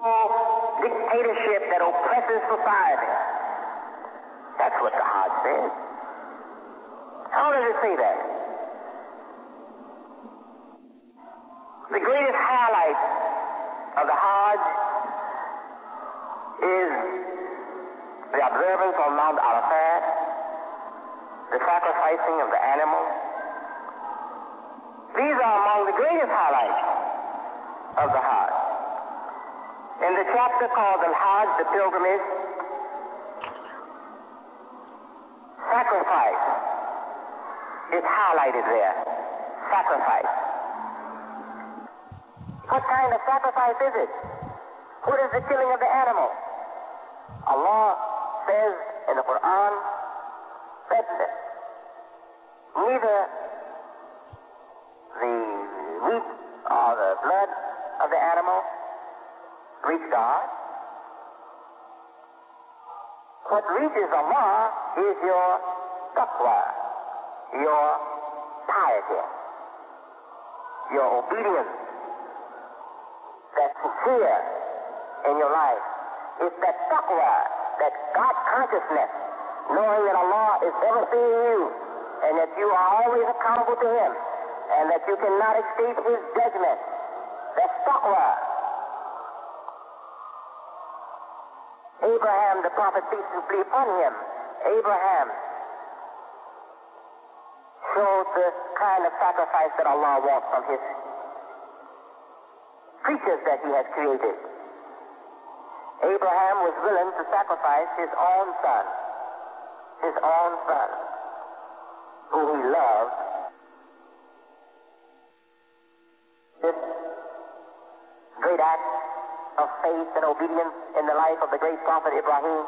dictatorship that oppresses society. That's what the Hajj says. How does it say that? The greatest highlight of the Hajj is the observance on Mount Arafat, the sacrificing of the animal. These are among the greatest highlights of the Hajj. In the chapter called Al-Hajj, the pilgrimage, sacrifice is highlighted there. Sacrifice. What kind of sacrifice is it? What is the killing of the animal? Allah says in the Quran that neither the meat or the blood of the animal reach God. What reaches Allah is your taqwa, your piety, your obedience, that's sincere in your life. It's that taqwa, that God consciousness, knowing that Allah is ever seeing you and that you are always accountable to Him and that you cannot escape His judgment. That's taqwa. Abraham, the prophet, peace be upon him, Abraham showed the kind of sacrifice that Allah wants from His creatures that He has created. Abraham was willing to sacrifice his own son, who he loved. This great act of faith and obedience in the life of the great prophet Ibrahim.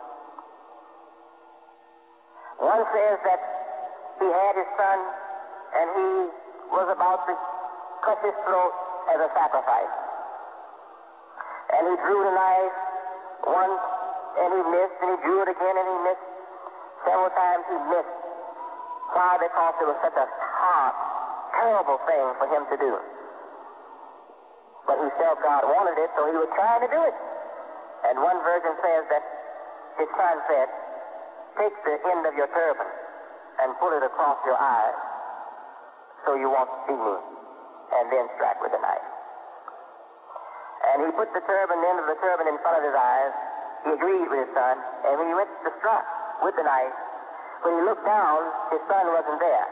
One says that he had his son and he was about to cut his throat as a sacrifice. And he drew the knife once and he missed, and he drew it again and he missed. Several times he missed. Why? Because it was such a hard, terrible thing for him to do. But he felt God wanted it, so he was trying to do it. And one version says that his son said, take the end of your turban and pull it across your eyes so you won't see me, and then strike with the knife. And he put the end of the turban in front of his eyes. He agreed with his son, and when he went to strike with the knife, when he looked down, his son wasn't there.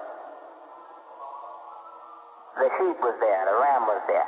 The sheep was there, the ram was there.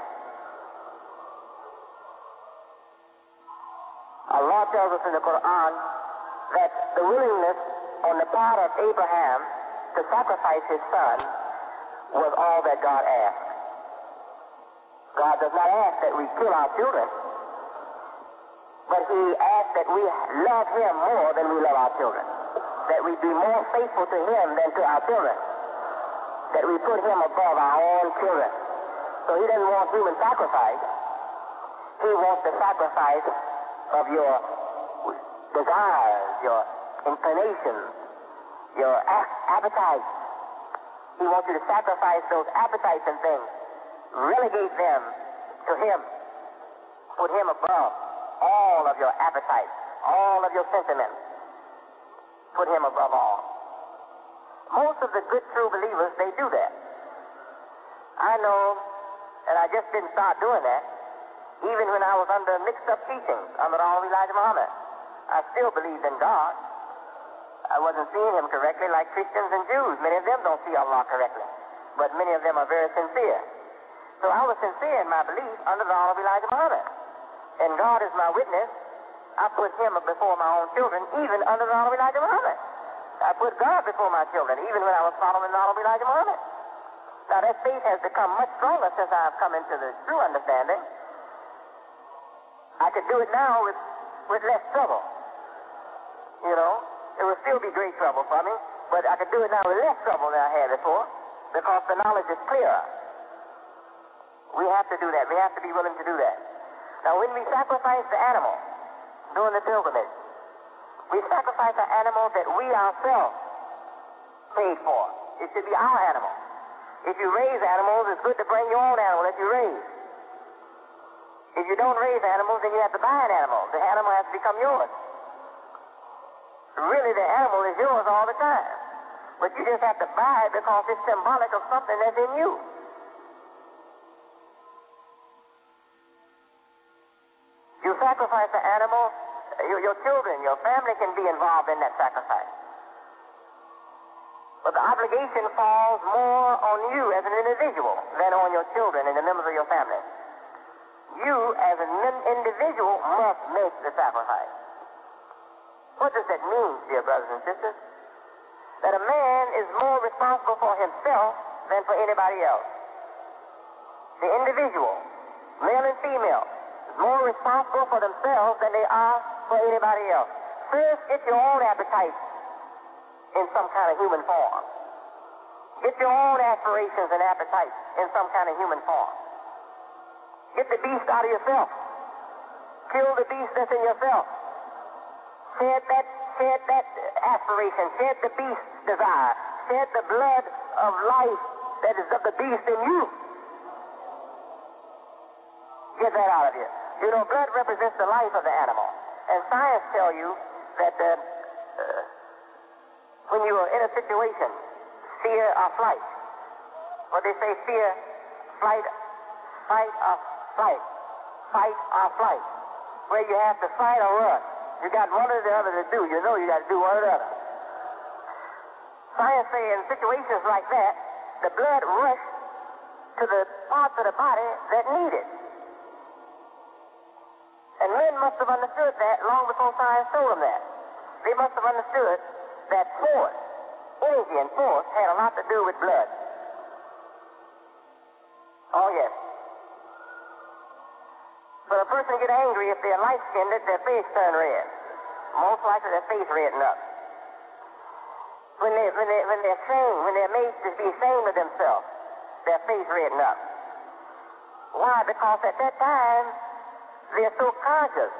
Allah tells us in the Quran that the willingness on the part of Abraham to sacrifice his son was all that God asked. God does not ask that we kill our children, but He asks that we love Him more than we love our children, that we be more faithful to Him than to our children, that we put Him above our own children. So He doesn't want human sacrifice. He wants the sacrifice of your desires, your inclinations, your appetites. He wants you to sacrifice those appetites and things, relegate them to Him, put Him above all of your appetites, all of your sentiments, put Him above all. Most of the good true believers, they do that. I know, and I just didn't start doing that. Even when I was under mixed up teachings under the Honorable Elijah Muhammad, I still believed in God. I wasn't seeing Him correctly like Christians and Jews. Many of them don't see Allah correctly, but many of them are very sincere. So I was sincere in my belief under the Honorable Elijah Muhammad. And God is my witness. I put Him before my own children, even under the Honorable Elijah Muhammad. I put God before my children, even when I was following the Honorable Elijah Muhammad. Now that faith has become much stronger since I've come into the true understanding. I could do it now with less trouble. You know, it would still be great trouble for me, but I could do it now with less trouble than I had before, because the knowledge is clearer. We have to do that. We have to be willing to do that. Now, when we sacrifice the animal during the pilgrimage, we sacrifice an animal that we ourselves paid for. It should be our animal. If you raise animals, it's good to bring your own animal that you raise. It If you don't raise animals, then you have to buy an animal. The animal has to become yours. Really, the animal is yours all the time. But you just have to buy it because it's symbolic of something that's in you. You sacrifice the animal, your children, your family can be involved in that sacrifice. But the obligation falls more on you as an individual than on your children and the members of your family. You, as an individual, must make the sacrifice. What does that mean, dear brothers and sisters? That a man is more responsible for himself than for anybody else. The individual, male and female, is more responsible for themselves than they are for anybody else. First, get your own appetite in some kind of human form. Get your own aspirations and appetites in some kind of human form. Get the beast out of yourself. Kill the beast that's in yourself. Shed that aspiration. Shed the beast desire. Shed the blood of life that is of the beast in you. Get that out of you. You know, blood represents the life of the animal. And science tells you that when you are in a situation, fear or flight, what they say, fear, fight or flight, where you have to fight or run. You got one or the other to do. You know you got to do one or the other. Science says in situations like that, the blood rushes to the parts of the body that need it. And men must have understood that long before science told them that. They must have understood that force, energy and force, had a lot to do with blood. Oh, yes. When a person get angry, if they're light-skinned, their face turn red. Most likely their face redden up. When they're ashamed, when they're made to be ashamed of themselves, their face redden up. Why? Because at that time, they're so conscious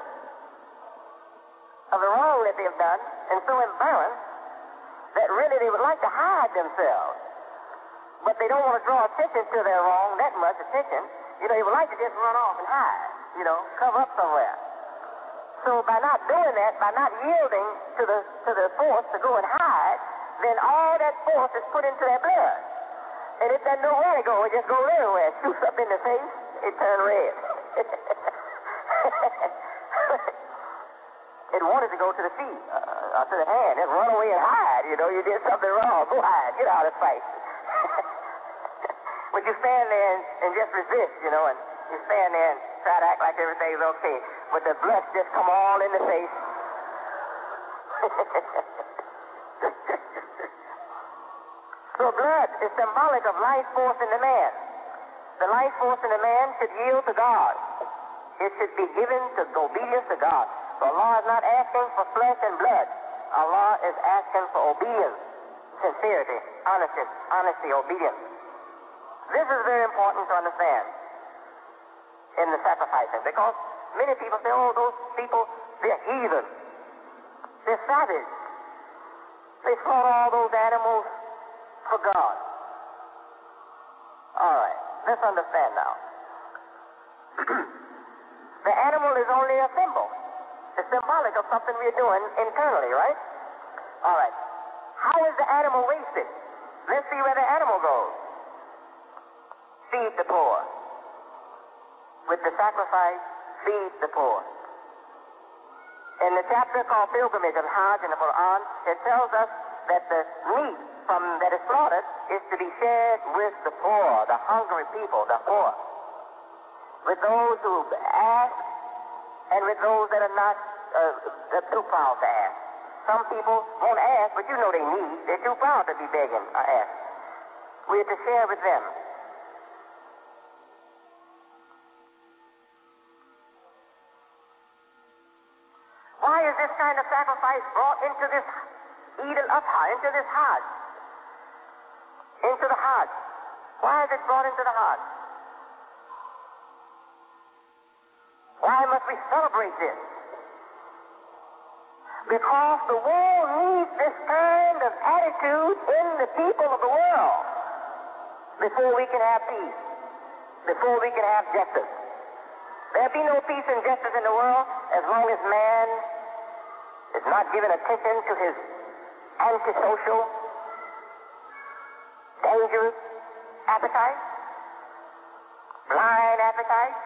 of the wrong that they've done and so embarrassed that really they would like to hide themselves. But they don't want to draw attention to their wrong, that much attention. You know, they would like to just run off and hide, cover up somewhere. So by not doing that, by not yielding to the force to go and hide, then all that force is put into their blood. And it doesn't know where to go, it just goes everywhere. It shoots up in the face, it turns red. It wanted to go to the feet, or to the hand, and run away and hide. You did something wrong. Go hide, get out of the fight. But you stand there and just resist, and you stand there and try to act like everything's okay. But the blood just come all in the face. So blood is symbolic of life force in the man. The life force in the man should yield to God. It should be given to obedience to God. So Allah is not asking for flesh and blood. Allah is asking for obedience, sincerity, honesty, obedience. This is very important to understand in the sacrificing, because many people say, oh, those people, they're heathen. They're savage. They slaughter all those animals for God. All right, let's understand now. The animal is only a symbol. It's symbolic of something we're doing internally, right? All right. How is the animal wasted? Let's see where the animal goes. Feed the poor. With the sacrifice, feed the poor. In the chapter called Pilgrimage of Hajj in the Quran, it tells us that the meat that is slaughtered is to be shared with the poor, the hungry people, the poor. With those who ask and with those that are not too proud to ask. Some people won't ask, but you know they need. They're too proud to be begging or asking. We're to share with them. Why is this kind of sacrifice brought into this Eid al-Adha, into this Hajj? Into the Hajj. Why is it brought into the Hajj? Why must we celebrate this? Because the world needs this kind of attitude in the people of the world before we can have peace, before we can have justice, There'll be no peace and justice in the world as long as man is not given attention to his antisocial, dangerous appetite, blind appetite.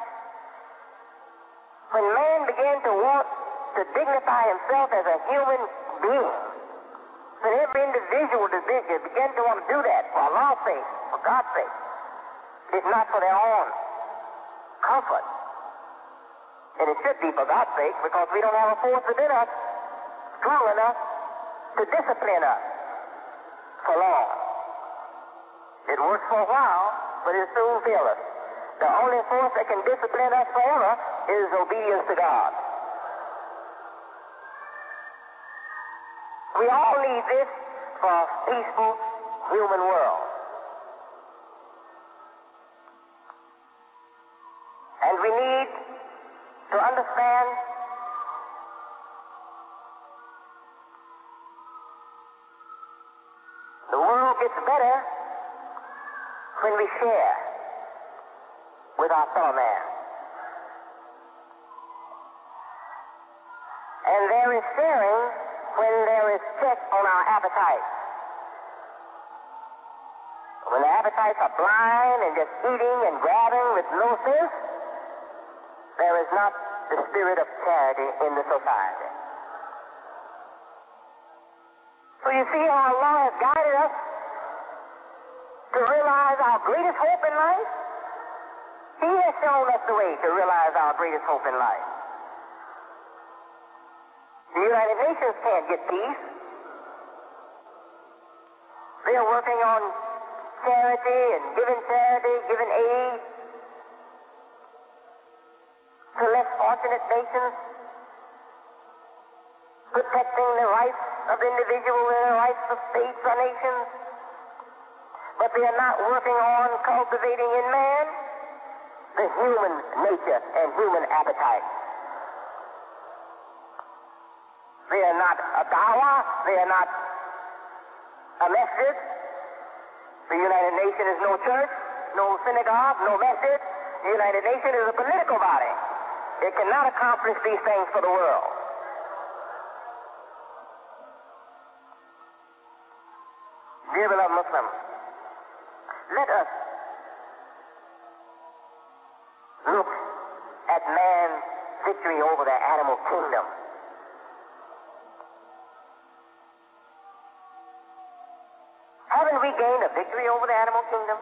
When man began to want to dignify himself as a human being, when every individual began to want to do that for Allah's sake, for God's sake, it's not for their own comfort. And it should be for God's sake, because we don't have a force within us strong enough to discipline us for long. It works for a while, but it soon fails us. The only force that can discipline us forever is obedience to God. We all need this for a peaceful human world. And we need to understand the world gets better when we share with our fellow man. And there is sharing when there is check on our appetite. When the appetites are blind and just eating and grabbing with no sense, there is not the spirit of charity in the society. So you see how Allah has guided us to realize our greatest hope in life? He has shown us the way to realize our greatest hope in life. The United Nations can't get peace. They are working on charity and giving aid to less fortunate nations, protecting the rights of the individual and the rights of states or nations. But they are not working on cultivating in man the human nature and human appetite. They are not a dawah, they are not a masjid. The United Nations is no church, no synagogue, no masjid. The United Nations is a political body. It cannot accomplish these things for the world. Dear beloved Muslims, let us look at man's victory over the animal kingdom. Haven't we gained a victory over the animal kingdom?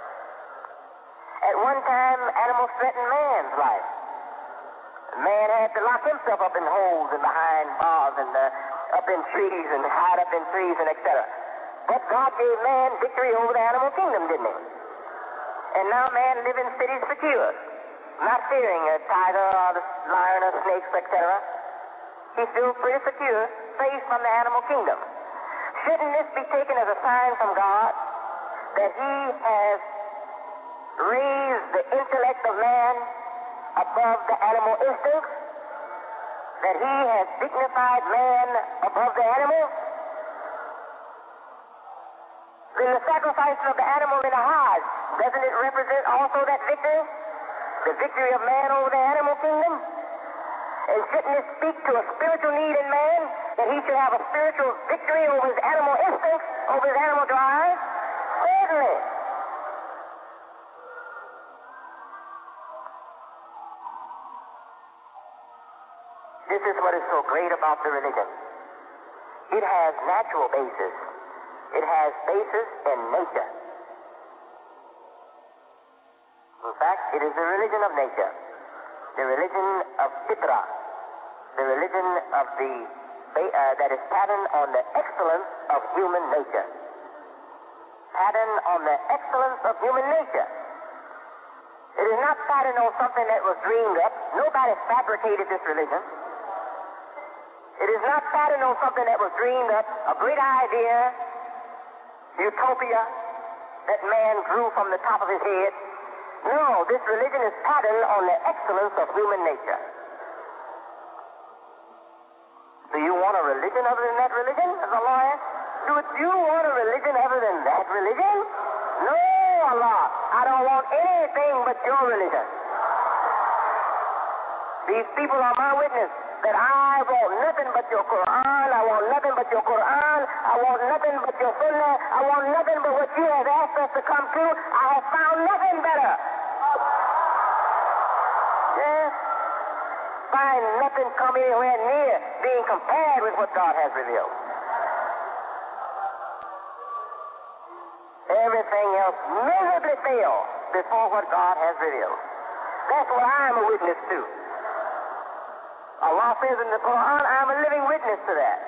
At one time, animals threatened man's life. Man had to lock himself up in holes and behind bars and up in trees and hide up in trees and etc. But God gave man victory over the animal kingdom, didn't he? And now man lives in cities secure, not fearing a tiger or the lion or snakes, etc. He feels pretty secure, safe from the animal kingdom. Shouldn't this be taken as a sign from God that He has raised the intellect of man above the animal instincts? That He has dignified man above the animal? Then the sacrifice of the animal in the Hajj, doesn't it represent also that victory? The victory of man over the animal kingdom? And shouldn't it speak to a spiritual need in man, that he should have a spiritual victory over his animal instincts, over his animal drive? Certainly. This is what is so great about the religion. It has natural basis. It has basis in nature. In fact, it is the religion of nature, the religion of fitra, the religion of that is patterned on the excellence of human nature. Patterned on the excellence of human nature. It is not patterned on something that was dreamed up. Nobody fabricated this religion. It is not patterned on something that was dreamed up, a great idea, utopia that man drew from the top of his head. No, this religion is patterned on the excellence of human nature. Do you want a religion other than that religion? As Allah asked, do you want a religion other than that religion? No, Allah, I don't want anything but your religion. These people are my witness that I want nothing but your Quran. I want nothing but your Quran. I want nothing but your Sunnah. I want nothing but what you have asked us to come to. I have found nothing better. Yes. Find nothing come anywhere near being compared with what God has revealed. Everything else miserably fails before what God has revealed. That's what I am a witness to. Allah says in the Quran, I am a living witness to that.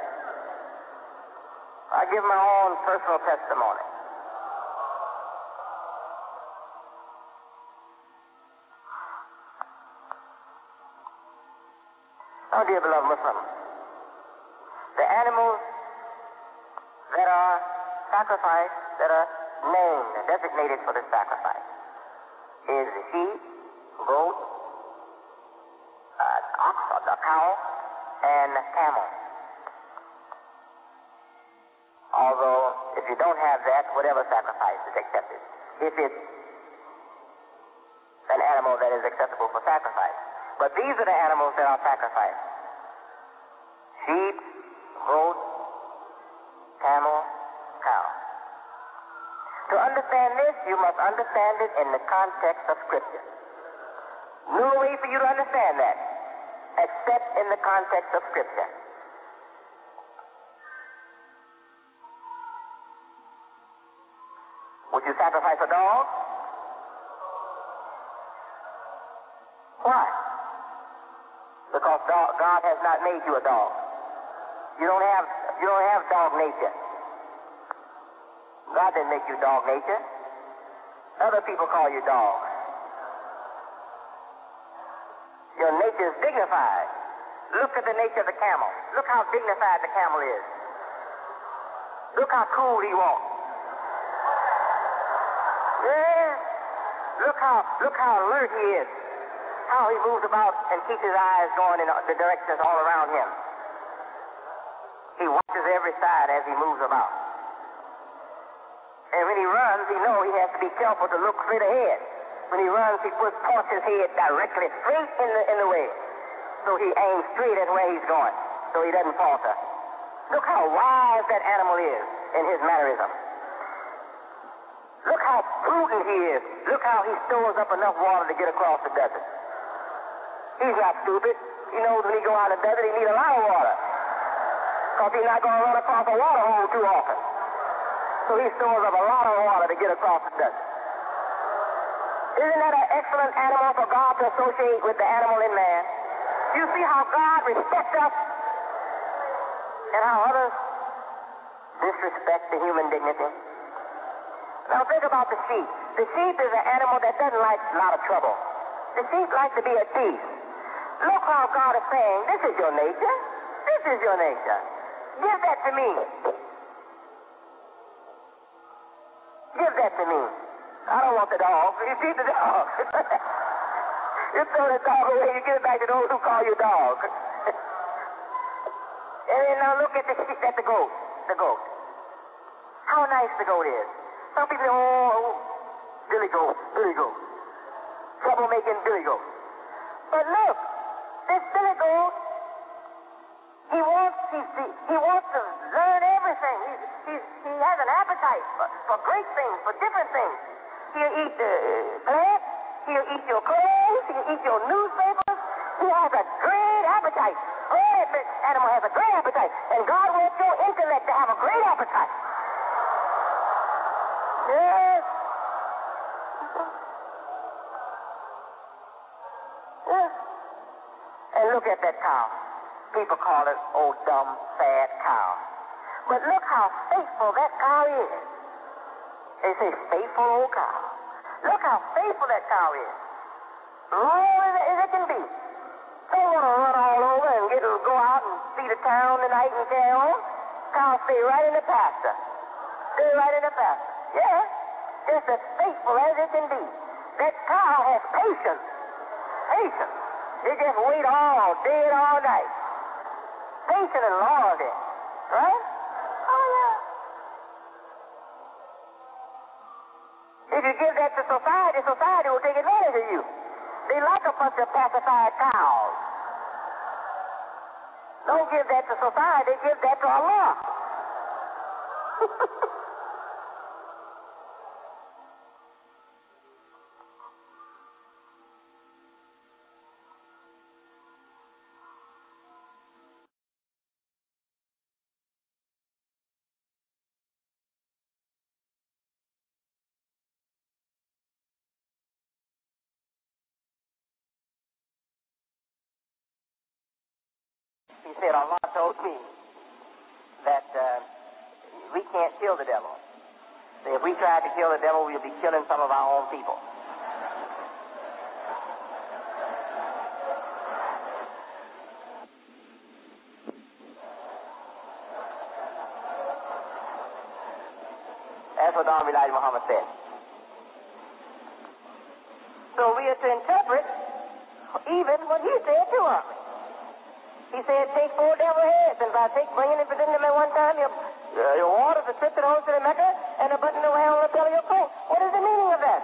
I give my own personal testimony. Oh, dear beloved Muslims, the animals that are sacrificed, that are named and designated for the sacrifice, is the sheep, goat, ox, or the cow, and camel. Although, if you don't have that, whatever sacrifice is accepted. If it's an animal that is acceptable for sacrifice. But these are the animals that are sacrificed. Sheep, goat, camel, cow. To understand this, you must understand it in the context of Scripture. No way for you to understand that except in the context of Scripture. Would you sacrifice a dog? Why? Because God has not made you a dog. You don't have dog nature. God didn't make you dog nature. Other people call you dog. Your nature is dignified. Look at the nature of the camel. Look how dignified the camel is. Look how cool he walks. Yeah. Look how alert he is. How he moves about and keeps his eyes going in the directions all around him. He watches every side as he moves about. And when he runs, he knows he has to be careful to look straight ahead. When he runs, he points his head directly straight in the way. So he aims straight at where he's going, so he doesn't falter. Look how wise that animal is in his mannerism. Look how prudent he is. Look how he stores up enough water to get across the desert. He's not stupid. He knows when he go out in the desert, he needs a lot of water. Because he's not going to run across a water hole too often. So he stores up a lot of water to get across the desert. Isn't that an excellent animal for God to associate with the animal in man? You see how God respects us and how others disrespect the human dignity? Now think about the sheep. The sheep is an animal that doesn't like a lot of trouble. The sheep likes to be at peace. Look how God is saying, this is your nature. This is your nature. Give that to me. Give that to me. I don't want the dog. You keep the dog. You throw the dog away, you give it back to those who call you dog. And then now look at the goat. The goat. How nice the goat is. Some people say, oh, Billy goat, Billy goat. Troublemaking Billy goat. But look, this Billy goat, he wants to learn everything. He has an appetite for great things, for different things. He'll eat the plants, he'll eat your clothes, he'll eat your newspapers. He has a great appetite. This animal has a great appetite. And God wants your intellect to have a great appetite. Yes. Yes. And look at that cow. People call it, oh, dumb, sad cow. But look how faithful that cow is. They say, faithful old cow. Look how faithful that cow is. Loyal as it can be. They want to run all over and go out and see the town tonight and carry on. Cows stay right in the pasture. Stay right in the pasture. Yeah, just as faithful as it can be. That cow has patience. Patience. They just wait all day and all night. Patience and loyalty. Right? Oh, yeah. If you give that to society, society will take advantage of you. They like a bunch of pacified cows. Don't give that to society, give that to Allah. He said, Allah told me that we can't kill the devil. So if we tried to kill the devil, we'll be killing some of our own people. That's what Don Elijah Muhammad said. So we are to interpret even what he said to us. He said, take 4 devil heads, and by bringing and presenting them at one time, your waters are twisted over to the Mecca, and a button away on the belly of your coat. What is the meaning of that?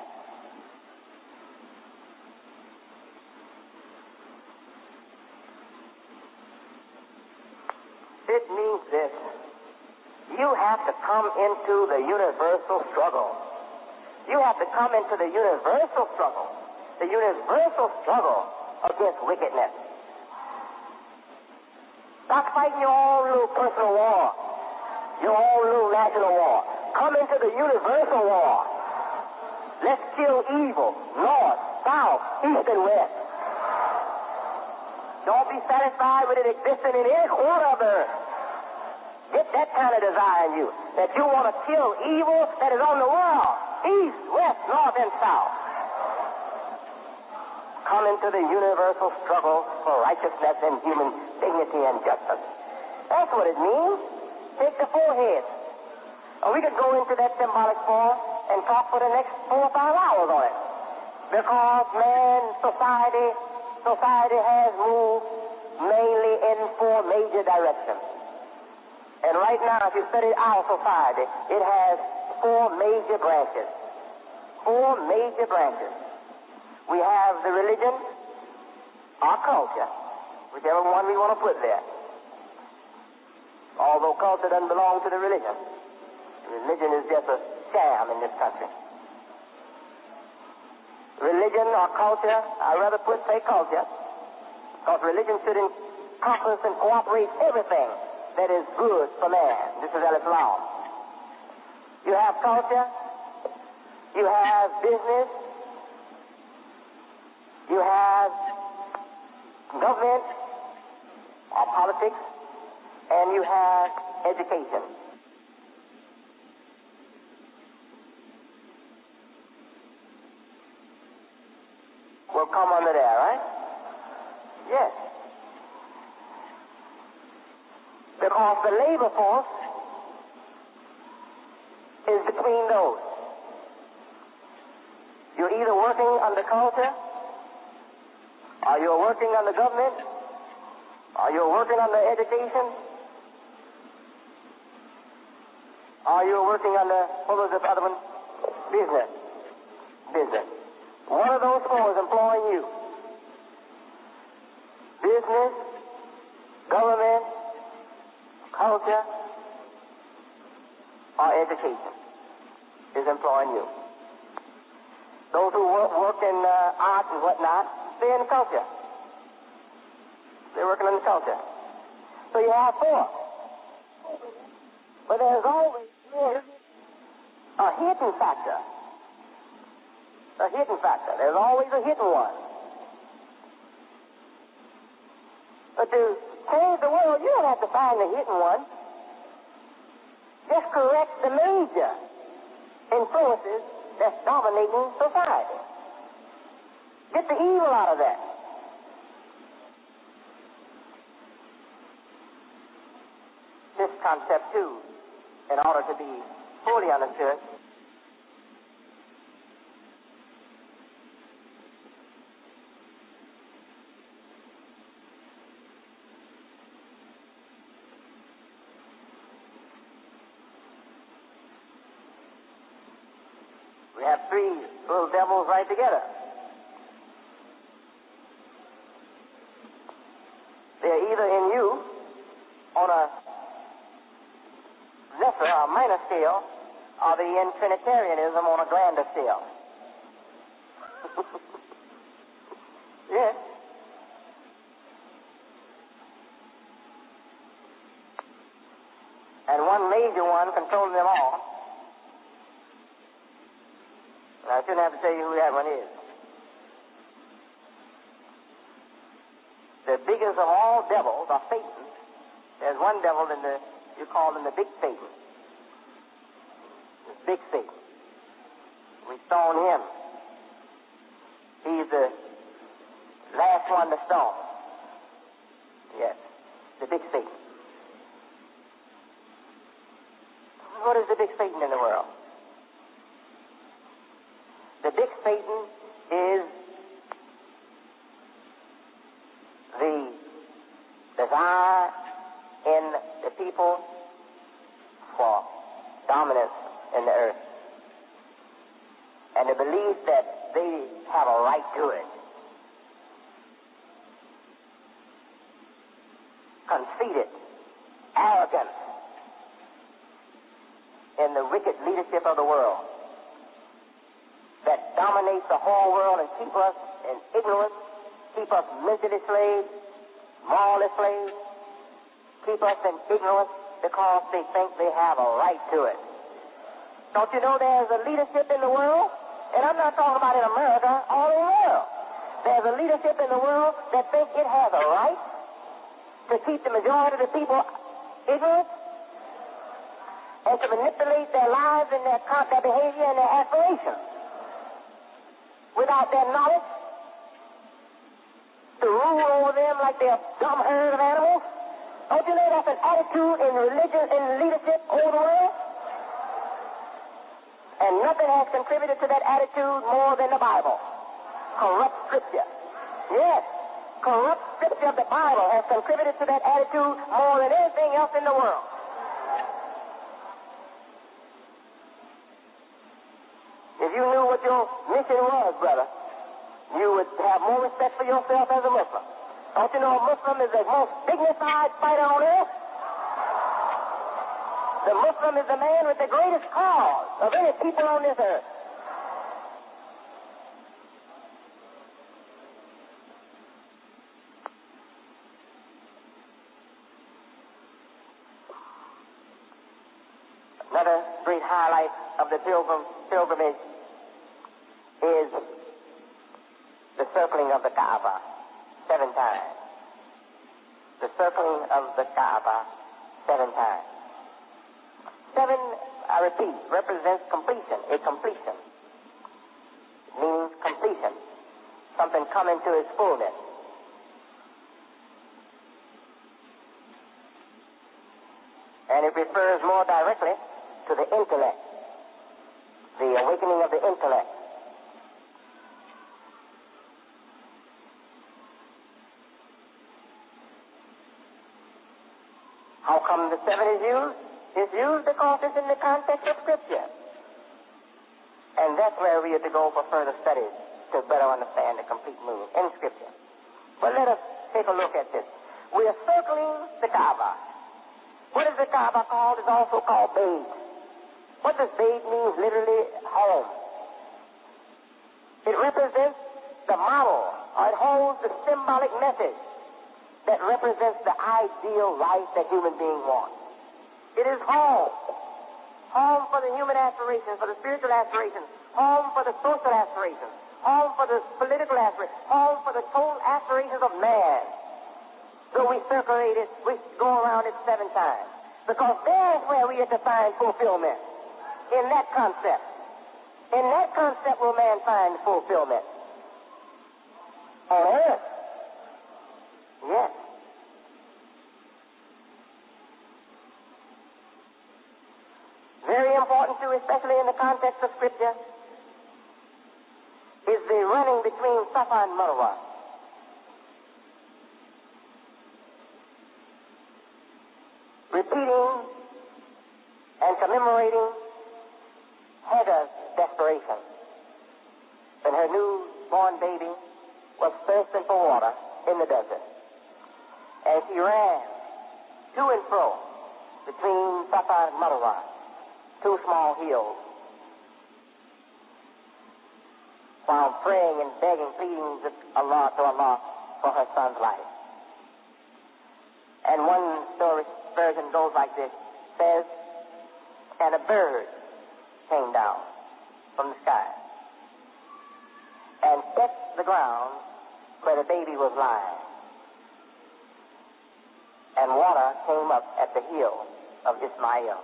It means this. You have to come into the universal struggle. You have to come into the universal struggle. The universal struggle against wickedness. Stop fighting your own little personal war, your own little national war. Come into the universal war. Let's kill evil, north, south, east, and west. Don't be satisfied with it existing in any corner of the earth. Get that kind of desire in you, that you want to kill evil that is on the world, east, west, north, and south. Come into the universal struggle for righteousness and human dignity and justice. That's what it means. Take the 4 heads. And we could go into that symbolic form and talk for the next 4 or 5 hours on it. Because man, society has moved mainly in 4 major directions. And right now, if you study our society, it has 4 major branches. 4 major branches. We have the religion, our culture, whichever one we want to put there. Although culture doesn't belong to the religion. Religion is just a sham in this country. Religion or culture, I'd rather say culture, because religion should encompass and cooperate everything that is good for man. This is Al-Islam. You have culture, you have business, you have government or politics, and you have education. Will come under there, right? Yes. Because the labor force is between those. You're either working under culture, or you're working under government, or you're working under education, or you're working under, what was the other one? Business. One of those 4 is employing you. Business, government, culture, or education is employing you. Those who work in art and whatnot, they're in culture. They're working in the culture. So you have 4. But there's always a hidden factor. A hidden factor. There's always a hidden one. But to change the world, you don't have to find the hidden one. Just correct the major influences that's dominating society. Get the evil out of that. This concept, too, in order to be fully understood, we have 3 little devils right together. They're either in you a minor scale or the in Trinitarianism on a grander scale. Yes. And one major one controlling them all. Now, I shouldn't have to tell you who that one is. The biggest of all devils are Satan. There's one devil you call him the big Satan. The big Satan. We stone him. He's the last one to stone. Yes, the big Satan. What is the big Satan in the world? The big Satan is the desire in the people for dominance in the earth, and the belief that they have a right to it. Conceited, arrogant in the wicked leadership of the world that dominates the whole world and keep us in ignorance, keep us mentally slaves, morally slaves, keep us in ignorance because they think they have a right to it. Don't you know there's a leadership in the world? And I'm not talking about in America, all over the world. There's a leadership in the world that think it has a right to keep the majority of the people ignorant and to manipulate their lives and their behavior and their aspirations without their knowledge, to rule over them like they're a dumb herd of animals. Don't you know that's an attitude in religion and leadership over the world? And nothing has contributed to that attitude more than the Bible. Corrupt Scripture. Yes, corrupt Scripture of the Bible has contributed to that attitude more than anything else in the world. If you knew what your mission was, brother, you would have more respect for yourself as a Muslim. Don't you know a Muslim is the most dignified fighter on earth? The Muslim is the man with the greatest cause of any people on this earth. Another great highlight of the pilgrimage is the circling of the Kaaba 7 times. The circling of the Kaaba 7 times. 7, I repeat, represents completion, a completion. It means completion, something coming to its fullness. And it refers more directly to the intellect, the awakening of the intellect. How come the 7 is used? It's used because it's in the context of Scripture. And that's where we are to go for further studies to better understand the complete meaning in Scripture. But let us take a look at this. We are circling the Kaaba. What is the Kaaba called? It's also called Bayt. What does Bayt mean? Literally, home. It represents the model, or it holds the symbolic message that represents the ideal life that human beings want. It is home. Home for the human aspirations, for the spiritual aspirations. Home for the social aspirations. Home for the political aspirations. Home for the total aspirations of man. So we circulate it, we go around it 7 times. Because there's where we are to find fulfillment. In that concept. In that concept will man find fulfillment. On earth. Yes. Very important too, especially in the context of Scripture, is the running between Safa and Marwa. Repeating and commemorating Hagar's desperation when her newborn baby was thirsting for water in the desert. And she ran to and fro between Safa and Marwa, two small hills while praying and begging, pleading to Allah for her son's life. And one story version goes like this, says, and a bird came down from the sky and touched the ground where the baby was lying. And water came up at the heel of Ismail.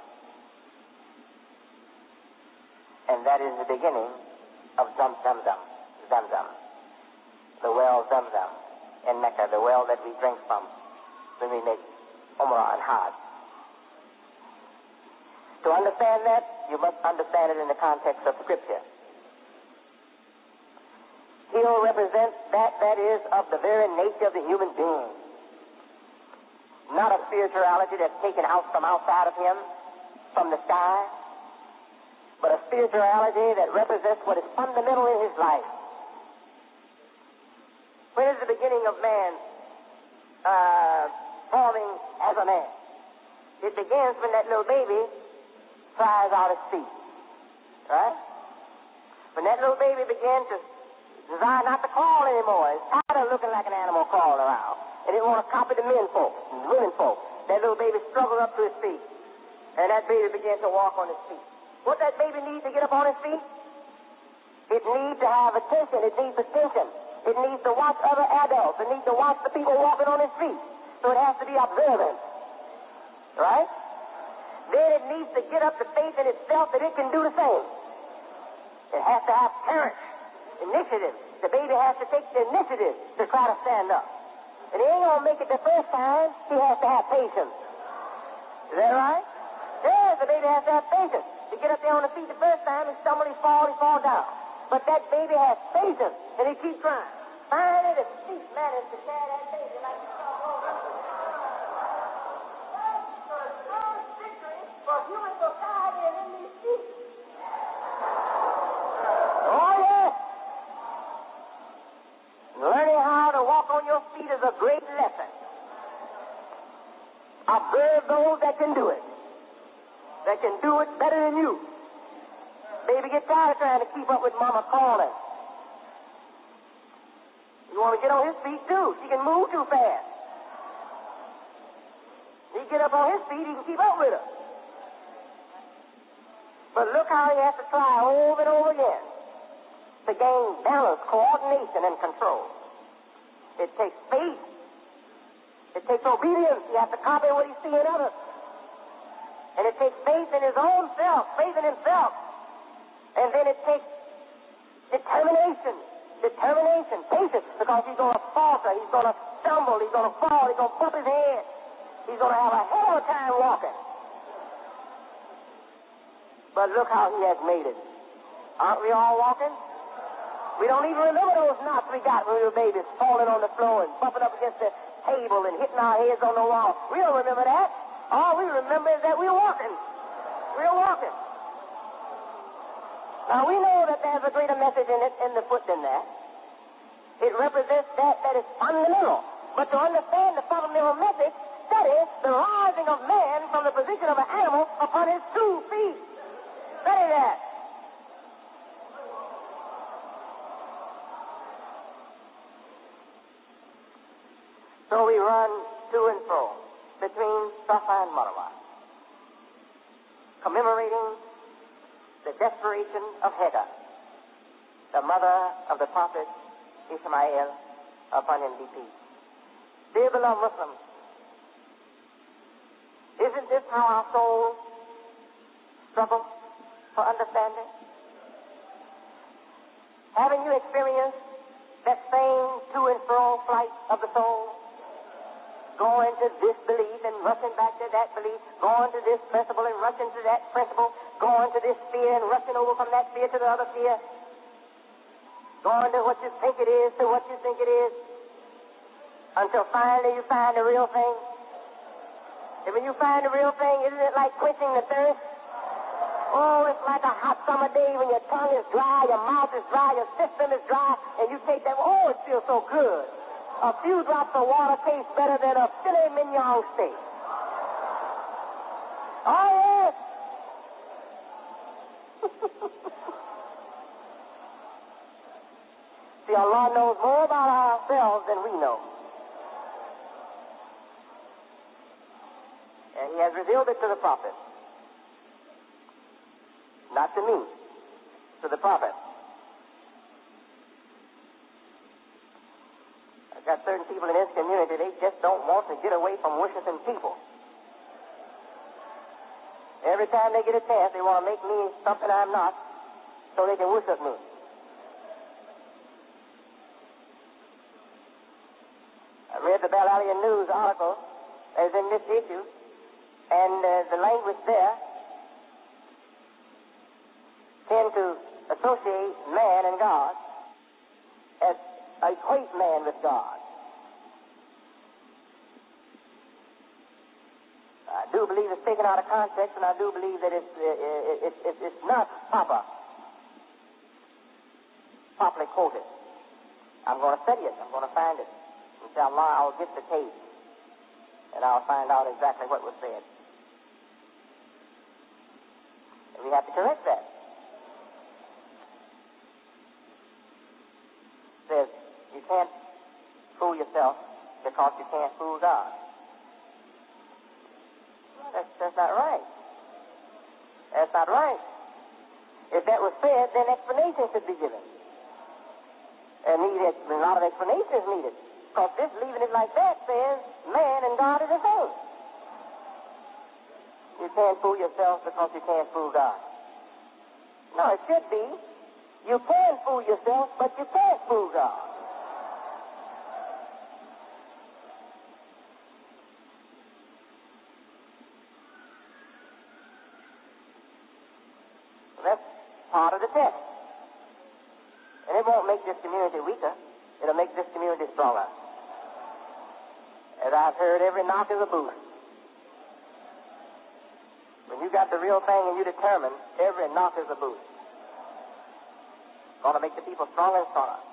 And that is the beginning of Zamzam, the well Zamzam in Mecca, the well that we drink from when we make Umrah and Hajj. To understand that, you must understand it in the context of Scripture. He'll represent that is of the very nature of the human being. Not a spirituality that's taken out from outside of him, from the sky, but a spirituality that represents what is fundamental in his life. When is the beginning of man forming as a man? It begins when that little baby tries out his feet. Right? When that little baby begins to desire not to crawl anymore, it's tired of looking like an animal crawling around. And didn't want to copy the men folk and women folk. That little baby struggled up to his feet. And that baby began to walk on his feet. What that baby needs to get up on his feet? It needs to have attention. It needs attention. It needs to watch other adults. It needs to watch the people walking on his feet. So it has to be observant. Right? Then it needs to get up the faith in itself that it can do the same. It has to have courage, initiative. The baby has to take the initiative to try to stand up. And he ain't going to make it the first time. He has to have patience. Is that right? Yes, the baby has to have patience. To get up there on the feet the first time, he stumbles, he falls down. But that baby has patience, and he keeps trying. Finally, the feet manage to carry that baby like he's going over. That's the first victory for human society and in these feet. Oh, yes. Learning how to walk on your feet is a great lesson. Observe those that can do it. That can do it better than you. Baby get tired of trying to keep up with mama calling. You want to get on his feet too. She can move too fast. He get up on his feet, he can keep up with her. But look how he has to try over and over again to gain balance, coordination, and control. It takes faith. It takes obedience. He has to copy what he sees in others. And it takes faith in his own self, faith in himself. And then it takes determination, patience, because he's going to falter, he's going to stumble, he's going to fall, he's going to bump his head. He's going to have a hell of a time walking. But look how he has made it. Aren't we all walking? We don't even remember those knots we got when we were babies, falling on the floor and bumping up against the table and hitting our heads on the wall. We don't remember that. All we remember is that we're walking. We're walking. Now, we know that there's a greater message in the foot than that. It represents that is fundamental. But to understand the fundamental message, study the rising of man from the position of an animal upon his 2 feet. Study that. So we run to and fro between Safa and Marwa, commemorating the desperation of Hagar, the mother of the prophet Ismail, upon him be peace. Dear beloved Muslims, isn't this how our souls struggle for understanding? Haven't you experienced that same to and fro flight of the soul? Going to this belief and rushing back to that belief, going to this principle and rushing to that principle, going to this sphere and rushing over from that sphere to the other sphere, going to what you think it is to what you think it is, until finally you find the real thing. And when you find the real thing, isn't it like quenching the thirst? Oh, it's like a hot summer day when your tongue is dry, your mouth is dry, your system is dry, and you take that, oh, it feels so good. A few drops of water taste better than a filet mignon steak. Oh, yes. See, Allah knows more about ourselves than we know. And He has revealed it to the Prophet. Not to me, to the Prophet. I've got certain people in this community, they just don't want to get away from worshiping people. Every time they get a chance, they want to make me something I'm not so they can worship me. I read the Bell-Allian News article that is in this issue, and the language there tend to associate man and God, as equate man with God. I do believe it's taken out of context, and I do believe that it's not properly quoted. I'm going to study it. I'm going to find it. Inshallah, I'll get the tape, and I'll find out exactly what was said. And we have to correct that. It says, you can't fool yourself because you can't fool God. That's not right. That's not right. If that was said, then explanation should be given. And a lot of explanation is needed. Because this leaving it like that says man and God are the same. You can't fool yourself because you can't fool God. No, it should be you can fool yourself, but you can't fool God. That's part of the test. And it won't make this community weaker. It'll make this community stronger. As I've heard, every knock is a boost. When you got the real thing and you determine, every knock is a boost. It's going to make the people stronger and stronger.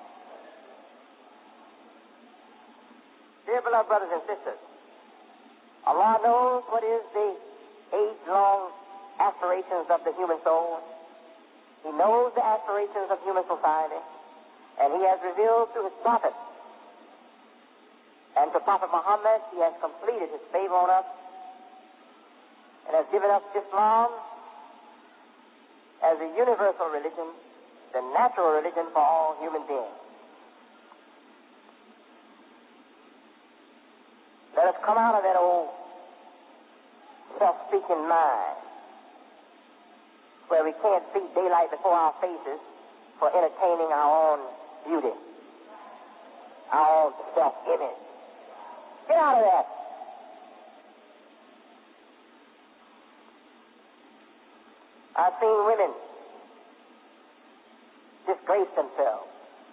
Dear beloved brothers and sisters, Allah knows what is the age-long aspirations of the human soul. He knows the aspirations of human society, and He has revealed to His Prophet. And to Prophet Muhammad, He has completed His favor on us and has given us Islam as a universal religion, the natural religion for all human beings. Let us come out of that old self-seeking mind where we can't see daylight before our faces for entertaining our own beauty, our own self-image. Get out of that. I've seen women disgrace themselves,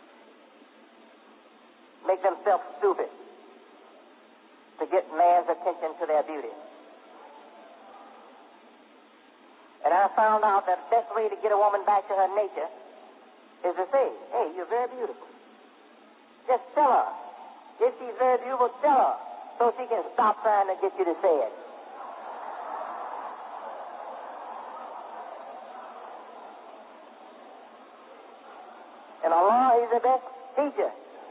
make themselves stupid to get man's attention to their beauty. And I found out that the best way to get a woman back to her nature is to say, hey, you're very beautiful. Just tell her. If she's very beautiful, tell her so she can stop trying to get you to say it. And Allah is the best teacher.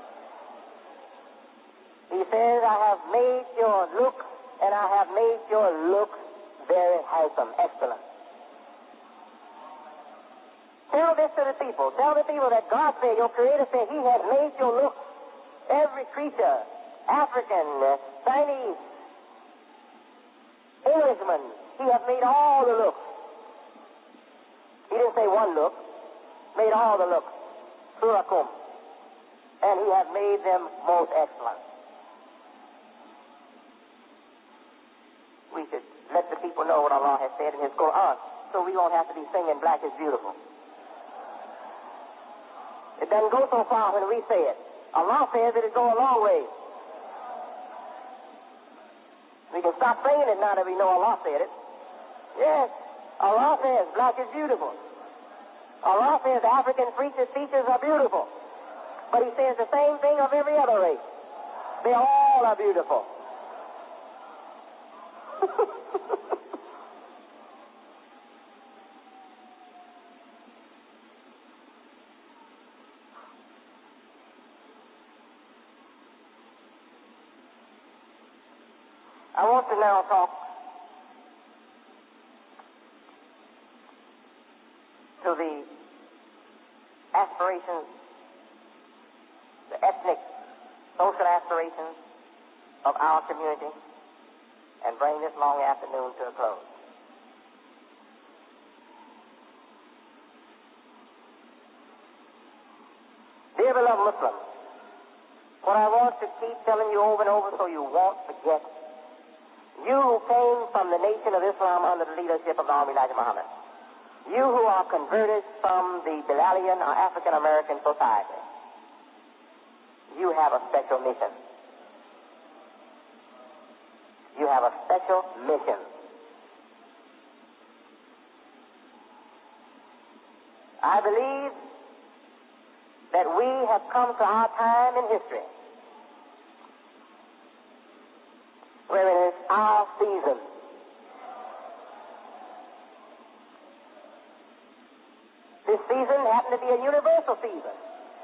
He says, I have made your look, and I have made your look very handsome, excellent. Tell this to the people. Tell the people that God said, your Creator said, He has made your look. Every creature, African, Chinese, Englishman, He has made all the looks. He didn't say one look, made all the looks. Surakum. And He has made them most excellent. We should let the people know what Allah has said in His Quran, so we won't have to be singing black is beautiful. It doesn't go so far when we say it. Allah says it'll go a long way. We can stop saying it now that we know Allah said it. Yes, Allah says black is beautiful. Allah says African features are beautiful. But He says the same thing of every other race. They all are beautiful. I want to now talk to the aspirations, the ethnic, social aspirations of our community, and bring this long afternoon to a close. Dear beloved Muslims, what I want to keep telling you over and over so you won't forget, you who came from the nation of Islam under the leadership of Imam Elijah Muhammad, you who are converted from the Bilalian or African American society, you have a special mission. You have a special mission. I believe that we have come to our time in history where it is our season. This season happened to be a universal season.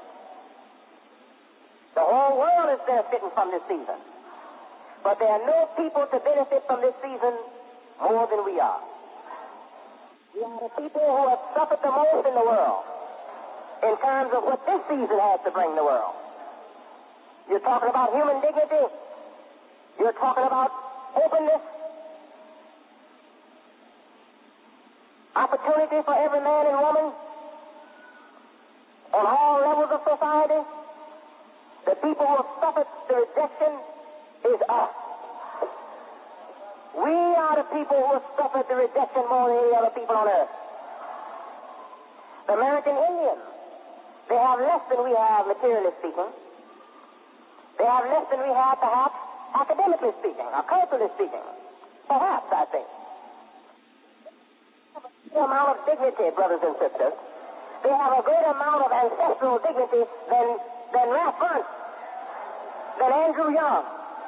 The whole world is benefiting from this season. But there are no people to benefit from this season more than we are. We are the people who have suffered the most in the world in terms of what this season has to bring the world. You're talking about human dignity. You're talking about openness, opportunity for every man and woman on all levels of society. The people who have suffered the rejection is us. We are the people who have suffered the rejection more than any other people on earth. The American Indians, they have less than we have materially speaking. They have less than we have perhaps academically speaking or culturally speaking. Perhaps, I think. The amount of dignity, brothers and sisters. They have a greater amount of ancestral dignity than Ralph Bunche, than Andrew Young.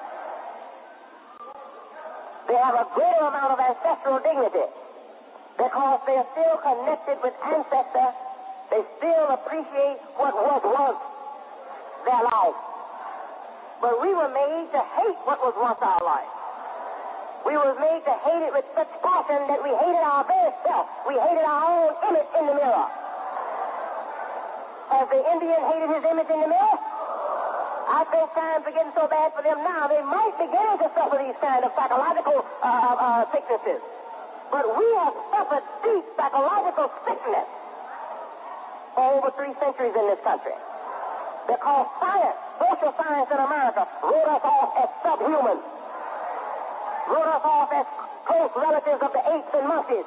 They have a greater amount of ancestral dignity because they are still connected with ancestors. They still appreciate what was once their life. But we were made to hate what was once our life. We were made to hate it with such passion that we hated our very self. We hated our own image in the mirror. As the Indian hated his image in the mirror, I think times are getting so bad for them now, they might begin to suffer these kind of psychological sicknesses. But we have suffered deep psychological sickness for over 3 centuries in this country. Because science, social science in America, wrote us off as subhuman, wrote us off as close relatives of the apes and monkeys,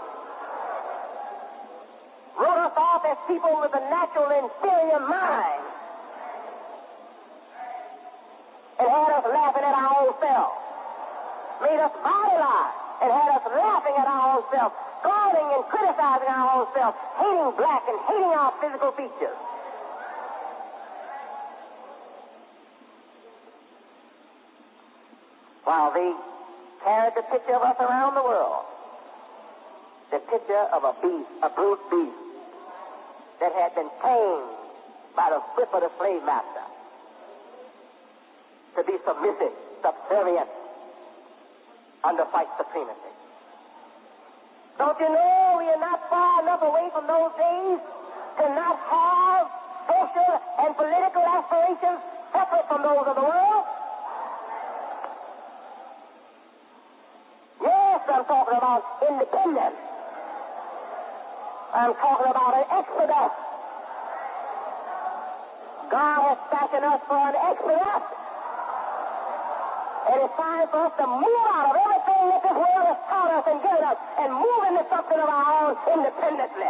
wrote us off as people with a natural inferior mind, and had us laughing at our own selves, made us body lie, and had us laughing at our own selves, scolding and criticizing our own selves, hating black and hating our physical features. While they carried the picture of us around the world, the picture of a beast, a brute beast, that had been tamed by the whip of the slave master to be submissive, subservient, under white supremacy. Don't you know we are not far enough away from those days to not have social and political aspirations separate from those of the world? Yes, I'm talking about independence. I'm talking about an exodus. God has fashioned us for an exodus. And it's time for us to move out of everything that this world has taught us and given us and move into something of our own independently.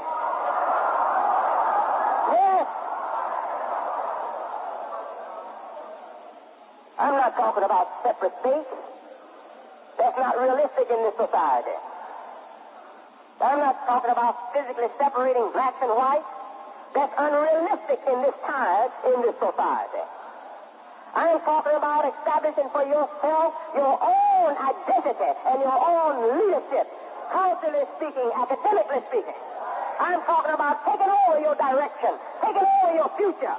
Yes. I'm not talking about separate states. That's not realistic in this society. I'm not talking about physically separating blacks and whites. That's unrealistic in this time, in this society. I'm talking about establishing for yourself your own identity and your own leadership, culturally speaking, academically speaking. I'm talking about taking over your direction, taking over your future,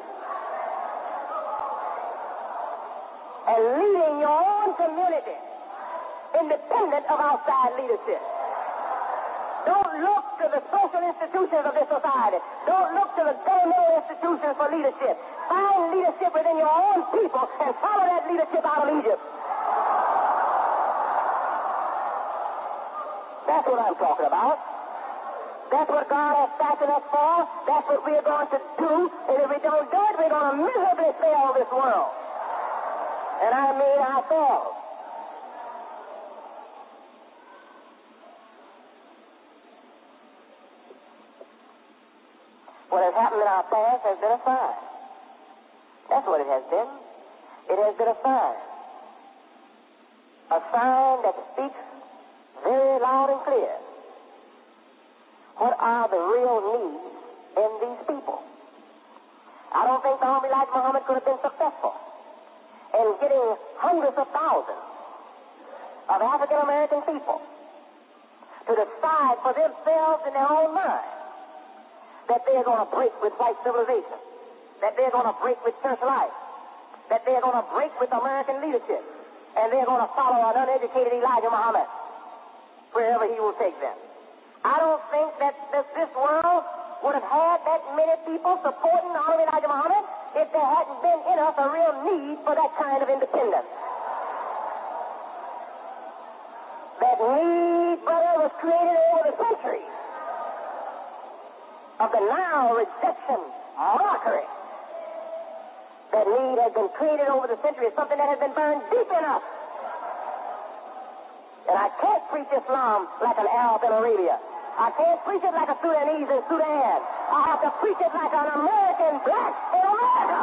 and leading your own community in independent of outside leadership. Don't look to the social institutions of this society. Don't look to the governmental institutions for leadership. Find leadership within your own people and follow that leadership out of Egypt. That's what I'm talking about. That's what God has fashioned us for. That's what we're going to do. And if we don't do it, we're going to miserably fail this world. And I mean ourselves. What has happened in our past has been a sign. That's what it has been. It has been a sign. A sign that speaks very loud and clear. What are the real needs in these people? I don't think the Honorable Elijah Muhammad could have been successful in getting hundreds of thousands of African American people to decide for themselves in their own mind that they're going to break with white civilization, that they're going to break with church life, that they're going to break with American leadership, and they're going to follow an uneducated Elijah Muhammad wherever he will take them. I don't think that this world would have had that many people supporting the Honorable Elijah Muhammad if there hadn't been in us a real need for that kind of independence. That need, brother, was created over the centuries of the now rejection, mockery. That need has been created over the centuries, something that has been burned deep in us. And I can't preach Islam like an Arab in Arabia. I can't preach it like a Sudanese in Sudan. I have to preach it like an American black in America.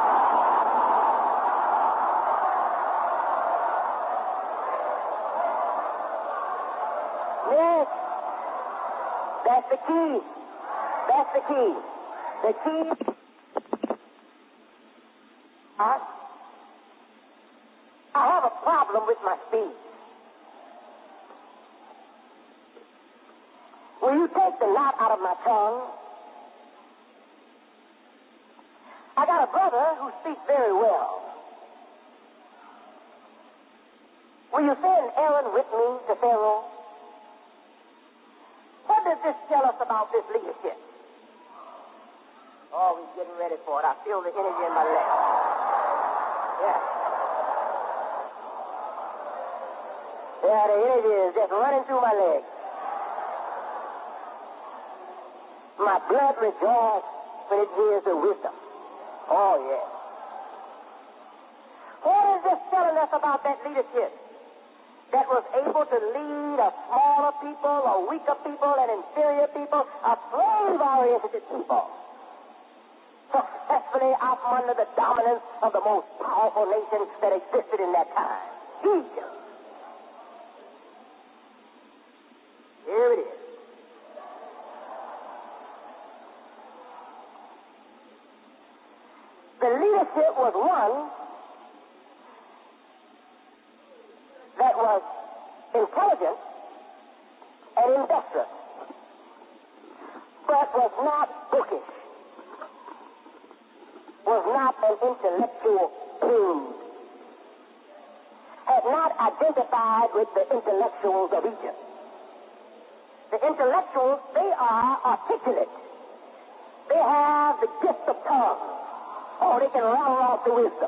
Yes, that's the key. That's the key. The key. I have a problem with my speech. Will you take the knot out of my tongue? I got a brother who speaks very well. Will you send Aaron with me to Pharaoh? What does this tell us about this leadership? Oh, he's getting ready for it. I feel the energy in my leg. Yeah. Yeah, the energy is just running through my legs. My blood rejoices when it hears the wisdom. Oh, yes. What is this telling us about that leadership that was able to lead a smaller people, a weaker people, an inferior people, a slave-oriented people successfully out from under the dominance of the most powerful nation that existed in that time? Egypt. Here it is. The leadership was one that was intelligent and industrious, but was not bookish, was not an intellectual prude, had not identified with the intellectuals of Egypt. The intellectuals, they are articulate. They have the gift of tongue. Oh, they can rattle off the wisdom.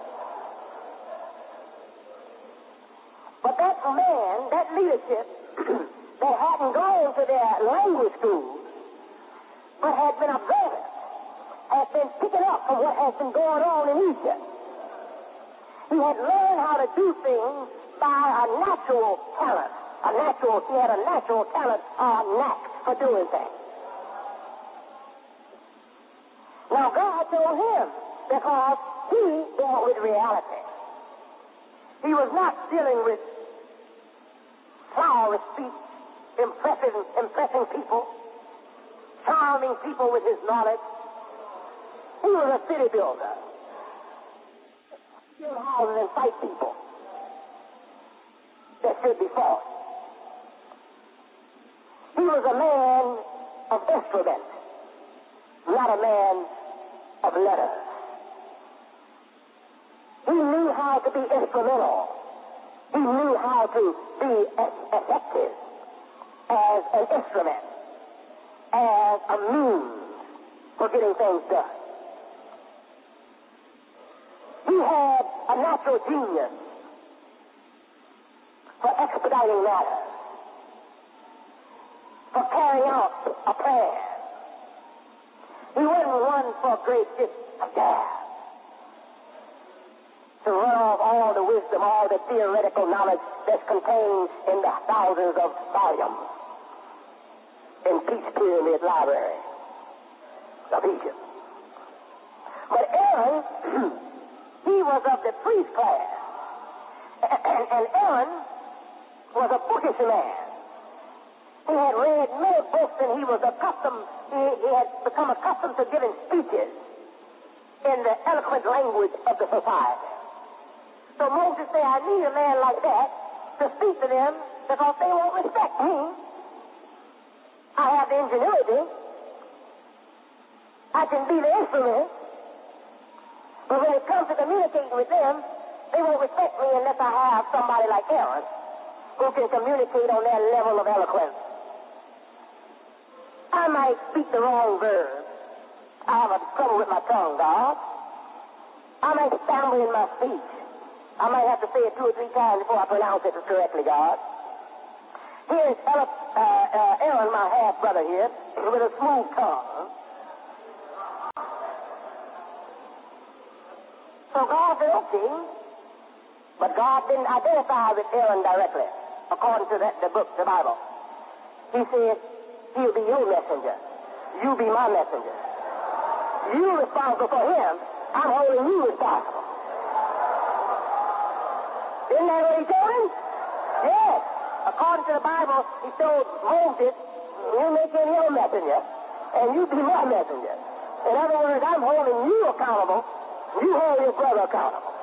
But that man, that leadership, they hadn't gone to their language schools, but had been observant, had been picking up from what has been going on in Egypt. He had learned how to do things by a natural talent. He had a natural talent, a knack for doing things. Now, God told him because he dealt with reality. He was not dealing with flowery speech, impressing people, charming people with his knowledge. He was a city builder. Build houses and fight people that should be fought. He was a man of instrument, not a man of letters. He knew how to be instrumental. He knew how how to be as effective as an instrument, as a means for getting things done. He had a natural genius for expediting matters, for carrying out a plan. He wasn't one for great just a gab, to run off all the wisdom, all the theoretical knowledge that's contained in the thousands of volumes in Peace Pyramid Library of Egypt. But Aaron, he was of the priest class, and Aaron was a bookish man. He had read many books, and he had become accustomed to giving speeches in the eloquent language of the society. So Moses said, I need a man like that to speak to them because they won't respect me. I have the ingenuity. I can be the instrument. But when it comes to communicating with them, they won't respect me unless I have somebody like Aaron who can communicate on their level of eloquence. I might speak the wrong verb. I have a trouble with my tongue, God. I might stumble in my speech. I might have to say it 2 or 3 times before I pronounce it correctly, God. Here's Aaron, my half-brother here, with a smooth tongue. So God said, okay. But God didn't identify with Aaron directly, according to the book, the Bible. He said, he'll be your messenger. You be my messenger. You responsible for him. I'm holding you responsible. Isn't that what he told him? Yes. According to the Bible, he told Moses, you make him your messenger, and you be my messenger. In other words, I'm holding you accountable. You hold your brother accountable.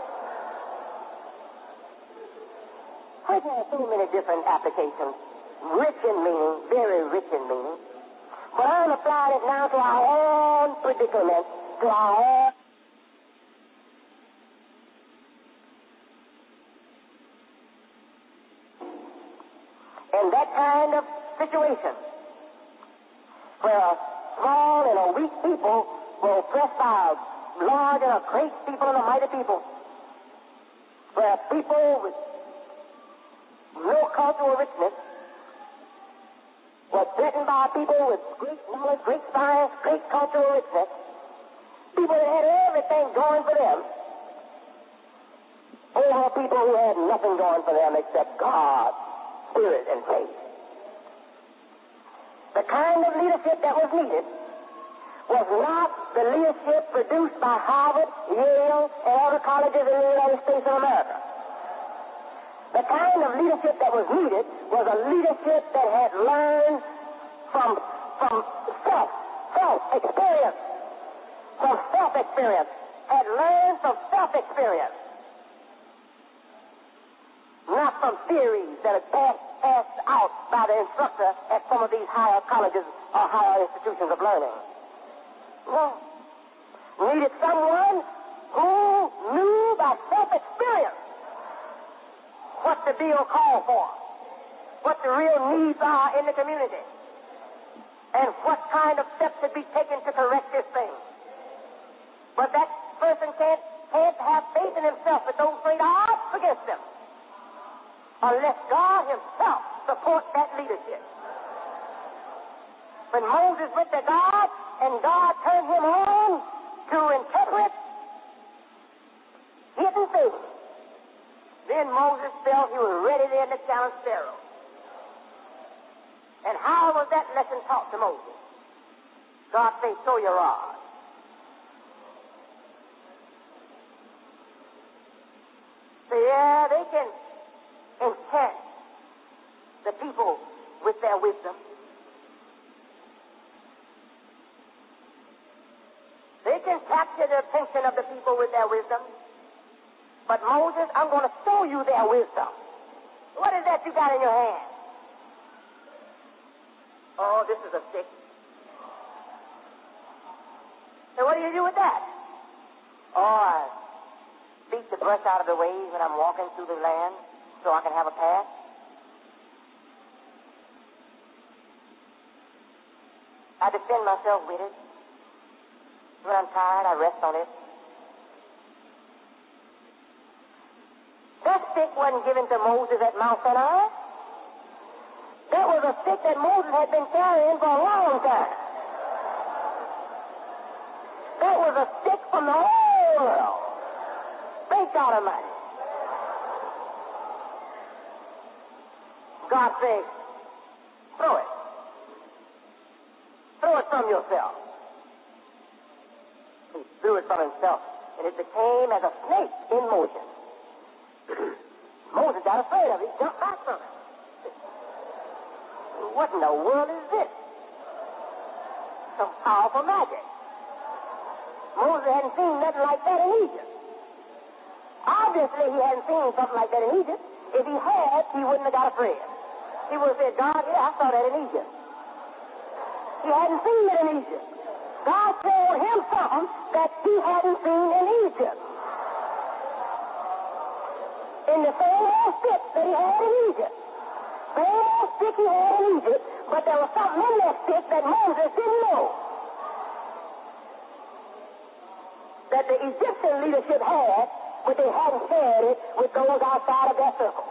Which has so many different applications, rich in meaning, very rich in meaning. But I'm applying it now to our own predicament, to our own. In that kind of situation, where a small and a weak people were oppressed by a large and a great people and a mighty people, where people with no cultural richness were threatened by people with great knowledge, great science, great cultural richness, people that had everything going for them, over people who had nothing going for them except God, Spirit, and faith. The kind of leadership that was needed was not the leadership produced by Harvard, Yale, and other colleges in the United States of America. The kind of leadership that was needed was a leadership that had learned from self-experience, had learned from self-experience, not from theories that are passed out by the instructor at some of these higher colleges or higher institutions of learning. No. Needed someone who knew by self-experience what the bill called for, what the real needs are in the community, and what kind of steps should be taken to correct this thing. But that person can't have faith in himself that those great odds against him unless God himself supports that leadership. When Moses went to God and God turned him on to interpret hidden things, then Moses felt he was ready then to challenge Pharaoh. And how was that lesson taught to Moses? God said, show your rod. So yeah, they can enchant the people with their wisdom. They can capture the attention of the people with their wisdom. But Moses, I'm going to show you their wisdom. What is that you got in your hand? Oh, this is a stick. So what do you do with that? Oh, I beat the brush out of the way when I'm walking through the land. so I can have a pass? I defend myself with it. When I'm tired, I rest on it. That stick wasn't given to Moses at Mount Sinai. That was a stick that Moses had been carrying for a long time. That was a stick from the whole world. Thank God Almighty. God says, throw it. Throw it from yourself. He threw it from himself, and it became as a snake in motion. Moses got afraid of it. He jumped back from it. What in the world is this? Some powerful magic. Moses hadn't seen nothing like that in Egypt. Obviously, he hadn't seen something like that in Egypt. If he had, he wouldn't have got afraid. He would have said, God, yeah, I saw that in Egypt. He hadn't seen it in Egypt. God showed him something that he hadn't seen in Egypt. In the same old stick that he had in Egypt. Same old stick he had in Egypt, but there was something in that stick that Moses didn't know. That the Egyptian leadership had, but they hadn't shared it with those outside of their circle.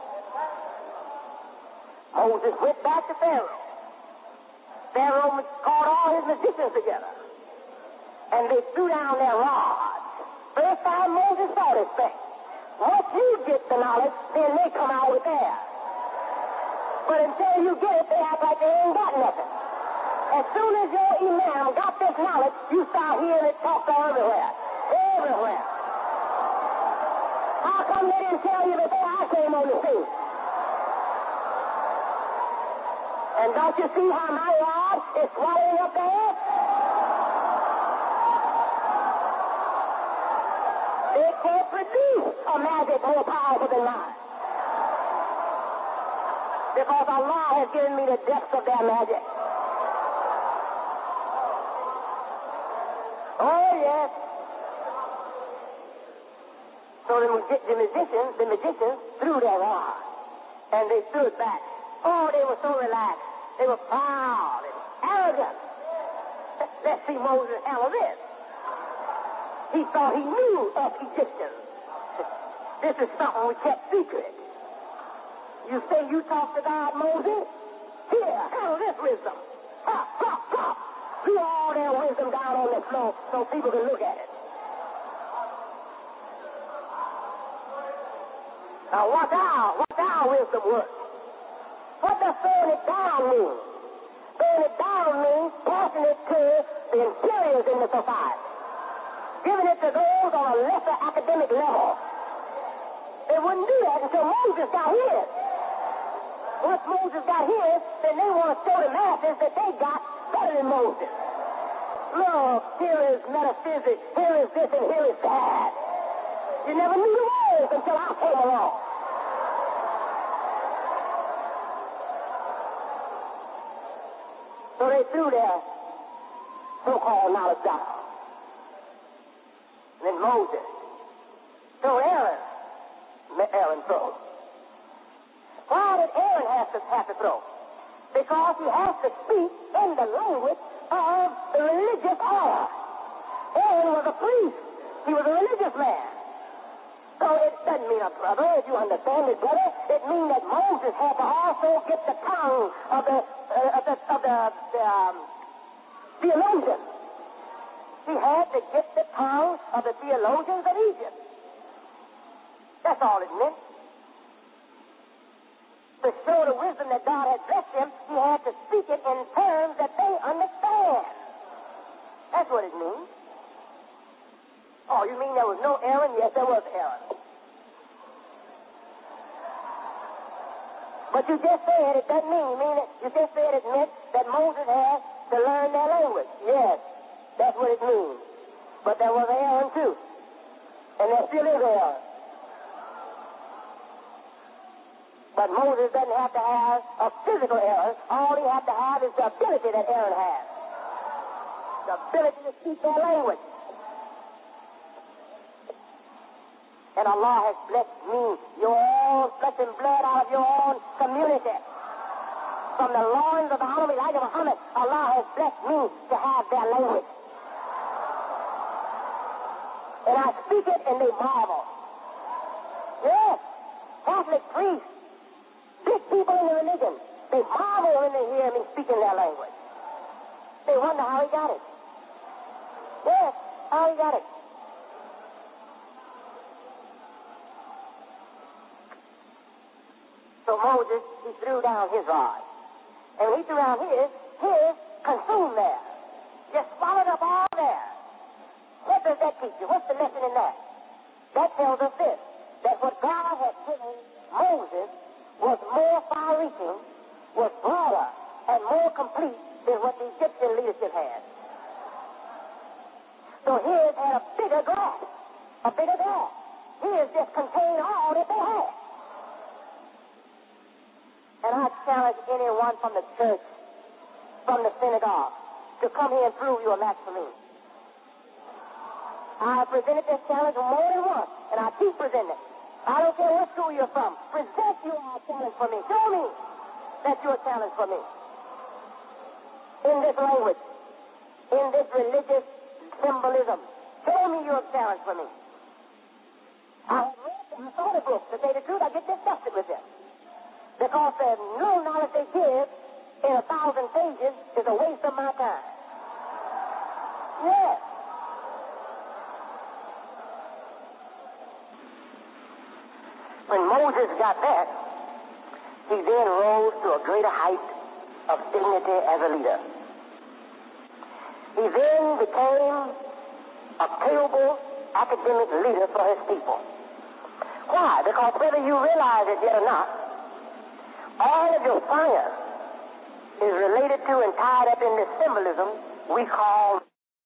Moses went back to Pharaoh. Pharaoh called all his magicians together, and they threw down their rods. First time Moses saw this thing. Once you get the knowledge, then they come out with theirs. But until you get it, they act like they ain't got nothing. As soon as your imam got this knowledge, you start hearing it talked everywhere. Everywhere. How come they didn't tell you before I came on the scene? And don't you see how my rod is swallowing up there? They can't produce a magic more powerful than mine. Because Allah has given me the depths of their magic. Oh, yes. So the magicians threw their rod, and they stood back. Oh, they were so relaxed. They were proud and arrogant. Let's see Moses handle this. He thought he knew us Egyptians. This is something we kept secret. You say you talk to God, Moses? Here, handle this wisdom. Ha, ha, ha. Threw all their wisdom down on the floor so people can look at it. Now watch our wisdom work. What does throwing it down mean? Throwing it down means passing it to the inferiors in the society. Giving it to those on a lesser academic level. They wouldn't do that until Moses got his. Once Moses got his, then they want to show the masses that they got better than Moses. Look, here is metaphysics, here is this, and here is that. You never knew the words until I came along. So they threw their so-called knowledge down. And then Moses. So Aaron throw. Why did Aaron have to throw? Because he has to speak in the language of the religious order. Aaron was a priest. He was a religious man. So it doesn't mean a brother, if you understand it better. It means that Moses had to also get the tongue of the theologians. He had to get the tongue of the theologians of Egypt. That's all it meant. To show the wisdom that God had blessed him, he had to speak it in terms that they understand. That's what it means. Oh, you mean there was no Aaron? Yes, there was Aaron. But you just said it doesn't mean it. You just said it meant that Moses had to learn their language. Yes, that's what it means. But there was Aaron too. And there still is Aaron. But Moses doesn't have to have a physical Aaron. All he has to have is the ability that Aaron has. The ability to speak their language. and Allah has blessed me, your own flesh and blood out of your own community. From the loins of the Honorable Elijah Muhammad, Allah has blessed me to have their language. And I speak it and they marvel. Yes, Catholic priests, big people in the religion, they marvel when they hear me speaking their language. They wonder how he got it. Yes, how he got it. So Moses, he threw down his rod. And when he threw down his consumed there. Just swallowed up all there. What does that teach you? What's the lesson in that? That tells us this, that what God had given Moses was more far-reaching, was broader, and more complete than what the Egyptian leadership had. So his had a bigger grasp, a bigger grasp. His just contained all that they had. And I challenge anyone from the church, from the synagogue, to come here and prove you a Nazarene. I have presented this challenge more than once, and I keep presenting it. I don't care what school you're from. Present your challenge for me. Show me that you're a challenge for me. In this language, in this religious symbolism, show me your challenge for me. I saw the book. To say the truth, I get disgusted with them. Because the no knowledge they give in 1,000 pages is a waste of my time. Yes. When Moses got that, he then rose to a greater height of dignity as a leader. He then became a capable academic leader for his people. Why? Because whether you realize it yet or not, all of your science is related to and tied up in this symbolism we call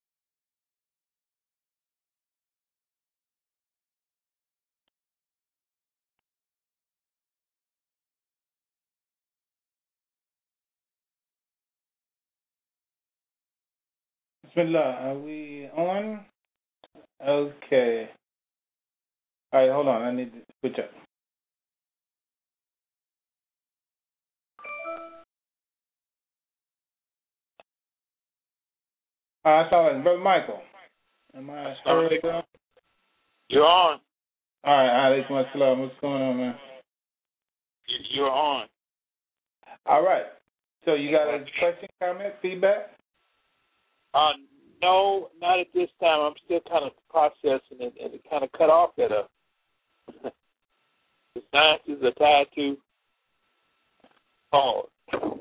Bismillah, are we on? Okay. All right, hold on. I need to switch up. I saw it. Brother Michael. Am I heard? You're on. All right, alaikum assalam. What's going on, man? You're on. All right. So you got a question, comment, feedback? No, not at this time. I'm still kind of processing it, and it kind of cut off at the sciences are tied to pause.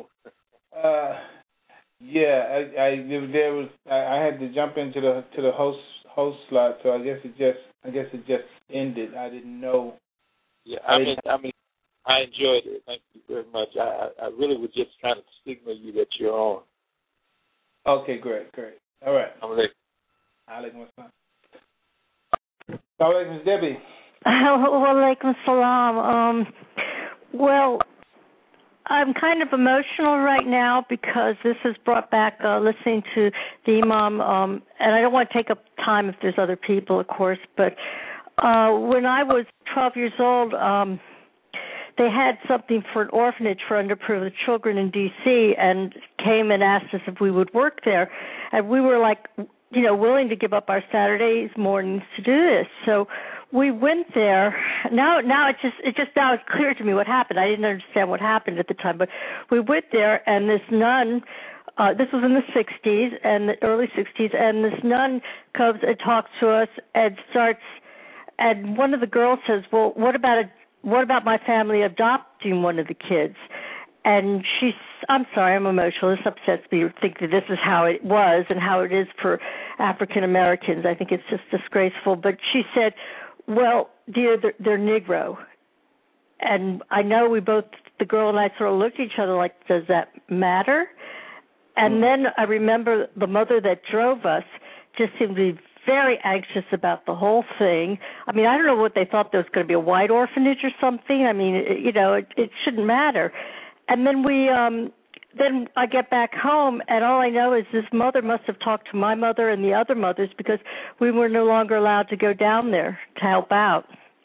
Yeah, I had to jump into the host slot, so I guess it just ended. I didn't know. Yeah, I mean, I enjoyed it. Thank you very much. I really was just trying to signal you that you're on. Okay, great. All right. Alaikum assalam. Alaikum, Debbie. Walaikum salam. Well, I'm kind of emotional right now because this has brought back listening to the Imam, and I don't want to take up time if there's other people, of course, but when I was 12 years old, they had something for an orphanage for underprivileged children in D.C. and came and asked us if we would work there. And we were like, willing to give up our Saturdays mornings to do this. So we went there. Now it's clear to me what happened. I didn't understand what happened at the time, but we went there, and this nun, this was in the 60s and the early 60s, and this nun comes and talks to us and and one of the girls says, well, what about my family adopting one of the kids? And I'm sorry, I'm emotional. This upsets me to think that this is how it was and how it is for African Americans. I think it's just disgraceful. But she said, well, dear, they're Negro. And I know the girl and I sort of looked at each other like, does that matter? And then I remember the mother that drove us just seemed to be very anxious about the whole thing. I mean, I don't know what they thought there was going to be a white orphanage or something. I mean, it shouldn't matter. And then then I get back home, and all I know is this mother must have talked to my mother and the other mothers because we were no longer allowed to go down there to help out.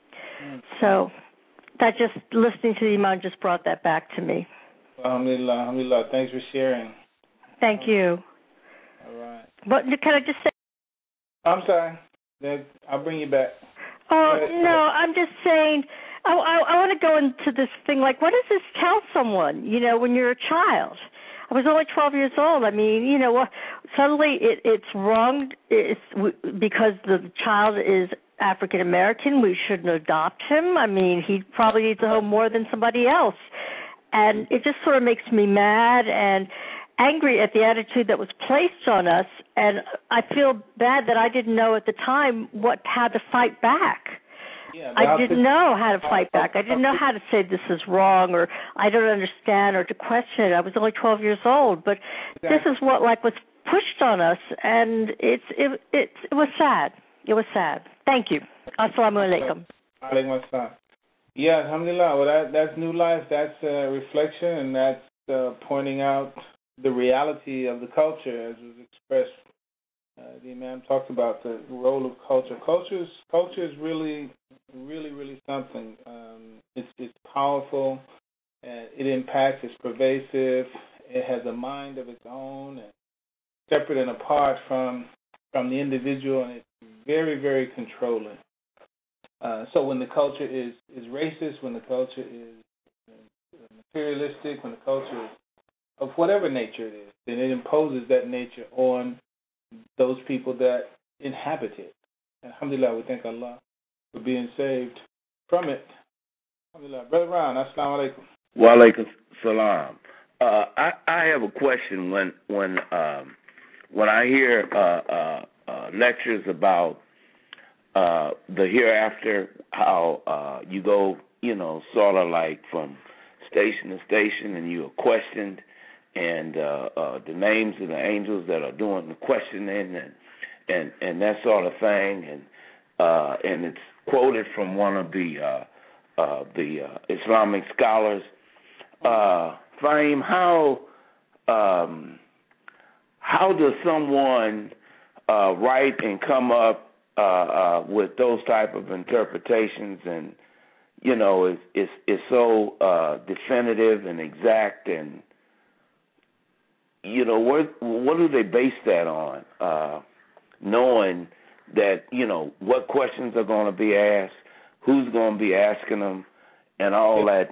So that just listening to the Imam just brought that back to me. Alhamdulillah, alhamdulillah. Thanks for sharing. Thank you. All right. But can I just say? I'm sorry. I'll bring you back. Oh, no, I'm just saying, I want to go into this thing, like, what does this tell someone, when you're a child? I was only 12 years old. I mean, suddenly it's wrong because the child is African American. We shouldn't adopt him. I mean, he probably needs a home more than somebody else. And it just sort of makes me mad and angry at the attitude that was placed on us. And I feel bad that I didn't know at the time how to fight back. Yeah, I didn't know how to fight back. I didn't know how to say this is wrong or I don't understand or to question it. I was only 12 years old, but this is what was pushed on us, and it was sad. It was sad. Thank you. Assalamu alaikum. Alaikum assalam. Yeah, alhamdulillah. Well, that's new life. That's reflection, and that's pointing out the reality of the culture as was expressed. The Imam talked about the role of culture. Culture is really, really, really something. It's powerful. It impacts. It's pervasive. It has a mind of its own, and separate and apart from the individual, and it's very, very controlling. So when the culture is racist, when the culture is materialistic, when the culture is of whatever nature it is, then it imposes that nature on those people that inhabit it. Alhamdulillah, we thank Allah for being saved from it. Alhamdulillah. Brother Ron, assalamu alaikum. Wa alaikum salam. I have a question when I hear lectures about the hereafter, how you go, sort of like from station to station, and you are questioned, and the names of the angels that are doing the questioning and that sort of thing, and it's quoted from one of the Islamic scholars. Fahim, how does someone write and come up with those type of interpretations, and it's so definitive and exact, and what do they base that on? Knowing that what questions are going to be asked, who's going to be asking them, and all that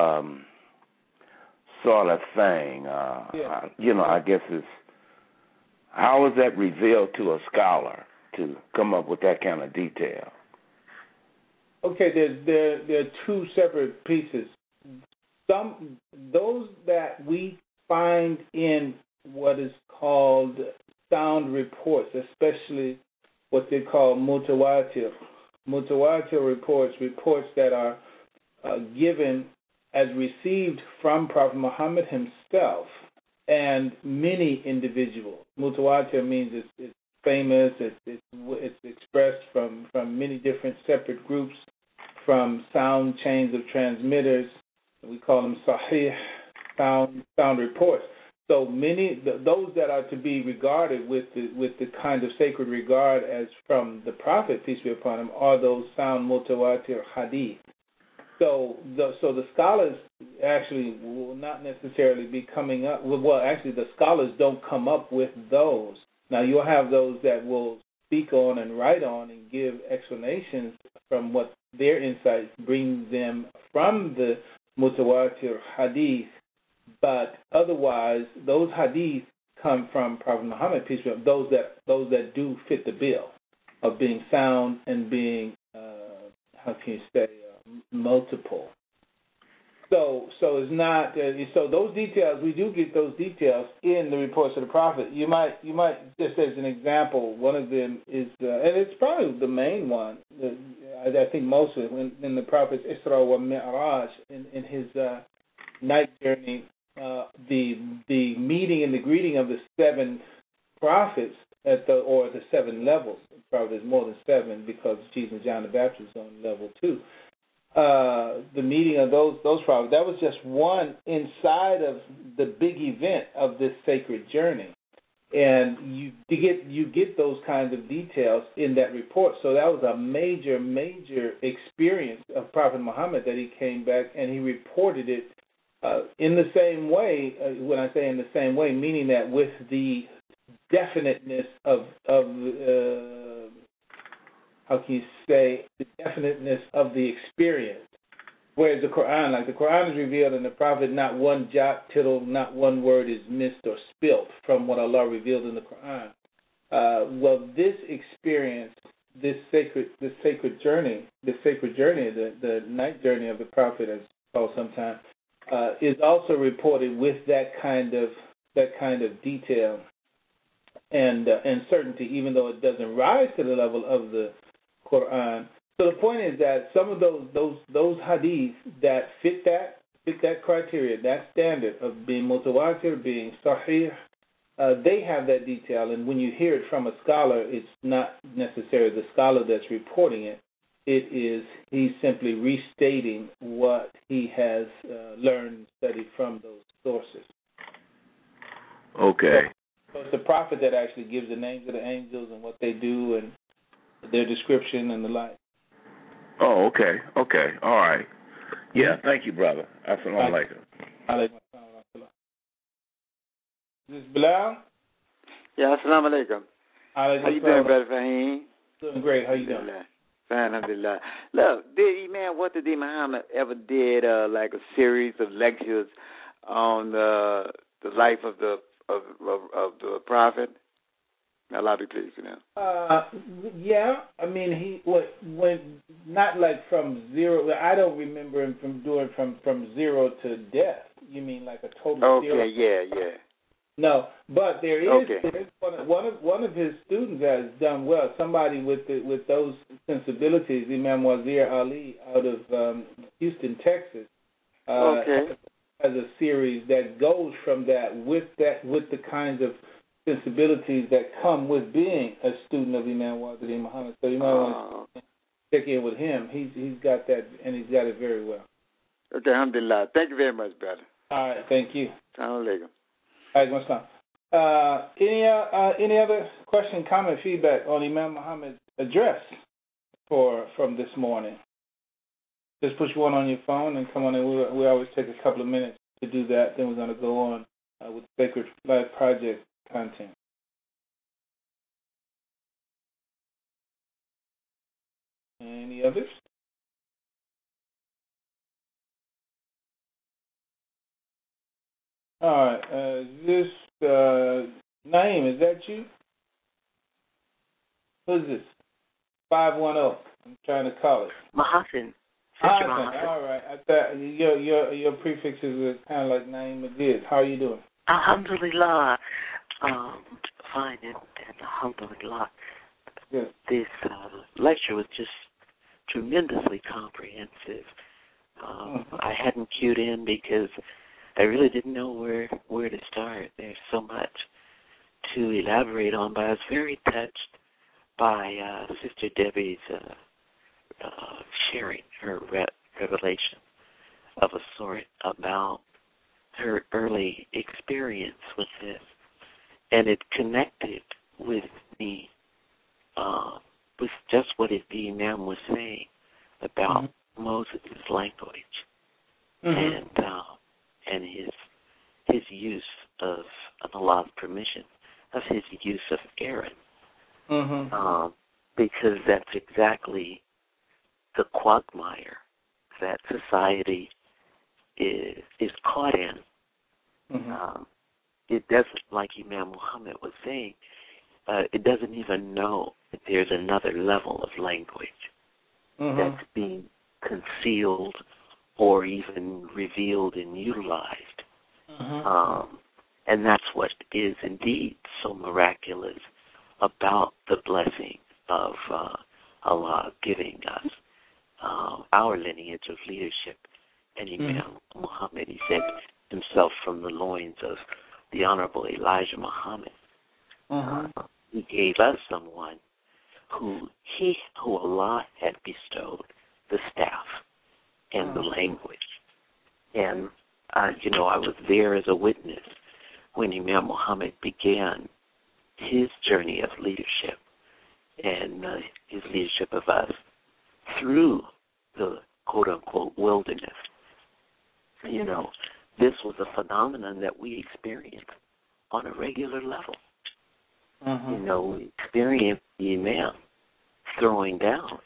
sort of thing. I guess it's how is that revealed to a scholar to come up with that kind of detail? Okay, there are two separate pieces. Those that we find in what is called sound reports, especially what they call mutawatir. Mutawatir reports that are given as received from Prophet Muhammad himself and many individuals. Mutawatir means it's famous, it's expressed from many different separate groups, from sound chains of transmitters. We call them sahih, sound reports. So those that are to be regarded with the kind of sacred regard as from the Prophet, peace be upon him, are those sound mutawatir hadith. So the scholars actually will not necessarily be coming up with, well, actually the scholars don't come up with those. Now you'll have those that will speak on and write on and give explanations from what their insights bring them from the mutawatir hadith. But otherwise, those hadith come from Prophet Muhammad, peace be upon him, those that do fit the bill of being sound and being, multiple. So it's not. So those details, we do get those details in the reports of the Prophet. You might just as an example, one of them is, and it's probably the main one. I think most of it in the Prophet's Isra wa Mi'raj, in his night journey, the meeting and the greeting of the seven prophets or the seven levels. Probably there's more than seven because Jesus and John the Baptist is on level 2. The meeting of those prophets, that was just one inside of the big event of this sacred journey. And you get those kinds of details in that report. So that was a major experience of Prophet Muhammad, that he came back and he reported it in the same way. When I say in the same way, meaning that with the definiteness of how can you say, the definiteness of the experience. Whereas the Quran is revealed in the Prophet, not one jot, tittle, not one word is missed or spilt from what Allah revealed in the Quran. Well, this experience, this sacred journey, the night journey of the Prophet, as called sometimes, is also reported with that kind of detail and certainty, even though it doesn't rise to the level of the Quran. So the point is that some of those hadith that fit that criteria, that standard of being mutawatir, being sahih, they have that detail. And when you hear it from a scholar, it's not necessarily the scholar that's reporting it. It is he's simply restating what he has learned and studied from those sources. Okay. So it's the Prophet that actually gives the names of the angels and what they do and their description and the like. Oh, okay. All right. Yeah, thank you, brother. Assalamu alaikum. This is Bilal? Yeah, assalamu alaikum. How you doing, Brother Fahim? Doing great. How you doing? Fine, alhamdulillah. Look, what did Imam Muhammad ever did like a series of lectures on the life of the Prophet? Allah be pleased with him. Yeah, I mean he went not like from zero. I don't remember him from doing from zero to death. You mean like a total zero? Okay, yeah. No, but there is okay. one of his students has done well. Somebody with those sensibilities, Imam Wazir Ali out of Houston, Texas. Has a series that goes from that with the kinds of sensibilities that come with being a student of Imam Wazir Muhammad. So you might want to check in with him. He's got that, and he's got it very well. Okay, alhamdulillah. Thank you very much, brother. All right, thank you. Assalamu alaikum. Any other question, comment, feedback on Imam Muhammad's address from this morning? Just push one on your phone and come on in. We always take a couple of minutes to do that. Then we're going to go on with Sacred Life Project content. Any others? All right. This Naeem, is that you? Who's this? 510. I'm trying to call it. Mahasin. All right. I thought your prefixes are kind of like Naeem Majid. How are you doing? Alhamdulillah. Fine and alhamdulillah. Good. This lecture was just tremendously comprehensive. I hadn't cued in because I really didn't know where to start. There's so much to elaborate on, but I was very touched by Sister Debbie's sharing her revelation of a sort about her early experience with this, and it connected with me with just what the Imam was saying about Moses' language and his use of Allah's permission of his use of Aaron, because that's exactly the quagmire that society is caught in. It doesn't, like Imam Muhammad was saying, it doesn't even know that there's another level of language that's being concealed or even revealed and utilized. And that's what is indeed so miraculous about the blessing of Allah giving us our lineage of leadership. And Imam Muhammad, he said himself from the loins of the Honorable Elijah Muhammad. He gave us someone who Allah had bestowed the staff and the language. And, I was there as a witness when Imam Muhammad began his journey of leadership and his leadership of us through the quote-unquote wilderness. This was a phenomenon that we experienced on a regular level. We experienced the Imam throwing down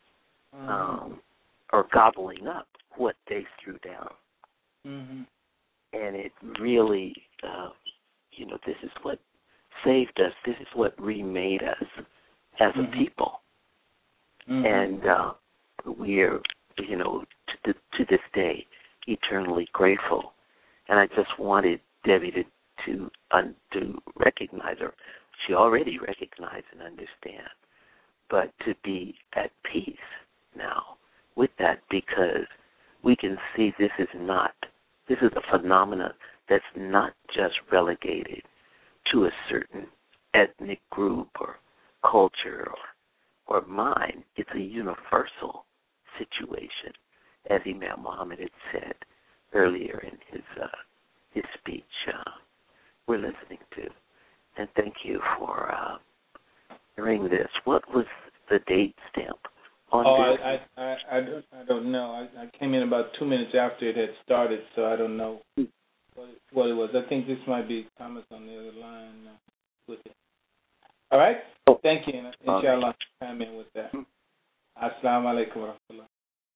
or gobbling up what they threw down. And it really, this is what saved us. This is what remade us as a people. And we're, to this day, eternally grateful. And I just wanted Debbie to recognize her. She already recognized and understand, but to be at peace now with that, because we can see this is a phenomenon that's not just relegated to a certain ethnic group or culture or mind. It's a universal situation, as Imam Muhammad had said earlier in his speech we're listening to. And thank you for hearing this. What was the date stamp on this? I don't know. I came in about 2 minutes after it had started, so I don't know what it was. I think this might be Thomas on the other line with it. All right? Thank you. Inshallah, I'll chime in with that. Assalamu alaikum wa rahmatullah.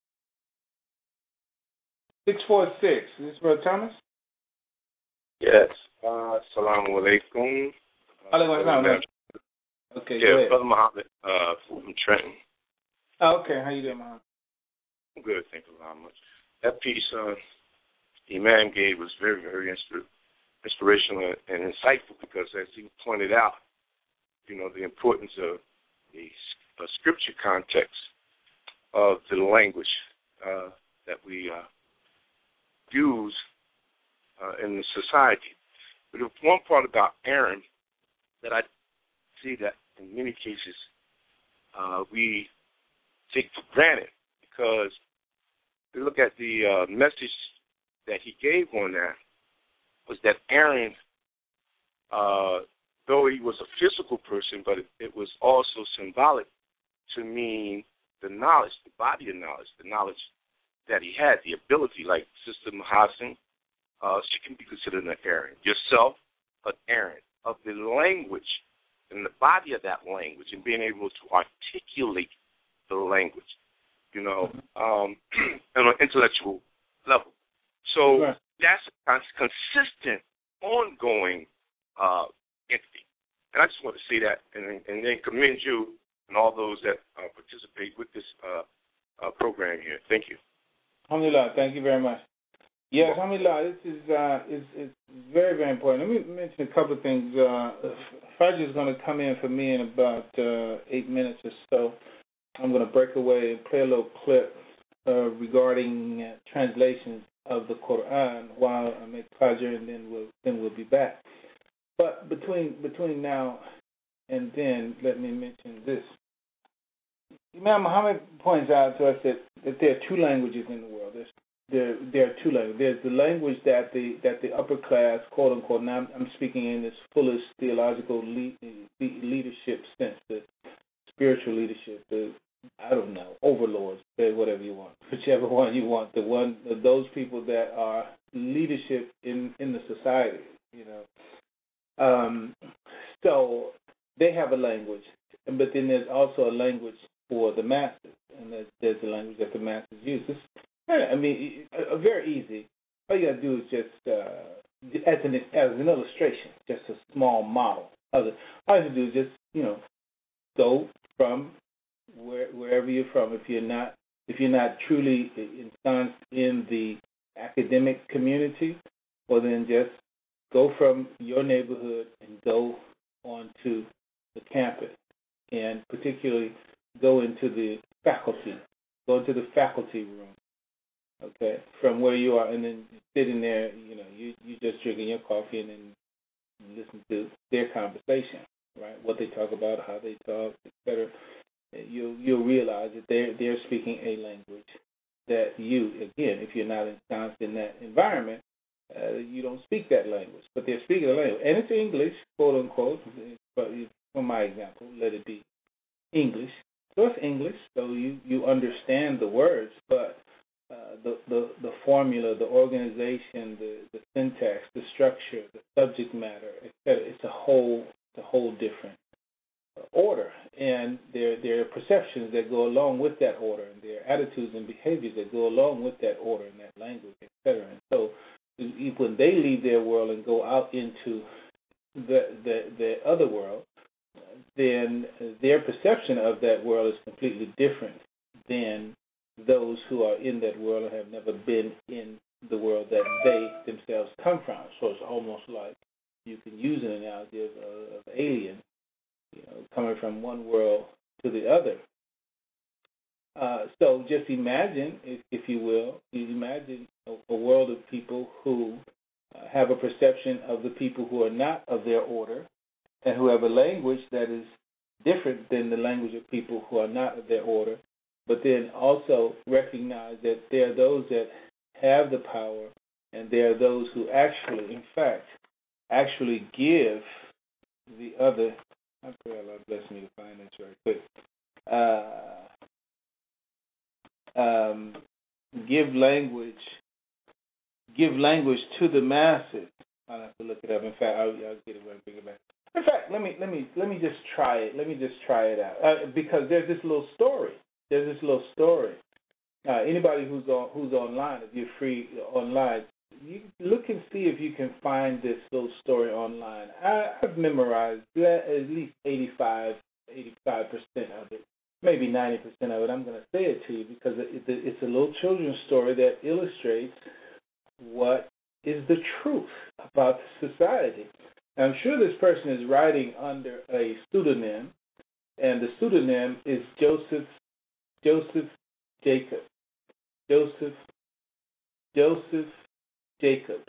646. Is this Brother Thomas? Yes. Assalamu alaikum. Okay, yeah, go ahead. Brother Muhammad from Trenton. Oh, okay. How you doing, Muhammad? I'm good, thank you very much. That piece the Imam gave was very, very inspirational and insightful because, as he pointed out, the importance of the scripture context of the language that we use in the society. But there's one part about Aaron that I see that in many cases we take for granted, because we look at the message that he gave on that was that Aaron, though he was a physical person, but it was also symbolic to mean the knowledge, the body of knowledge, the knowledge that he had, the ability, like Sister Mahasin, she can be considered an Aaron. Yourself, an Aaron, of the language and the body of that language and being able to articulate the language, on an intellectual level. So that's a consistent, ongoing entity. And I just want to say that and then commend you and all those that participate with this program here. Thank you. Alhamdulillah, thank you very much. Yes, alhamdulillah, this is very, very important. Let me mention a couple of things. Fajr is going to come in for me in about 8 minutes or so. I'm going to break away and play a little clip regarding translations of the Quran while I make Fajr, and then we'll be back. But between now and then, let me mention this. Imam Muhammad points out to us that there are two languages in the world. There are two languages. There's the language that the upper class, quote unquote, now I'm speaking in this fullest theological leadership sense, the spiritual leadership, the overlords, say whatever you want, whichever one you want, those people that are leadership in the society, So they have a language, but then there's also a language for the masses, and there's the language that the masses use. Very easy. All you got to do is just, as an illustration, just a small model of it. All you have to do is just, go from wherever you're from. If you're not truly ensconced in the academic community, well then just go from your neighborhood and go onto the campus, and particularly go into the faculty room. Okay, from where you are, and then sitting there, you just drinking your coffee and then listen to their conversation, right? What they talk about, how they talk, etc. You'll realize that they're speaking a language that you, again, if you're not ensconced in that environment, you don't speak that language, but they're speaking a language, and it's English, quote unquote. but for my example, let it be English. So it's English, so you understand the words, but the formula, the organization, the syntax, the structure, the subject matter, etc. It's a whole different order, and there are perceptions that go along with that order, and there are attitudes and behaviors that go along with that order and that language, etc. And so when they leave their world and go out into the other world, then their perception of that world is completely different than those who are in that world and have never been in the world that they themselves come from. So it's almost like you can use an analogy of alien, coming from one world to the other. So just imagine, if you will, imagine a world of people who have a perception of the people who are not of their order, and who have a language that is different than the language of people who are not of their order, but then also recognize that there are those that have the power, and there are those who actually, in fact, give the other. I pray Allah bless me to find this right quick. Give language to the masses. I'll have to look it up. In fact, I'll get it when I bring it back. In fact, let me just try it. Let me just try it out because there's this little story. Anybody who's online, if you're free online, you look and see if you can find this little story online. I've memorized at least 85% of it, maybe 90% of it. I'm going to say it to you because it's a little children's story that illustrates what is the truth about society. Now, I'm sure this person is writing under a pseudonym, and the pseudonym is Joseph Jacobs. Joseph Jacobs.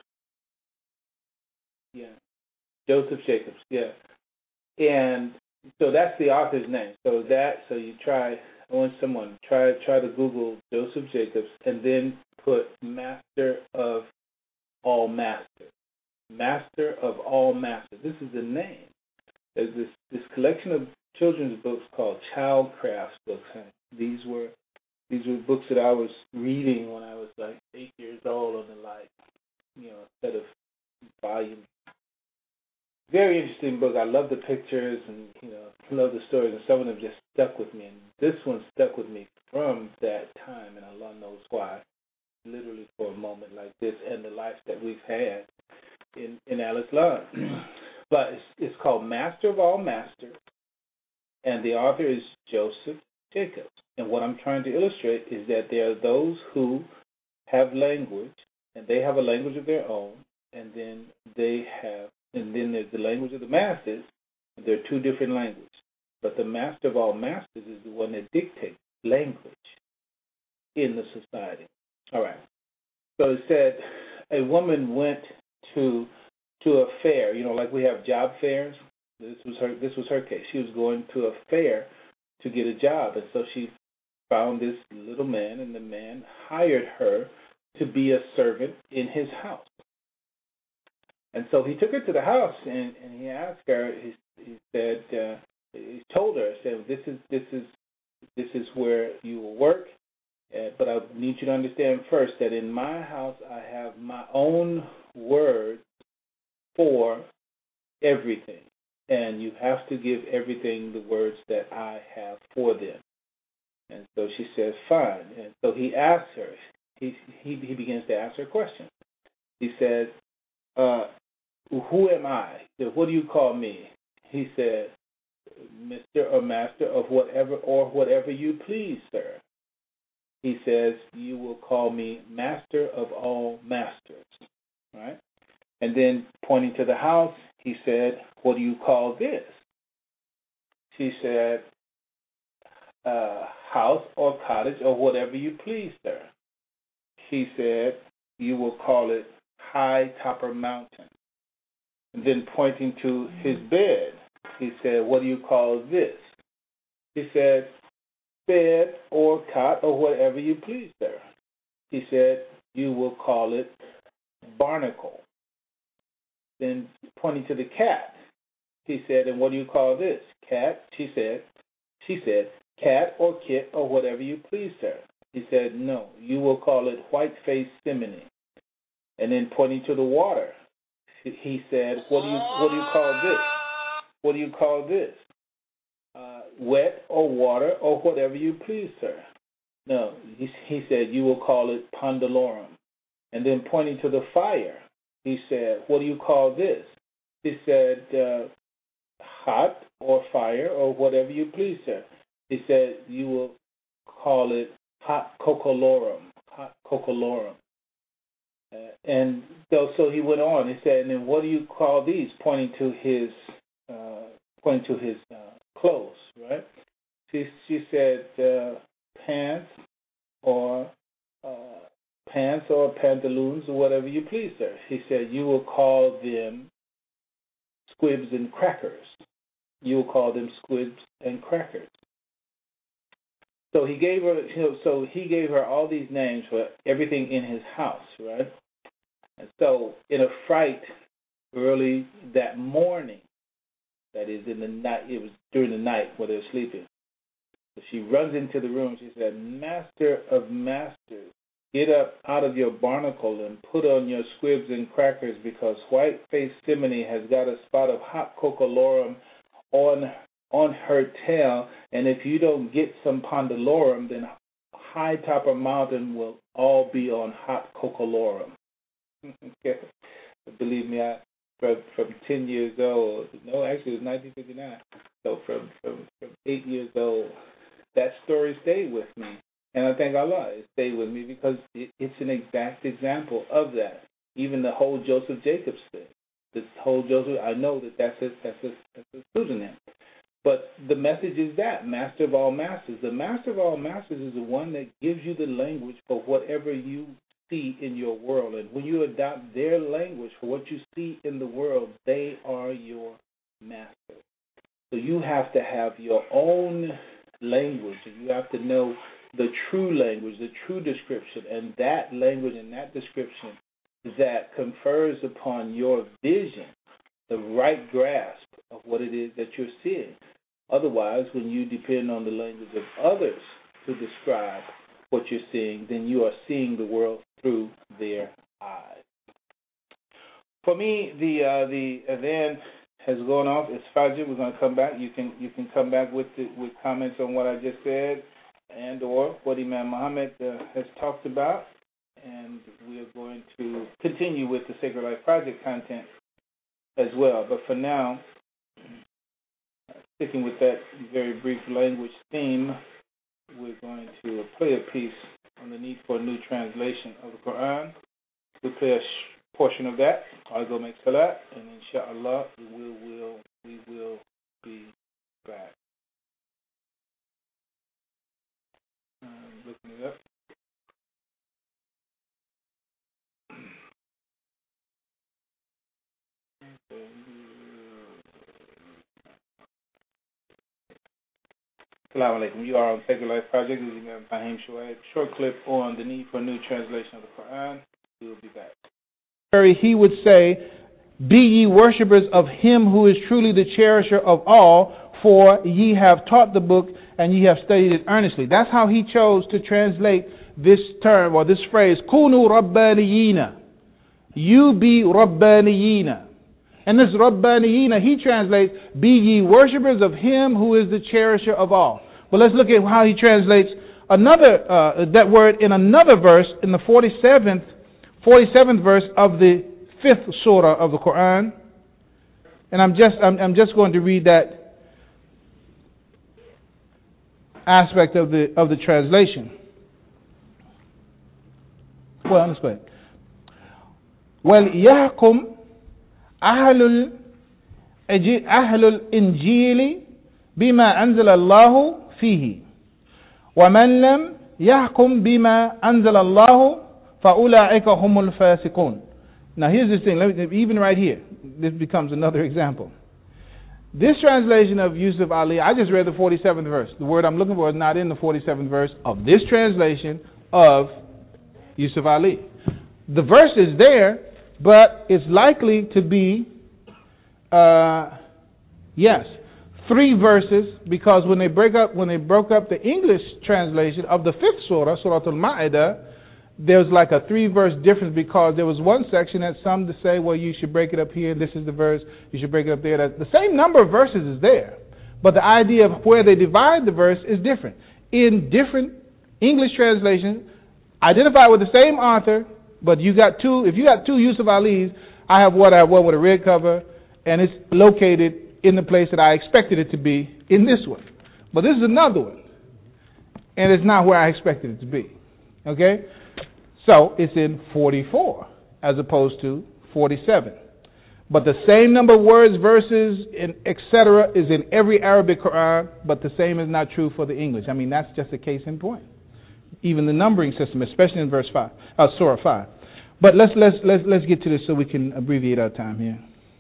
Yeah. Joseph Jacobs, yeah. And so that's the author's name. So you try, I want someone try to Google Joseph Jacobs and then put Master of All Masters. Master of All Masters. This is the name. There's this collection of children's books called Childcraft books. These were books that I was reading when I was like 8 years old on the like, instead of volumes. Very interesting book. I love the pictures and love the stories, and some of them just stuck with me. And this one stuck with me from that time, and Allah knows why. Literally for a moment like this, and the life that we've had in Al-Islam. But it's called Master of All Masters, and the author is Joseph Jacobs. And what I'm trying to illustrate is that there are those who have language, and they have a language of their own, and then there's the language of the masses, and there are two different languages. But the Master of All Masters is the one that dictates language in the society. All right. So it said a woman went to a fair, like we have job fairs. This was her case. She was going to a fair to get a job, and so she found this little man, and the man hired her to be a servant in his house. And so he took her to the house, and he asked her. He said, he told her, this is where you will work, but I need you to understand first that in my house I have my own word for everything, and you have to give everything the words that I have for them. And so she says, fine. And so he asks her. He begins to ask her questions. He says, who am I? What do you call me? He said, Mr. or Master of whatever you please, sir. He says, you will call me Master of All Masters. Right? And then pointing to the house, he said, what do you call this? She said, house or cottage or whatever you please, sir. He said, you will call it High Topper Mountain. And then pointing to his bed, he said, what do you call this? He said, bed or cot or whatever you please, sir. He said, you will call it Barnacle. Then pointing to the cat, He said, and what do you call this? Cat? She said, cat or kit or whatever you please, sir. He said, no, you will call it white-faced simony. And then pointing to the water, he said, what do you call this? What do you call this? Wet or water or whatever you please, sir. No, he said, you will call it Pandalorum. And then pointing to the fire, he said, what do you call this? He said, hot or fire or whatever you please, sir. He said, you will call it hot cocolorum, hot cocolorum. And so he went on. He said, and then what do you call these? Pointing to his clothes, right? She said pants or pantaloons or whatever you please, sir. He said, you will call them squibs and crackers. You will call them squibs and crackers. So he gave her all these names for everything in his house, right? And so in a fright early that morning, that is in the night, it was during the night while they were sleeping. So she runs into the room. She said, Master of masters, get up out of your barnacle and put on your squibs and crackers, because white-faced simony has got a spot of hot cocolorum on her tail, and if you don't get some Pandalorum, then High Topper Mountain will all be on hot cocolorum. Believe me, from 10 years old, no, actually it was 1959, so from 8 years old, that story stayed with me. And I thank Allah it stayed with me, because it's an exact example of that. Even the whole Joseph Jacobs thing. This whole Joseph, I know that's a pseudonym. But the message is that, Master of all masters. The Master of all masters is the one that gives you the language for whatever you see in your world. And when you adopt their language for what you see in the world, they are your master. So you have to have your own language, and you have to know the true language, the true description, and that language and that description that confers upon your vision the right grasp of what it is that you're seeing. Otherwise, when you depend on the language of others to describe what you're seeing, then you are seeing the world through their eyes. For me, the adhan has gone off. It's Fajr. We're going to come back. You can come back with comments on what I just said and or what Imam Muhammad has talked about, and we are going to continue with the Sacred Life Project content as well. But for now, sticking with that very brief language theme, we're going to play a piece on the need for a new translation of the Quran. We'll play a portion of that. I'll go make salat, and inshallah we will be back. Looking it up. Assalamu alaikum. You are on Sacred Life Project. This is Imam Fahim Shuaib. Short clip on the need for a new translation of the Quran. We will be back. He would say, be ye worshippers of him who is truly the cherisher of all, for ye have taught the book and ye have studied it earnestly. That's how he chose to translate this term or this phrase, Kunu Rabbaniyina. You be Rabbaniyina. And this Rabbaniyina, he translates, be ye worshippers of him who is the cherisher of all. But let's look at how he translates that word in another verse, in the 47th verse of the 5th surah of the Quran. And I'm just going to read that aspect of the translation. Well, let's go ahead. وَلْيَحْكُمْ أهل الإنجيل بما أنزل الله فيه ومن لم يحكم بما أنزل الله فأولئك هم الفاسقون. Now here's this thing, even right here, this becomes another example. This translation of Yusuf Ali, I just read the 47th verse. The word I'm looking for is not in the 47th verse of this translation of Yusuf Ali. The verse is there, but it's likely to be Yes. 3 verses, because when they broke up the English translation of the 5th surah, Surah Al-Ma'idah, there's like a 3-verse difference, because there was one section that some to say, well, you should break it up here, this is the verse, you should break it up there. The same number of verses is there, but the idea of where they divide the verse is different. In different English translations, identified with the same author, but if you got two Yusuf Ali's, I have one with a red cover, and it's located in the place that I expected it to be in this one. But this is another one, and it's not where I expected it to be. Okay? So it's in 44 as opposed to 47. But the same number of words, verses, etc. is in every Arabic Quran, but the same is not true for the English. I mean, that's just a case in point. Even the numbering system, especially in Surah 5. But let's get to this so we can abbreviate our time here.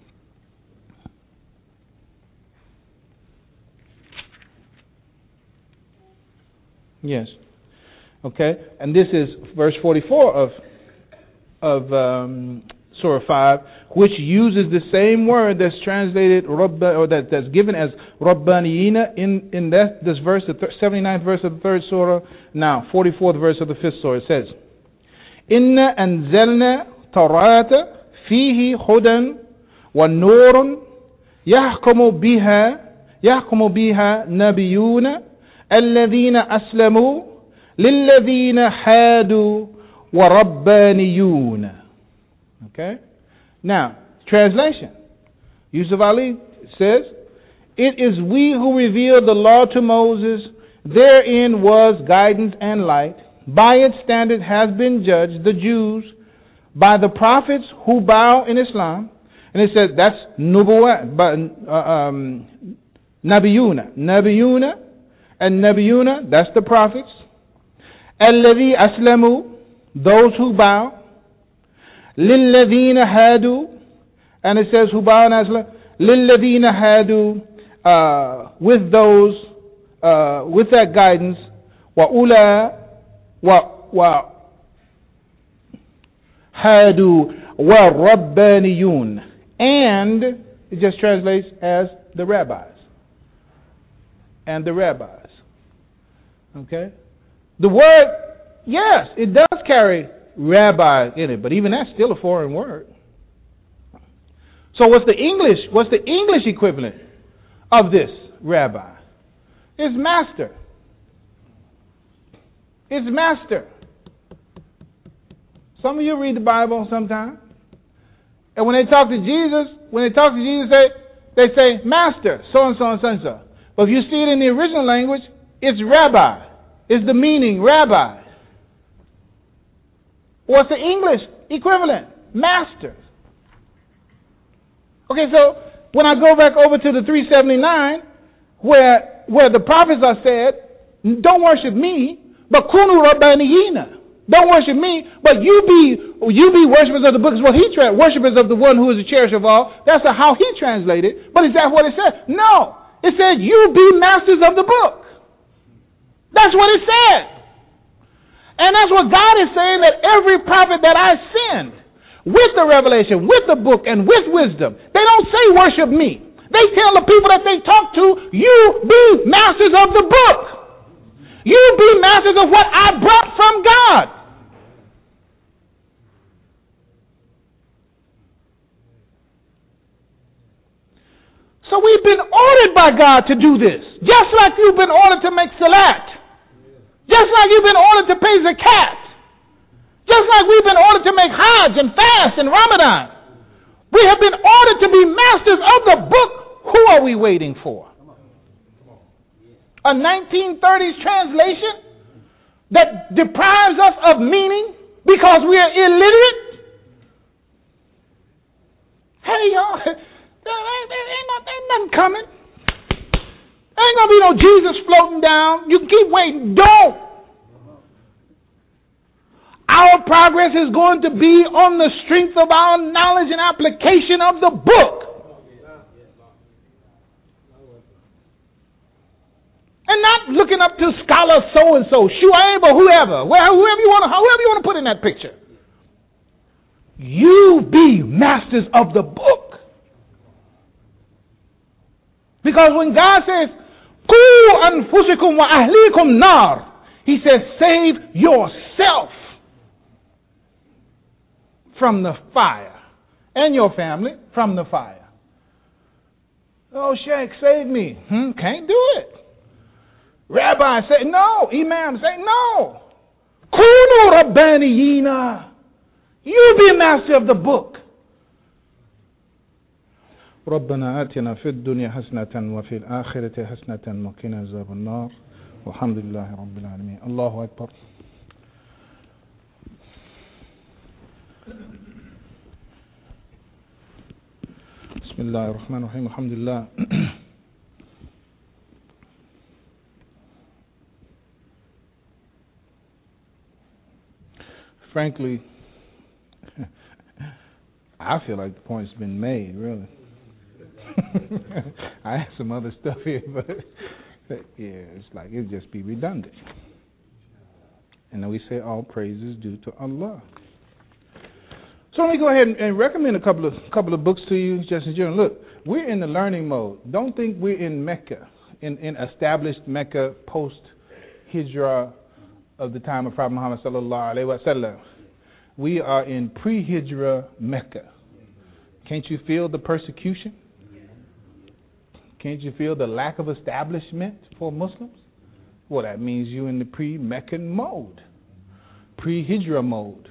Yes. Okay. And this is verse 44 of Surah 5, which uses the same word that's translated or that's given as Rabbaniyina in this verse, the 79th verse of the 3rd Surah. Now, 44th verse of the 5th Surah, it says, Inna anzalna Tawrata fihi hudan wa nurun yahkumu biha nabiyuna الذين أسلموا للذين حادوا وربانيون. Okay? Now, translation. Yusuf Ali says, it is we who revealed the law to Moses. Therein was guidance and light. By its standard has been judged the Jews by the prophets who bow in Islam. And it says that's Nubuwwat, Nabiyuna. And Nabiyuna, that's the prophets. Alladhi aslamu, those who bow. Lilladhina hadu, and it says who bow and aslam. Lilladhina hadu, with those, with that guidance. Wa hadu wa rabbaniyun, and it just translates as the rabbis. And the rabbis. Okay? The word, yes, it does carry rabbi in it, but even that's still a foreign word. So what's the English equivalent of this rabbi? It's master. It's master. Some of you read the Bible sometime, and when they talk to Jesus, they say master, so and so and so and so. But if you see it in the original language, it's rabbi. It's the meaning, rabbi. What's the English equivalent? Master. Okay, so when I go back over to the 379, where the prophets are said, don't worship me, but kunu rabbaniyina. Don't worship me, but you be worshipers of the book. Is what he worshipers of the one who is the cherisher of all. That's how he translated. But is that what it said? No. It said, you be masters of the book. That's what it said. And that's what God is saying, that every prophet that I send with the revelation, with the book, and with wisdom, they don't say worship me. They tell the people that they talk to, you be masters of the book. You be masters of what I brought from God. So we've been ordered by God to do this. Just like you've been ordered to make salat. Just like you've been ordered to pay zakat. Just like we've been ordered to make hajj and fast and Ramadan. We have been ordered to be masters of the book. Who are we waiting for? A 1930s translation that deprives us of meaning because we are illiterate? Hey, y'all. Ain't nothing coming. There ain't gonna be no Jesus floating down. You keep waiting. Don't. Our progress is going to be on the strength of our knowledge and application of the book. And not looking up to scholar so and so, Shuaib or whoever you want to put in that picture. You be masters of the book. Because when God says, Qu anfusikum wa ahlikum nar, He says, save yourself from the fire and your family from the fire. Oh, Sheikh, save me. Can't do it. Rabbi, say no. Imam, say no. Kunu Rabbaniyina. You be master of the book. ربنا آتنا في الدنيا حسنة وفي الآخرة حسنة وقنا عذاب النار والحمد لله رب العالمين. الله أكبر. بسم الله الرحمن الرحيم. الحمد لله. Frankly, I feel like the point's been made, really. I have some other stuff here, but yeah, it's like it'd just be redundant. And then we say all praise is due to Allah. So let me go ahead and recommend a couple of books to you, just in general. Look, we're in the learning mode. Don't think we're in Mecca, in established Mecca post-Hijrah of the time of Prophet Muhammad sallallahu alaihi wasallam. We are in pre-Hijrah Mecca. Can't you feel the persecution? Can't you feel the lack of establishment for Muslims? Well, that means you're in the pre-Meccan mode, pre-Hijrah mode.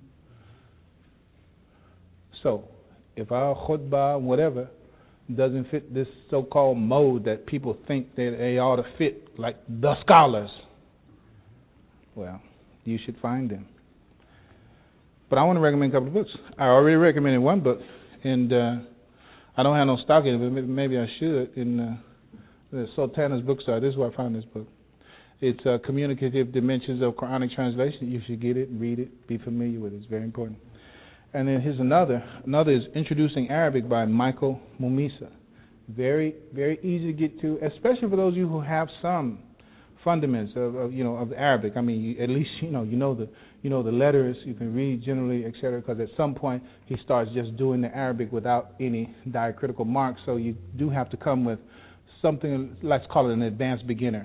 So, if our khutbah, whatever, doesn't fit this so-called mode that people think that they ought to fit, like the scholars, well, you should find them. But I want to recommend a couple of books. I already recommended one book, and I don't have no stock in it, but maybe I should. In the Sultana's Bookstore, this is where I found this book. It's Communicative Dimensions of Quranic Translation. You should get it, read it, be familiar with it. It's very important. And then here's another. Another is Introducing Arabic by Michael Mumisa. Very, very easy to get to, especially for those of you who have some fundamentals of the Arabic. I mean, at least you know the letters. You can read generally, etc. Because at some point he starts just doing the Arabic without any diacritical marks. So you do have to come with something. Let's call it an advanced beginner.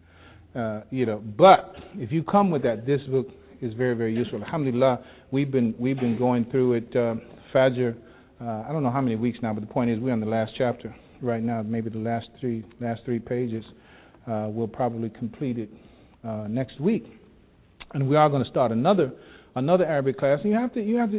But if you come with that, this book is very, very useful. Alhamdulillah, we've been going through it. Fajr. I don't know how many weeks now, but the point is we're on the last chapter right now. Maybe the last three pages. We'll probably complete it next week, and we are going to start another Arabic class. We have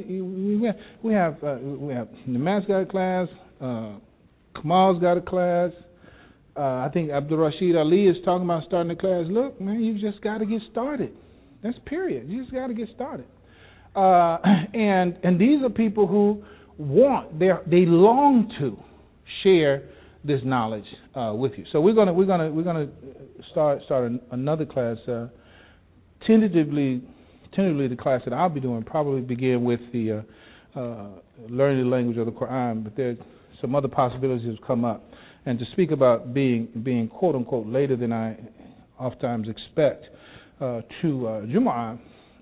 Namaz got a class, Kamal's got a class. I think Abdul Rashid Ali is talking about starting a class. Look, man, you just got to get started. That's period. You just got to get started. And these are people who they long to share this knowledge with you. So we're gonna start another class. Tentatively, the class that I'll be doing probably begin with the learning the language of the Quran, but there's some other possibilities that come up. And to speak about being quote unquote later than I oftentimes expect to Jumu'ah,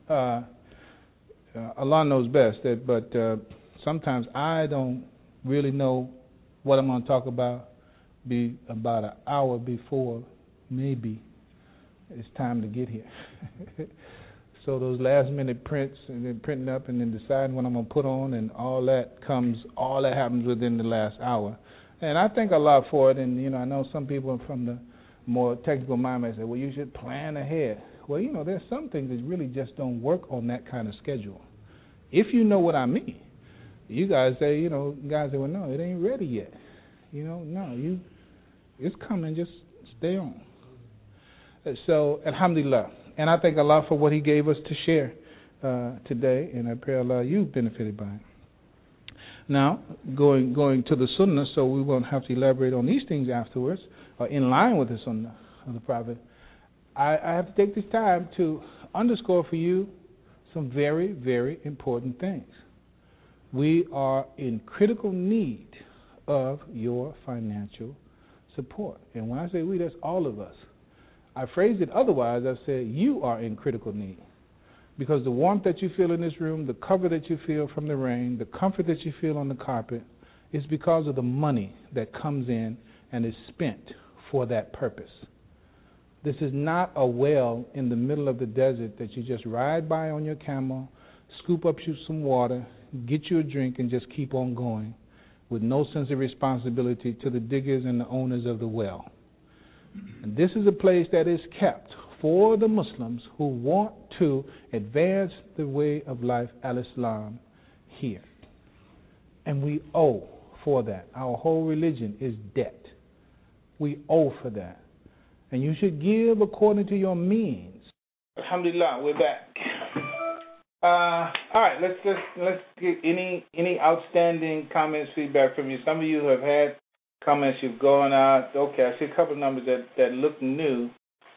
Allah knows best. But sometimes I don't really know what I'm going to talk about. Be about an hour before maybe it's time to get here. So those last minute prints and then printing up and then deciding what I'm going to put on and all that happens within the last hour. And I thank Allah for it. And I know some people from the more technical mind may say, well, you should plan ahead. Well, there's some things that really just don't work on that kind of schedule. If you know what I mean. You guys say, well, no, it ain't ready yet. It's coming, just stay on. So, alhamdulillah. And I thank Allah for what He gave us to share today, and I pray Allah you've benefited by it. Now, going to the Sunnah, so we won't have to elaborate on these things afterwards, in line with the Sunnah of the Prophet. I have to take this time to underscore for you some very, very important things. We are in critical need of your financial support. And when I say we, that's all of us. I phrased it otherwise. I said you are in critical need. Because the warmth that you feel in this room, the cover that you feel from the rain, the comfort that you feel on the carpet, is because of the money that comes in and is spent for that purpose. This is not a well in the middle of the desert that you just ride by on your camel, scoop up you some water, get you a drink, and just keep on going with no sense of responsibility to the diggers and the owners of the well. And this is a place that is kept for the Muslims who want to advance the way of life, al-Islam, here. And we owe for that. Our whole religion is debt. We owe for that. And you should give according to your means. Alhamdulillah, we're back. All right, let's get any outstanding comments, feedback from you. Some of you have had comments, you've gone out. Okay, I see a couple of numbers that look new.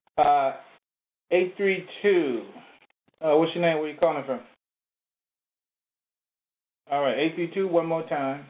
832. What's your name? Where are you calling from? All right, 832. One more time.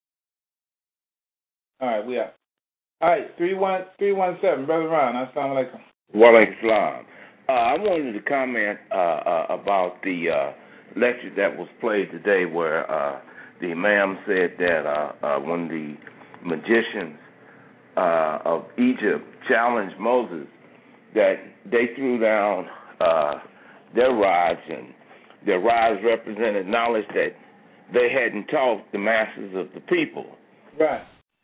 All right, we are. All right, 317. Brother Ron. Assalamu alaikum. Wa alaikum salam. I wanted to comment about the lecture that was played today, where the Imam said that when the magicians of Egypt challenged Moses, that they threw down their rods, and their rods represented knowledge that they hadn't taught the masses of the people, right?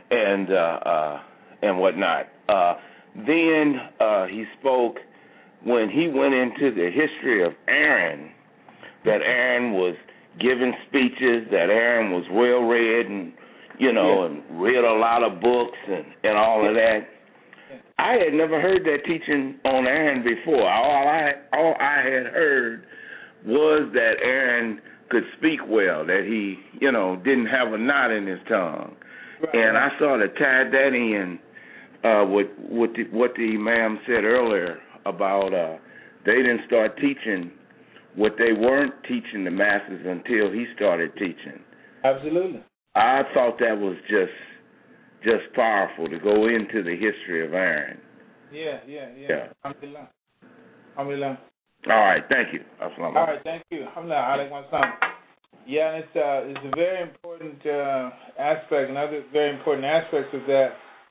And whatnot. Then he spoke when he went into the history of Aaron, that Aaron was giving speeches, that Aaron was well read, and and read a lot of books and all of that. I had never heard that teaching on Aaron before. All I had heard was that Aaron could speak well, that he, didn't have a knot in his tongue. Right. And I sort of tied that in with what the Imam said earlier about they didn't start teaching what they weren't teaching the masses until he started teaching. Absolutely. I thought that was just powerful to go into the history of Aaron. Yeah. Alhamdulillah. Alhamdulillah. All right, thank you. All right, thank you. Alhamdulillah. Alaikum assalam. Yeah, and it's a very important aspect. Another very important aspect of that.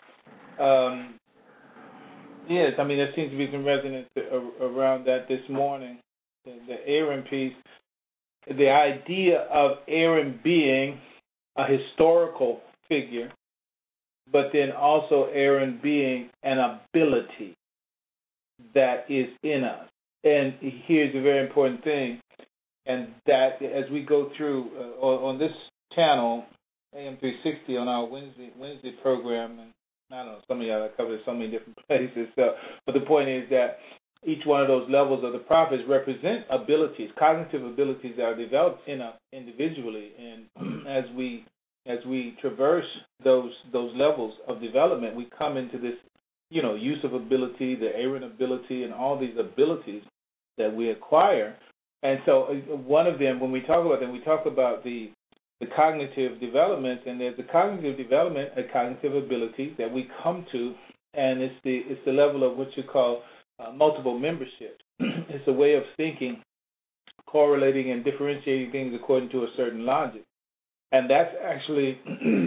Yes, I mean, there seems to be some resonance around that this morning. The Aaron piece, the idea of Aaron being a historical figure, but then also Aaron being an ability that is in us. And here's a very important thing, and that as we go through on this channel, AM 360, on our Wednesday program, and I don't know, some of y'all have covered so many different places. But the point is that each one of those levels of the prophets represent abilities, cognitive abilities that are developed in us individually. And as we traverse those levels of development, we come into this, use of ability, the Aaron ability, and all these abilities that we acquire. And so one of them, when we talk about them, we talk about the cognitive developments, and there's a cognitive development, a cognitive ability that we come to, and it's the level of what you call multiple membership. It's a way of thinking, correlating and differentiating things according to a certain logic, and that's actually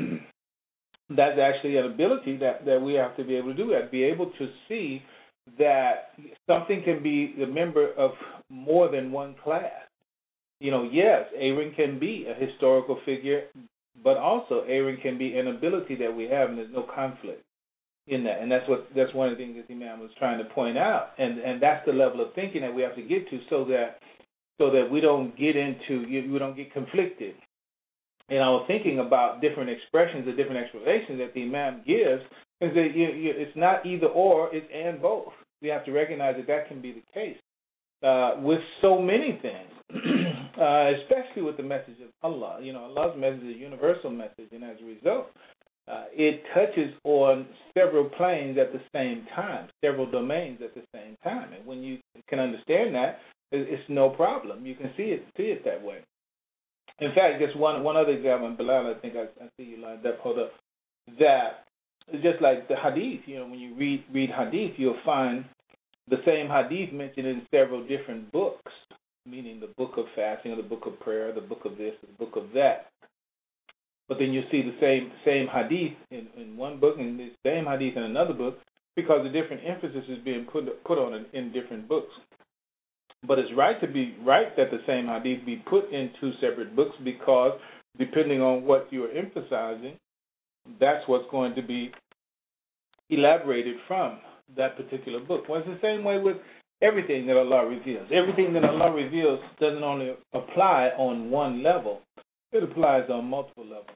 an ability that we have to be able to do. That be able to see that something can be a member of more than one class. Yes, Aaron can be a historical figure, but also Aaron can be an ability that we have, and there's no conflict in that. And that's one of the things that Imam was trying to point out. And that's the level of thinking that we have to get to, so that we don't get conflicted in our thinking about different expressions or different explanations that the Imam gives. Is that it's not either or, it's and both. We have to recognize that can be the case with so many things, especially with the message of Allah. Allah's message is a universal message, and as a result, it touches on several planes at the same time, several domains at the same time. And when you can understand that, it's no problem. You can see it that way. In fact, just one other example, Bilal, I think I see you lined up. Hold up. That just like the hadith, when you read hadith, you'll find the same hadith mentioned in several different books, meaning the book of fasting, or the book of prayer, the book of this, the book of that. but then you see the same hadith in one book and the same hadith in another book, because the different emphasis is being put on it in different books. But it's right that the same hadith be put in two separate books, because depending on what you're emphasizing, that's what's going to be elaborated from that particular book. Well, it's the same way with everything that Allah reveals. Everything that Allah reveals doesn't only apply on one level, it applies on multiple levels.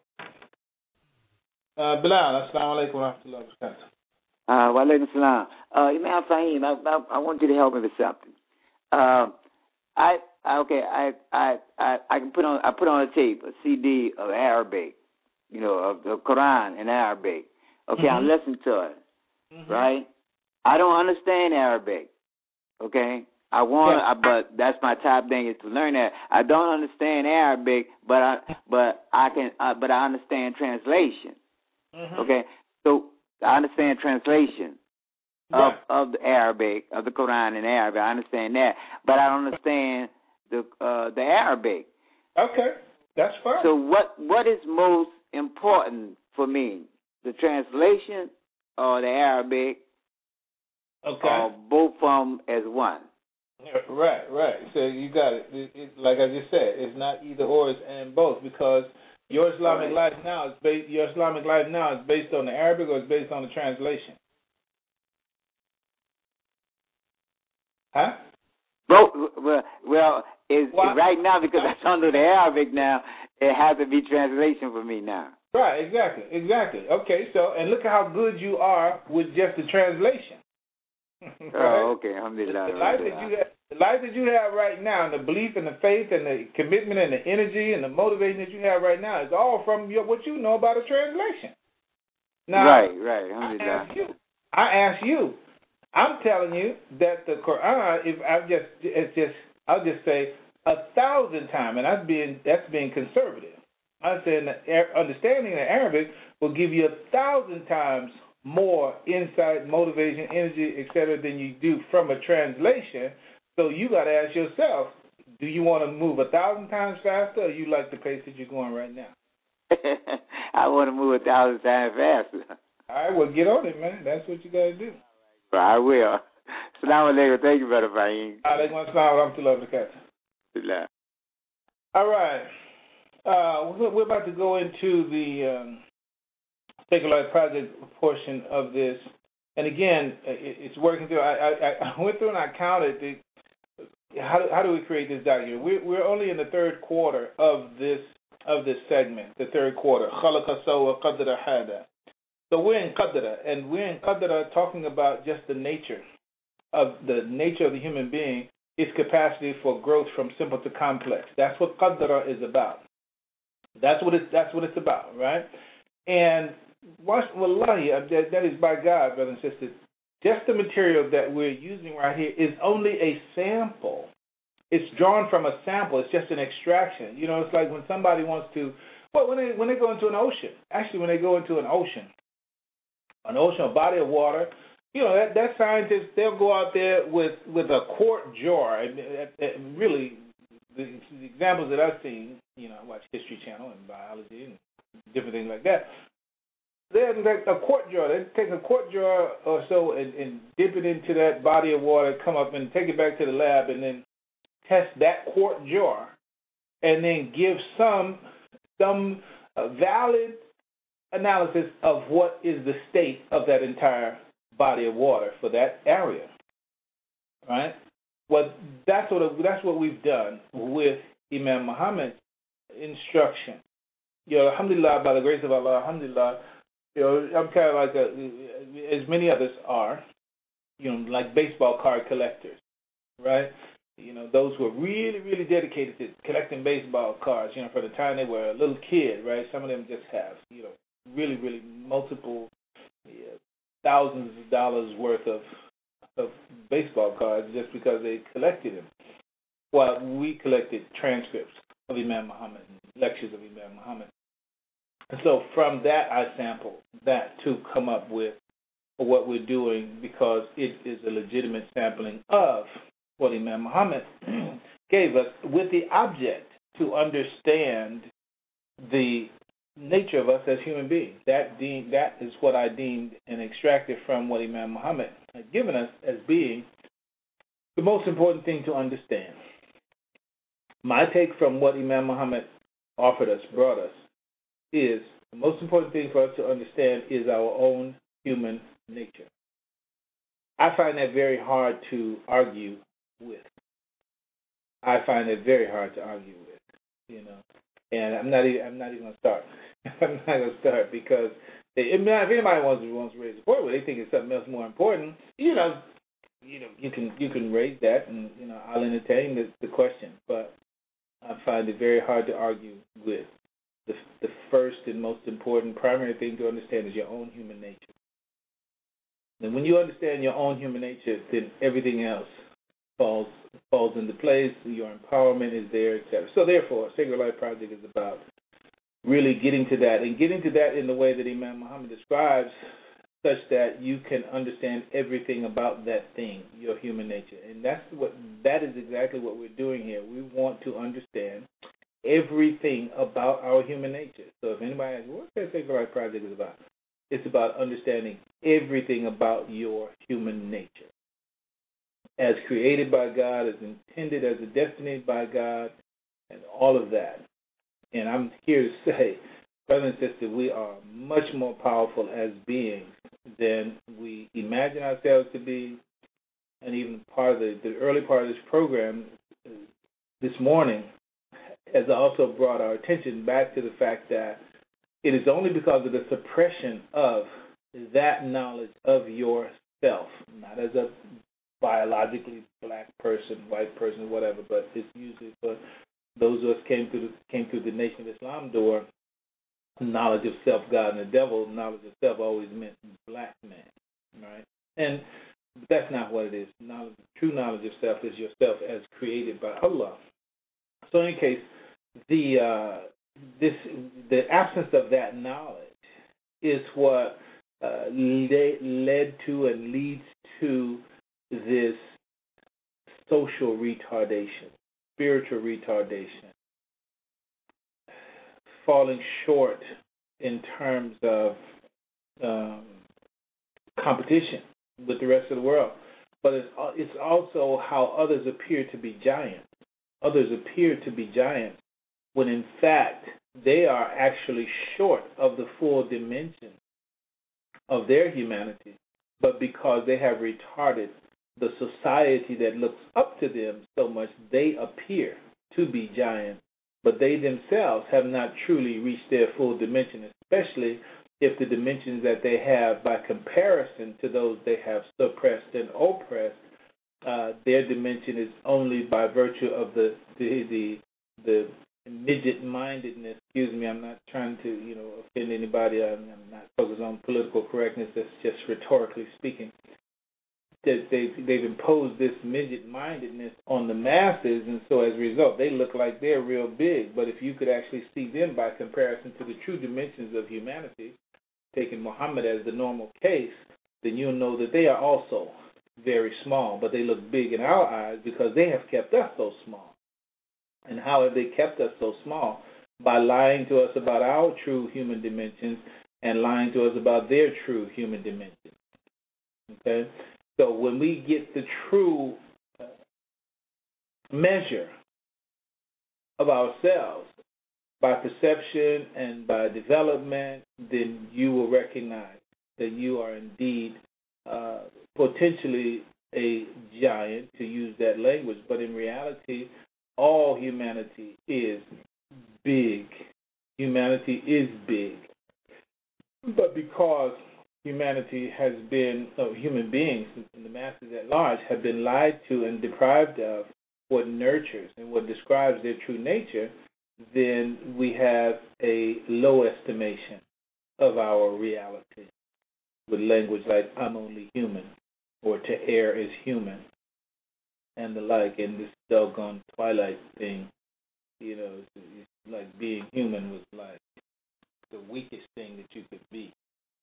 Bilal, assalamu alaikum wa rahmatullahi wa barakatuh. Wa alaikum salam. Imam Fahim, I want you to help me with something. I put on a tape, a CD of Arabic, of the Quran in Arabic. Okay, I listen to it, right? I don't understand Arabic. Okay, but that's my top thing is to learn that. I don't understand Arabic, but I understand translation. Okay, so I understand translation of the Arabic, of the Quran in Arabic. I understand that, but I don't understand the Arabic. Okay, that's fine. So what is most important for me, the translation or the Arabic? Okay. Or both of them as one. Right. So you got it. Like I just said, it's not either or, it's and both, because your Islamic life now is based on the Arabic or it's based on the translation. Huh? Well, right now, because that's under the Arabic now, it has to be translation for me now. Right, exactly. Okay, so, and look at how good you are with just the translation. Right? Oh, okay. Alhamdulillah. The life that you have right now, and the belief and the faith and the commitment and the energy and the motivation that you have right now is all from what you know about a translation. Now, right. Alhamdulillah. I ask you. I'm telling you that the Quran, I'll just say 1,000 times, and that's being conservative. I'm saying that understanding the Arabic will give you 1,000 times more insight, motivation, energy, etc., than you do from a translation. So you got to ask yourself, do you want to move 1,000 times faster, or you like the pace that you're going right now? I want to move 1,000 times faster. All right, well, get on it, man. That's what you got to do. Well, I will. Assalamu alaikum. Thank you, Brother Fahim. Alaikum assalam wa rahmatullahi wa barakatuh. All right. We're about to go into the Secular Project portion of this. And again, it's working through. I went through and I counted how do we create this document. We're only in the third quarter of this segment, the third quarter. خَلَقَ سَوَّ قَدْرَ حَادَ. So we're in Qadra, and we're in Qadra talking about just the nature of the human being, its capacity for growth from simple to complex. That's what Qadra is about. That's what it's about, right? And wallahi, that is by God, brothers and sisters. Just the material that we're using right here is only a sample. It's drawn from a sample. It's just an extraction. It's like when somebody wants to, when they go into an ocean. Actually, when they go into an ocean, a body of water, that scientist, they'll go out there with a quart jar. And really, the examples that I've seen, I watch History Channel and biology and different things like that. They'll take a quart jar. They take a quart jar or so and dip it into that body of water, come up and take it back to the lab, and then test that quart jar, and then give some valid analysis of what is the state of that entire body of water for that area, right? Well, that's what we've done with Imam Muhammad's instruction. Alhamdulillah, by the grace of Allah, alhamdulillah, I'm kind of like as many others are, like baseball card collectors, right? Those who are really, really dedicated to collecting baseball cards, from the time they were a little kid, right? Some of them just have, really, really multiple thousands of dollars worth of baseball cards just because they collected them. Well, we collected transcripts of Imam Muhammad, lectures of Imam Muhammad. And so from that, I sampled that to come up with what we're doing, because it is a legitimate sampling of what Imam Muhammad gave us, with the object to understand the nature of us as human beings. That is what I deemed and extracted from what Imam Muhammad had given us as being the most important thing to understand. My take from what Imam Muhammad offered us, brought us, is the most important thing for us to understand is our own human nature. I find that very hard to argue with. I find it very hard to argue with, and I'm not even going to start. I'm not going to start because if anybody wants to raise the point, they think it's something else more important. You can raise that, and I'll entertain the question. But I find it very hard to argue with. The first and most important primary thing to understand is your own human nature. And when you understand your own human nature, then everything else falls into place. Your empowerment is there, etc. So therefore, Sacred Life Project is about really getting to that, and getting to that in the way that Imam Muhammad describes, such that you can understand everything about that thing, your human nature. And that is exactly what we're doing here. We want to understand everything about our human nature. So if anybody asks, what that Sacred Life Project is about? It's about understanding everything about your human nature. As created by God, as intended, as a destiny by God, and all of that. And I'm here to say, brother and sister, we are much more powerful as beings than we imagine ourselves to be. And even part of the early part of this program this morning has also brought our attention back to the fact that it is only because of the suppression of that knowledge of yourself, not as a biologically black person, white person, whatever, but it's usually for those of us came through the Nation of Islam door. Knowledge of self, God, and the devil. Knowledge of self always meant black man, right? And that's not what it is. True knowledge of self is yourself as created by Allah. So, in any case, the absence of that knowledge is what led to and leads to this social retardation, spiritual retardation, falling short in terms of competition with the rest of the world. But it's also how others appear to be giants. Others appear to be giants when in fact they are actually short of the full dimension of their humanity, but because they have retarded the society that looks up to them so much, they appear to be giants, but they themselves have not truly reached their full dimension, especially if the dimensions that they have by comparison to those they have suppressed and oppressed, their dimension is only by virtue of the midget-mindedness. Excuse me, I'm not trying to offend anybody. I'm not focused on political correctness. That's just rhetorically speaking. That they've imposed this midget-mindedness on the masses, and so as a result, they look like they're real big. But if you could actually see them by comparison to the true dimensions of humanity, taking Muhammad as the normal case, then you'll know that they are also very small, but they look big in our eyes because they have kept us so small. And how have they kept us so small? By lying to us about our true human dimensions and lying to us about their true human dimensions. Okay? So when we get the true measure of ourselves by perception and by development, then you will recognize that you are indeed potentially a giant, to use that language, but in reality, all humanity is big. Humanity is big. But because humanity has been, human beings and the masses at large have been lied to and deprived of what nurtures and what describes their true nature, then we have a low estimation of our reality with language like I'm only human or to err is human and the like. And this doggone Twilight thing, it's like being human was like the weakest thing that you could be.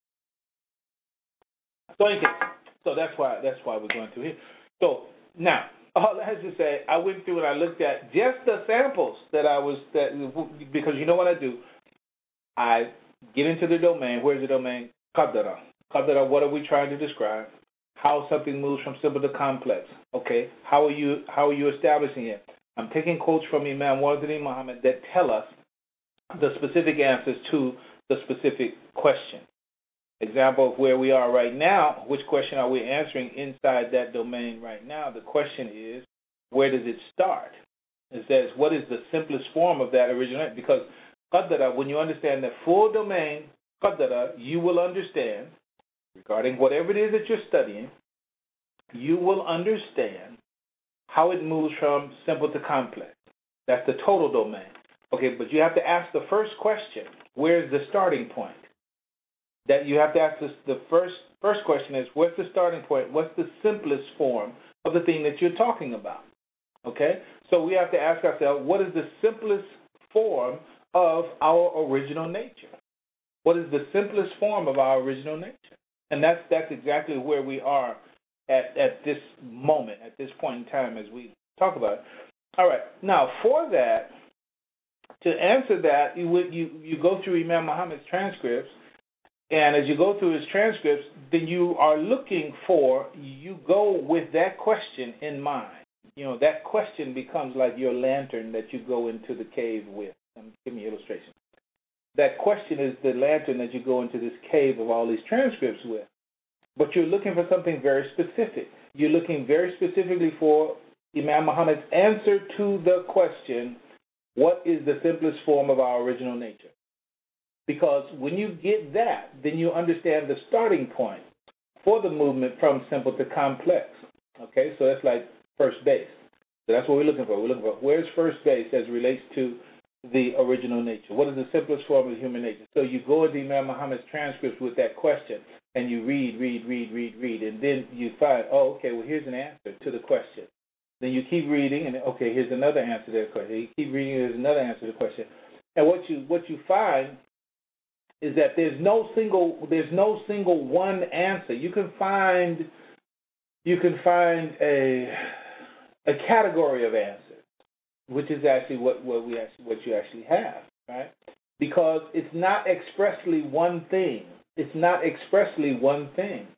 So that's why we're going through here. So now, all that has to say, I went through and I looked at just the samples because you know what I do? I get into the domain. Where's the domain? Qadara. Qadara, what are we trying to describe? How something moves from simple to complex. Okay, how are you establishing it? I'm taking quotes from Imam Wazirin Muhammad that tell us the specific answers to the specific question. Example of where we are right now, which question are we answering inside that domain right now? The question is, where does it start? It says, what is the simplest form of that original? Because Qadara, when you understand the full domain, Qadara, you will understand, regarding whatever it is that you're studying, you will understand how it moves from simple to complex. That's the total domain. Okay, but you have to ask the first question, where's the starting point? That you have to ask the first question is, what's the starting point? What's the simplest form of the thing that you're talking about? Okay? So we have to ask ourselves, what is the simplest form of our original nature? What is the simplest form of our original nature? And that's exactly where we are at this moment, at this point in time as we talk about it. All right. Now, for that, to answer that, you go through Imam Muhammad's transcripts, and as you go through his transcripts, then you go with that question in mind. You know, that question becomes like your lantern that you go into the cave with. Give me an illustration. That question is the lantern that you go into this cave of all these transcripts with. But you're looking for something very specific. You're looking very specifically for Imam Muhammad's answer to the question, what is the simplest form of our original nature? Because when you get that, then you understand the starting point for the movement from simple to complex. Okay, so that's like first base. So that's what we're looking for. We're looking for where's first base as it relates to the original nature. What is the simplest form of human nature? So you go into Imam Muhammad's transcripts with that question, and you read, and then you find, oh, okay, well, here's an answer to the question. Then you keep reading, and okay, here's another answer to that question. You keep reading, here's another answer to the question. And what you find is that there's no single one answer. You can find a category of answers, which is actually what you actually have, right? Because it's not expressly one thing. It's not expressly one thing.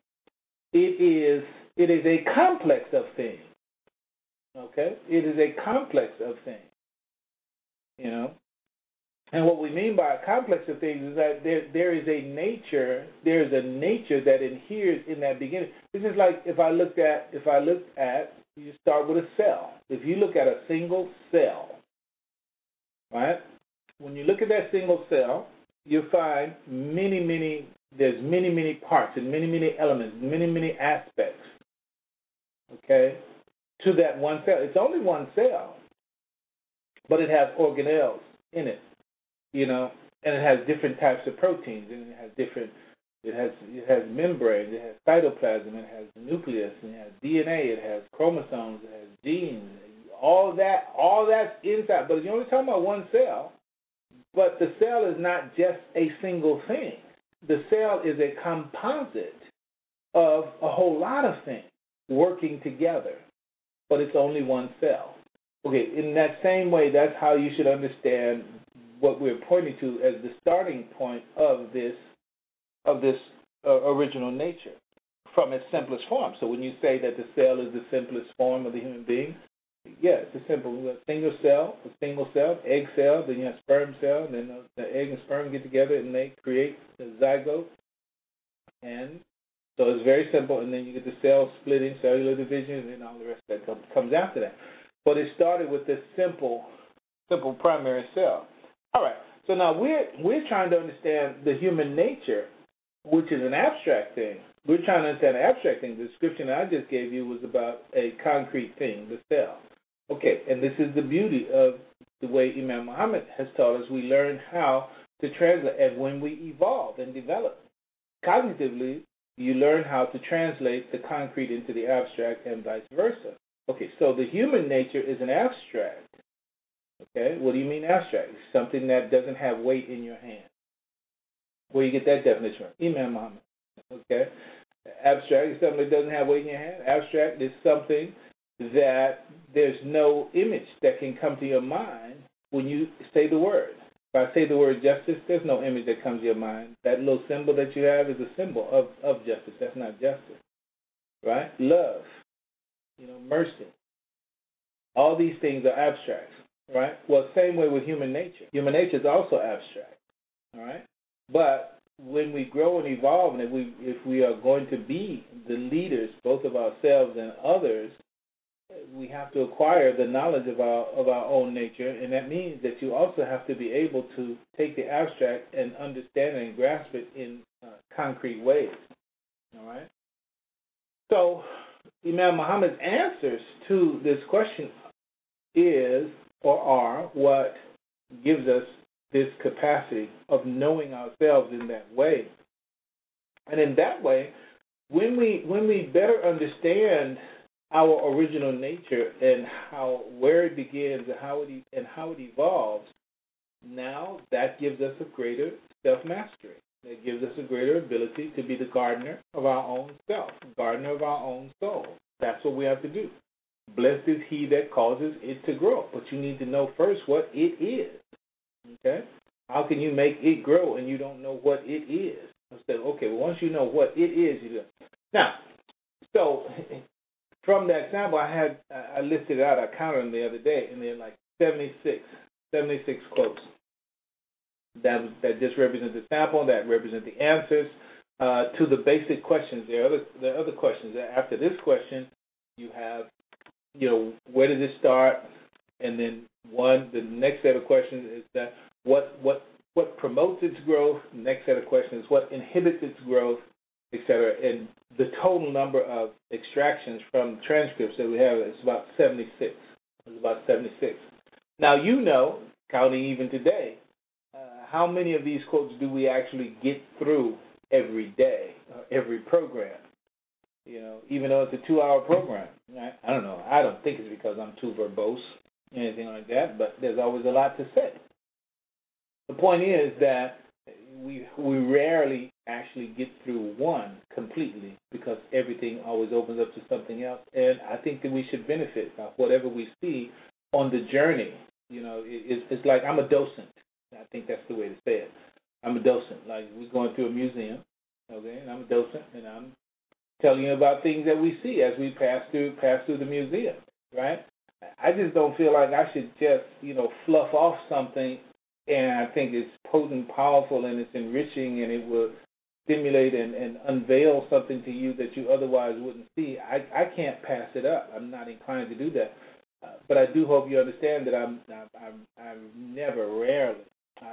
It is a complex of things. Okay? It is a complex of things. You know? And what we mean by a complex of things is that there is a nature that inheres in that beginning. This is like if I looked at you start with a cell. If you look at a single cell, right? When you look at that single cell, you'll find there's many parts and many elements, many aspects, okay, to that one cell. It's only one cell, but it has organelles in it, you know, and it has different types of proteins, and it has membranes, it has cytoplasm, it has nucleus, and it has DNA, it has chromosomes, it has genes, all that's inside. But you're only talking about one cell. But the cell is not just a single thing. The cell is a composite of a whole lot of things working together, but it's only one cell. Okay, in that same way, that's how you should understand what we're pointing to as the starting point of this original nature from its simplest form. So when you say that the cell is the simplest form of the human being, yeah, it's a single cell, egg cell, then you have sperm cell, and then the egg and sperm get together and they create the zygote. And so it's very simple, and then you get the cell splitting, cellular division, and then all the rest that comes after that. But it started with this simple primary cell. All right, so now we're trying to understand the human nature, which is an abstract thing. We're trying to understand an abstract thing. The description I just gave you was about a concrete thing, the cell. Okay, and this is the beauty of the way Imam Muhammad has taught us. We learn how to translate, and when we evolve and develop cognitively, you learn how to translate the concrete into the abstract and vice versa. Okay, so the human nature is an abstract. Okay, what do you mean abstract? It's something that doesn't have weight in your hand. Where you get that definition from? Imam Muhammad. Okay, abstract is something that doesn't have weight in your hand. Abstract is something that there's no image that can come to your mind when you say the word. If I say the word justice, there's no image that comes to your mind. That little symbol that you have is a symbol of justice. That's not justice, right? Love, mercy. All these things are abstracts, right? Well, same way with human nature. Human nature is also abstract, all right? But when we grow and evolve, and if we are going to be the leaders, both of ourselves and others, we have to acquire the knowledge of our own nature, and that means that you also have to be able to take the abstract and understand it and grasp it in concrete ways. All right. So, Imam Muhammad's answers to this question are what gives us this capacity of knowing ourselves in that way, and in that way, when we better understand our original nature and where it begins and how it evolves, now that gives us a greater self-mastery. That gives us a greater ability to be the gardener of our own self, gardener of our own soul. That's what we have to do. Blessed is he that causes it to grow. But you need to know first what it is. Okay? How can you make it grow and you don't know what it is? I said, okay, well, once you know what it is, you do. Now, so from that example, I listed it out. I counted them the other day, and they're like 76 quotes. That just represent the sample. That represent the answers to the basic questions. There are other questions. After this question, you have, where does it start? And then the next set of questions is that what promotes its growth. The next set of questions is what inhibits its growth, etc. And the total number of extractions from transcripts that we have is about 76. It's about 76. Now, counting even today, how many of these quotes do we actually get through every day, every program? Even though it's a 2-hour program. I don't know. I don't think it's because I'm too verbose, anything like that, but there's always a lot to say. The point is that we rarely actually get through one completely because everything always opens up to something else. And I think that we should benefit by whatever we see on the journey. It's like I'm a docent. I think that's the way to say it. I'm a docent. Like we're going through a museum, okay, and I'm a docent, and I'm telling you about things that we see as we pass through the museum, right? I just don't feel like I should just, fluff off something, and I think it's potent, powerful, and it's enriching, and it will stimulate and unveil something to you that you otherwise wouldn't see. I can't pass it up. I'm not inclined to do that. But I do hope you understand that I'm rarely,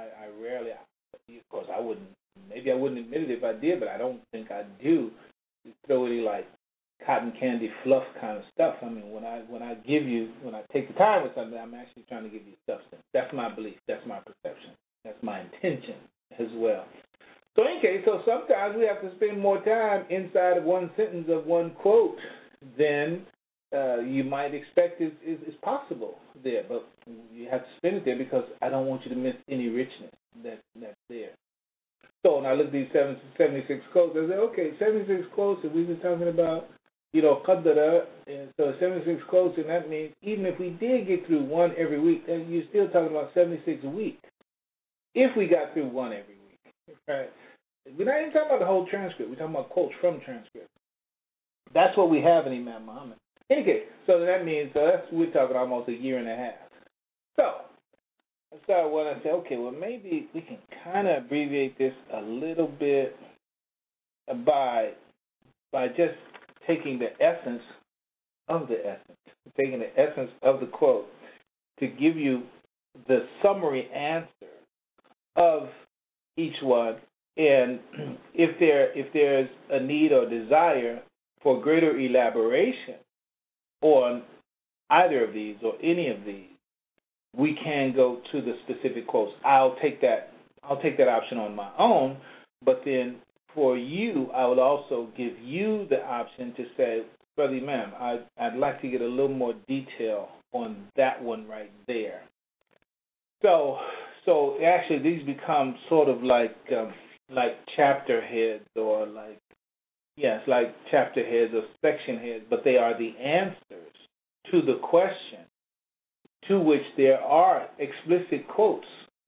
of course I wouldn't, maybe I wouldn't admit it if I did, but I don't think I do throw any like cotton candy fluff kind of stuff. I mean, when I take the time with something, I'm actually trying to give you substance. That's my belief. That's my perception. That's my intention as well. So in any case, sometimes we have to spend more time inside of one sentence of one quote than you might expect is possible there. But you have to spend it there because I don't want you to miss any richness that's there. So when I look at these 76 quotes, I say, okay, 76 quotes, and we've been talking about, qaddara, and so 76 quotes, and that means even if we did get through one every week, then you're still talking about 76 a week. If we got through one every week, right? We're not even talking about the whole transcript. We're talking about quotes from transcripts. That's what we have in Imam Muhammad. Okay, so that means we're talking almost a year and a half. So I started when I said, okay, well maybe we can kind of abbreviate this a little bit by just taking the essence of the quote to give you the summary answer of each one, and if there's a need or desire for greater elaboration on either of these or any of these, we can go to the specific quotes. I'll take that option on my own, but then for you, I would also give you the option to say, Brother Imam, I'd like to get a little more detail on that one right there. So actually these become sort of like chapter heads or it's like chapter heads or section heads, but they are the answers to the question to which there are explicit quotes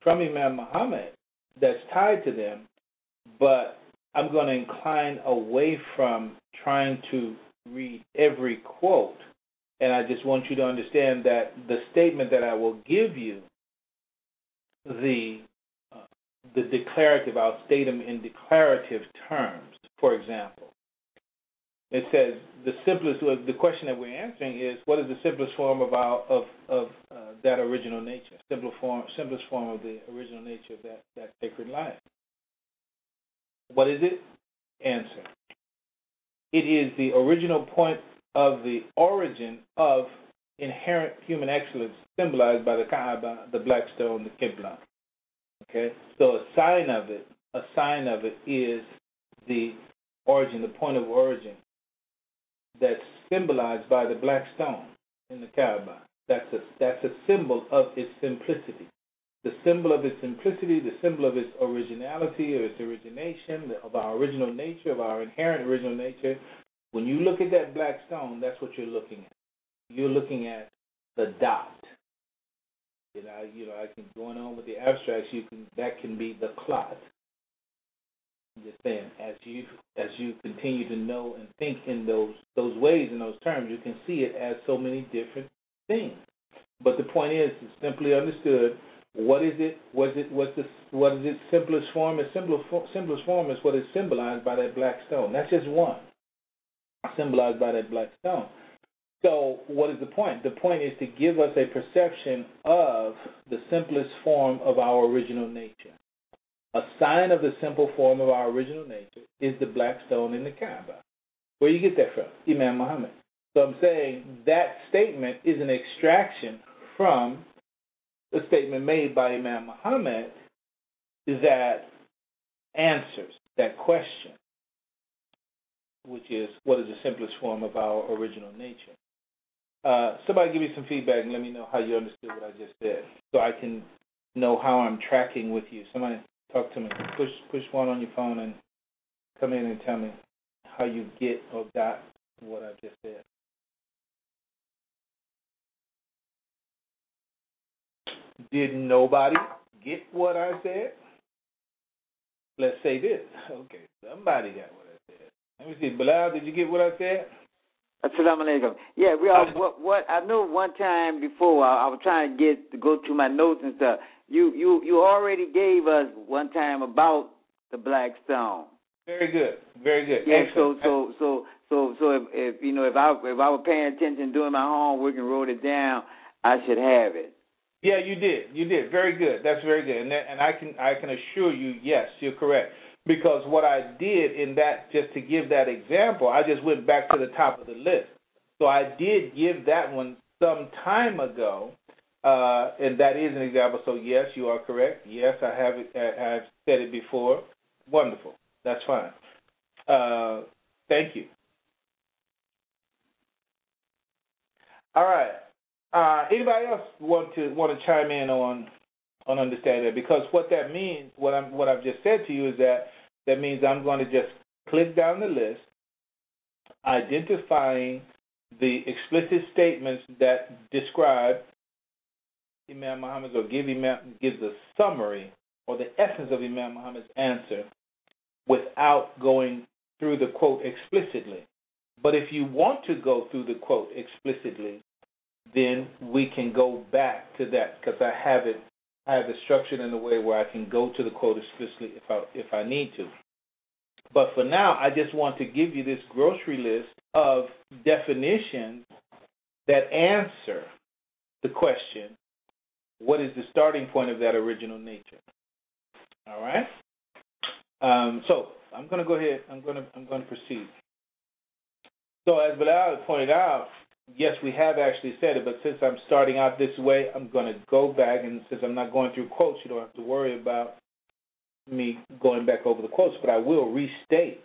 from Imam Muhammad that's tied to them, but I'm going to incline away from trying to read every quote. And I just want you to understand that the statement that I will give you, the declarative, I'll state them in declarative terms. For example, it says the question that we're answering is, what is the simplest form of that original nature? Simplest form of the original nature of that sacred life. What is it? Answer. It is the original point of the origin of inherent human excellence, symbolized by the Kaaba, the black stone, the Qibla. Okay, so a sign of it is the origin, the point of origin, that's symbolized by the black stone in the Kaaba. That's a symbol of its simplicity. The symbol of its simplicity, the symbol of its originality or its origination, of our original nature, of our inherent original nature. When you look at that black stone, that's what you're looking at. You're looking at the dot. I can go on with the abstracts. That can be the clot. I'm just saying, as you continue to know and think in those ways, in those terms, you can see it as so many different things. But the point is, it's simply understood. What is it? What is its simplest form? Its simplest form is what is symbolized by that black stone. That's just one, symbolized by that black stone. So what is the point? The point is to give us a perception of the simplest form of our original nature. A sign of the simple form of our original nature is the black stone in the Kaaba. Where do you get that from? Imam Muhammad. So I'm saying that statement is an extraction from the statement made by Imam Muhammad that answers that question, which is, what is the simplest form of our original nature? Somebody give me some feedback and let me know how you understood what I just said, so I can know how I'm tracking with you. Somebody talk to me. Push one on your phone and come in and tell me how you get or got what I just said. Did nobody get what I said? Let's say this. Okay, somebody got what I said. Let me see. Bilal, did you get what I said? Assalamu alaikum. Yeah, we all. What I know one time before I was trying to go through my notes and stuff. You already gave us one time about the black stone. Very good. Very good. Yeah. Excellent. So if I were paying attention doing my homework and wrote it down, I should have it. Yeah, you did. You did. Very good. That's very good. And I can assure you, yes, you're correct. Because what I did in that, just to give that example, I just went back to the top of the list. So I did give that one some time ago, and that is an example. So yes, you are correct. Yes, I have it. I've said it before. Wonderful. That's fine. Thank you. All right. Anybody else want to chime in on understanding that? Because what that means, what I've just said to you is that means I'm going to just click down the list, identifying the explicit statements that describe Imam Muhammad's or gives a summary or the essence of Imam Muhammad's answer without going through the quote explicitly. But if you want to go through the quote explicitly, then we can go back to that, because I have it structured in a way where I can go to the quote explicitly if I need to. But for now, I just want to give you this grocery list of definitions that answer the question, what is the starting point of that original nature? All right? So I'm going to go ahead. I'm going to proceed. So as Bilal pointed out, yes, we have actually said it, but since I'm starting out this way, I'm going to go back, and since I'm not going through quotes, you don't have to worry about me going back over the quotes, but I will restate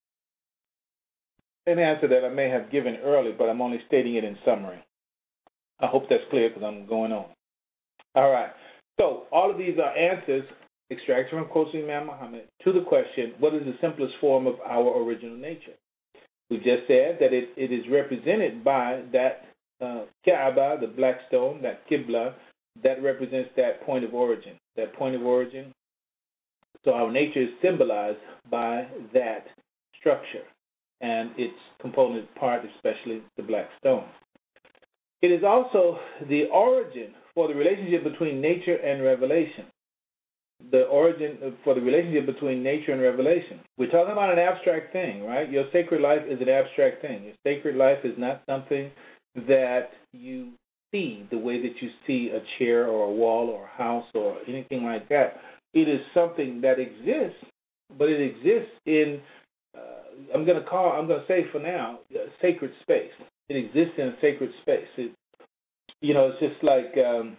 an answer that I may have given early, but I'm only stating it in summary. I hope that's clear because I'm going on. All right. So all of these are answers extracted from quotes of Imam Muhammad to the question, what is the simplest form of our original nature? We just said that it is represented by that Kaaba, the black stone, that Qibla, that represents that point of origin. that point of origin. So our nature is symbolized by that structure and its component part, especially the black stone. It is also the origin for the relationship between nature and revelation. The origin for the relationship between nature and revelation. We're talking about an abstract thing, right? Your sacred life is an abstract thing. Your sacred life is not something that you see the way that you see a chair or a wall or a house or anything like that. It is something that exists, but it exists in, I'm going to say for now, sacred space. It exists in a sacred space. It's just like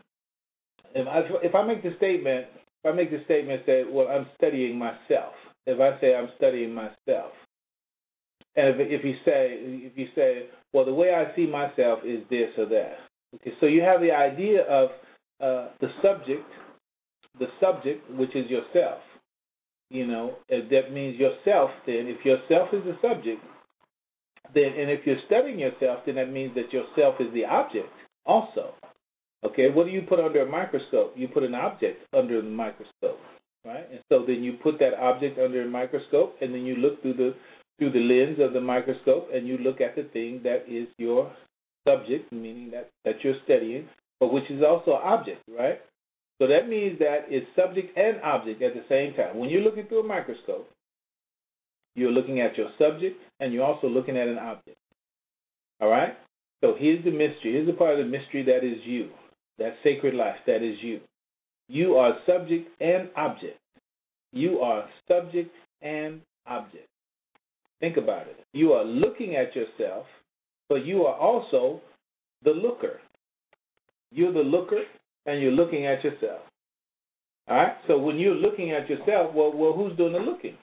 if I make the statement that, well, I'm studying myself. If I say I'm studying myself, and if you say, well, the way I see myself is this or that. Okay, so you have the idea of the subject, which is yourself. That means yourself. Then, if yourself is the subject, then, and if you're studying yourself, then that means that yourself is the object also. Okay, what do you put under a microscope? You put an object under the microscope, right? And so then you put that object under a microscope, and then you look through the lens of the microscope, and you look at the thing that is your subject, meaning that you're studying, but which is also an object, right? So that means that it's subject and object at the same time. When you're looking through a microscope, you're looking at your subject, and you're also looking at an object. All right? So here's the mystery. Here's the part of the mystery that is you. That sacred life, that is you. You are subject and object. You are subject and object. Think about it. You are looking at yourself, but you are also the looker. You're the looker, and you're looking at yourself. All right? So when you're looking at yourself, well, who's doing the looking?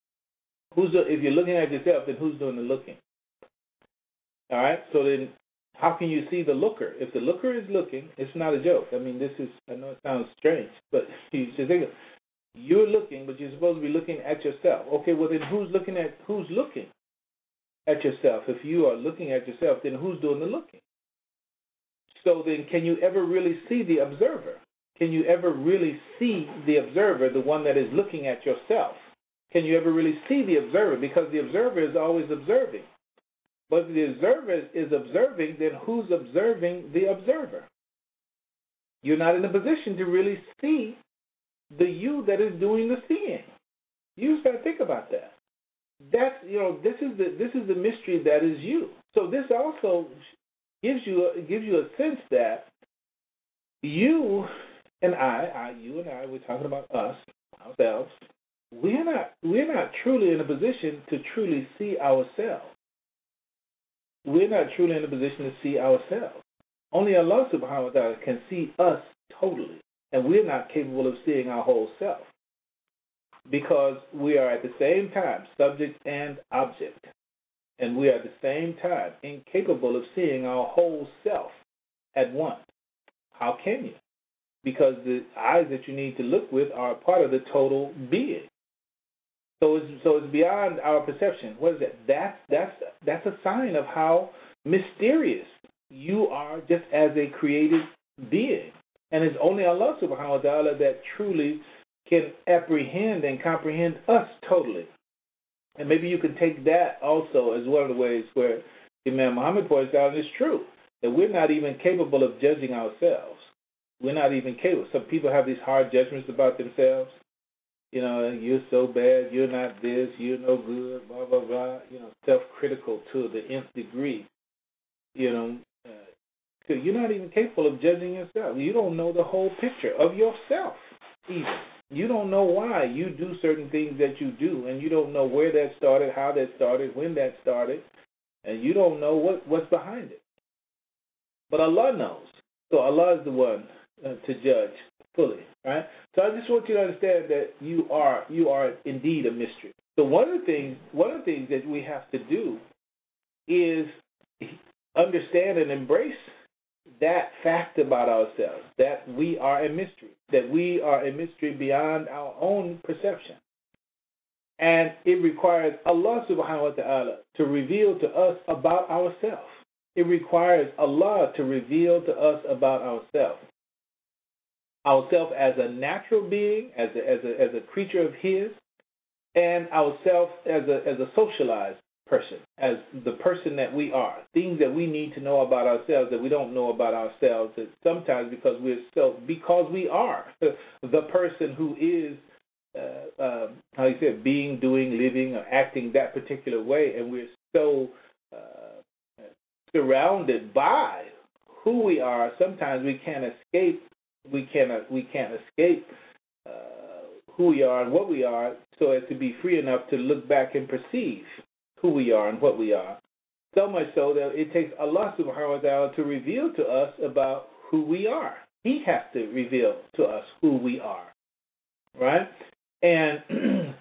If you're looking at yourself, then who's doing the looking? All right? So then how can you see the looker? If the looker is looking, it's not a joke. I mean, I know it sounds strange, but you should think of it. You're looking, but you're supposed to be looking at yourself. Okay, well then who's looking at yourself? If you are looking at yourself, then who's doing the looking? So then can you ever really see the observer? Can you ever really see the observer, the one that is looking at yourself? Can you ever really see the observer? Because the observer is always observing. But if the observer is observing, then who's observing the observer? You're not in a position to really see the you that is doing the seeing. You just got to think about that. This is the mystery that is you. So this also gives you a sense that you and I, we're talking about us, ourselves. We're not truly in a position to truly see ourselves. We're not truly in a position to see ourselves. Only Allah subhanahu wa ta'ala can see us totally. And we're not capable of seeing our whole self. Because we are at the same time subject and object. And we are at the same time incapable of seeing our whole self at once. How can you? Because the eyes that you need to look with are part of the total being. So it's beyond our perception. What is that? That's a sign of how mysterious you are just as a created being. And it's only Allah subhanahu wa ta'ala that truly can apprehend and comprehend us totally. And maybe you can take that also as one of the ways where Imam Muhammad points out, and it's true, that we're not even capable of judging ourselves. We're not even capable. Some people have these hard judgments about themselves. You're so bad, you're not this, you're no good, blah, blah, blah. Self-critical to the nth degree. So you're not even capable of judging yourself. You don't know the whole picture of yourself even. You don't know why you do certain things that you do, and you don't know where that started, how that started, when that started, and you don't know what's behind it. But Allah knows. So Allah is the one to judge fully, right? So I just want you to understand that you are indeed a mystery. So one of the things that we have to do is understand and embrace that fact about ourselves, that we are a mystery beyond our own perception. And it requires Allah subhanahu wa ta'ala to reveal to us about ourselves. It requires Allah to reveal to us about ourselves. ourselves as a natural being, as a creature of His, and ourselves as a socialized person, as the person that we are. Things that we need to know about ourselves that we don't know about ourselves. That sometimes because we are the person who is being, doing, living, or acting that particular way, and we're so surrounded by who we are. Sometimes we can't escape. We can't escape who we are and what we are, so as to be free enough to look back and perceive who we are and what we are. So much so that it takes Allah subhanahu wa ta'ala to reveal to us about who we are. He has to reveal to us who we are, right? And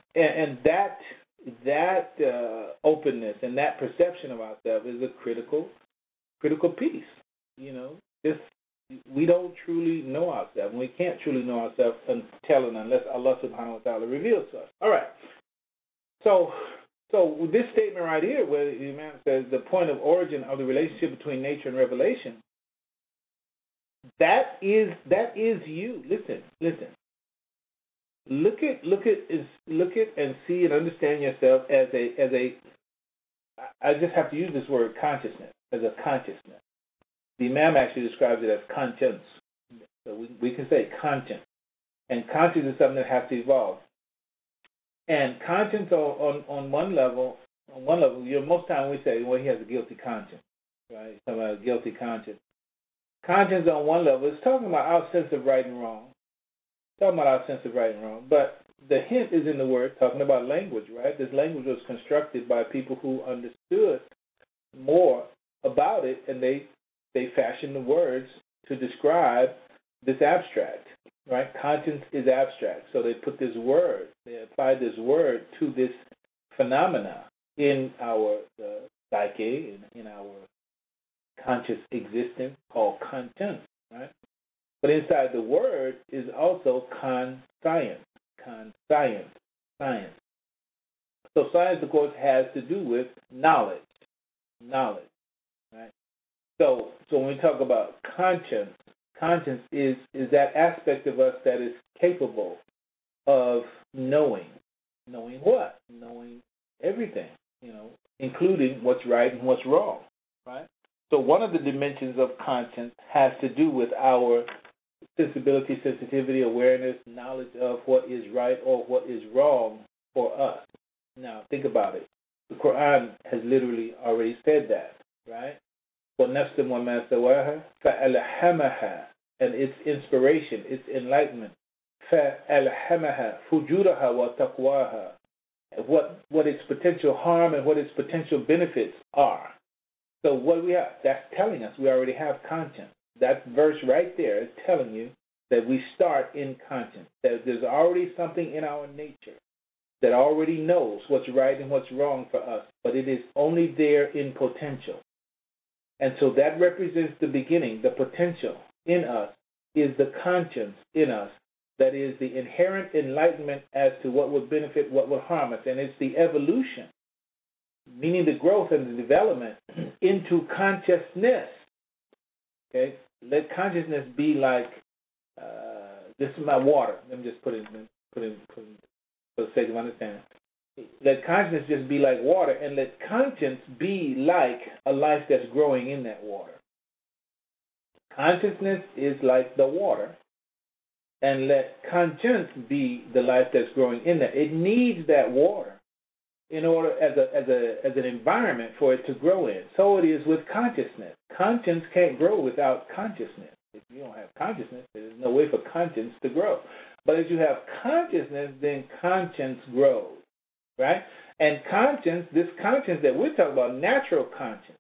that openness and that perception of ourselves is a critical piece. We don't truly know ourselves, and we can't truly know ourselves unless Allah subhanahu wa ta'ala reveals to us. All right. So this statement right here, where the Imam says the point of origin of the relationship between nature and revelation, that is you. Listen. Look at and see and understand yourself as a. I just have to use this word, consciousness, as a consciousness. The Imam actually describes it as conscience. So we can say conscience. And conscience is something that has to evolve. And conscience on one level, most time we say, well, he has a guilty conscience, right? Talking about a guilty conscience. Conscience on one level is talking about our sense of right and wrong. But the hint is in the word, talking about language, right? This language was constructed by people who understood more about it, and they fashioned the words to describe this abstract, right? Conscience is abstract. So they put this word, they applied this word to this phenomena in our psyche, in our conscious existence called conscience, right? But inside the word is also conscience. So science, of course, has to do with knowledge, right? So when we talk about conscience is that aspect of us that is capable of knowing what? Knowing everything, including what's right and what's wrong, right? So one of the dimensions of conscience has to do with our sensitivity, awareness, knowledge of what is right or what is wrong for us. Now, think about it. The Quran has literally already said that, right? وَنَفْسٍ وَمَا سَوَاهَا فَأَلْهَمَهَا, and its inspiration, its enlightenment, فَأَلْهَمَهَا فُجُورَهَا وَتَقْوَاهَا, what its potential harm and what its potential benefits are. So what we have, that's telling us we already have conscience. That verse right there is telling you that we start in conscience, that there's already something in our nature that already knows what's right and what's wrong for us, but it is only there in potential. And so that represents the beginning. The potential in us is the conscience in us, that is the inherent enlightenment as to what would benefit, what would harm us, and it's the evolution, meaning the growth and the development into consciousness. Okay, let consciousness be like this is my water. Let me just put it for the sake of understanding. Let consciousness just be like water, and let conscience be like a life that's growing in that water. Consciousness is like the water, and let conscience be the life that's growing in that. It needs that water in order as an environment for it to grow in. So it is with consciousness. Conscience can't grow without consciousness. If you don't have consciousness, there's no way for conscience to grow. But if you have consciousness, then conscience grows, right? And conscience, this conscience that we're talking about, natural conscience.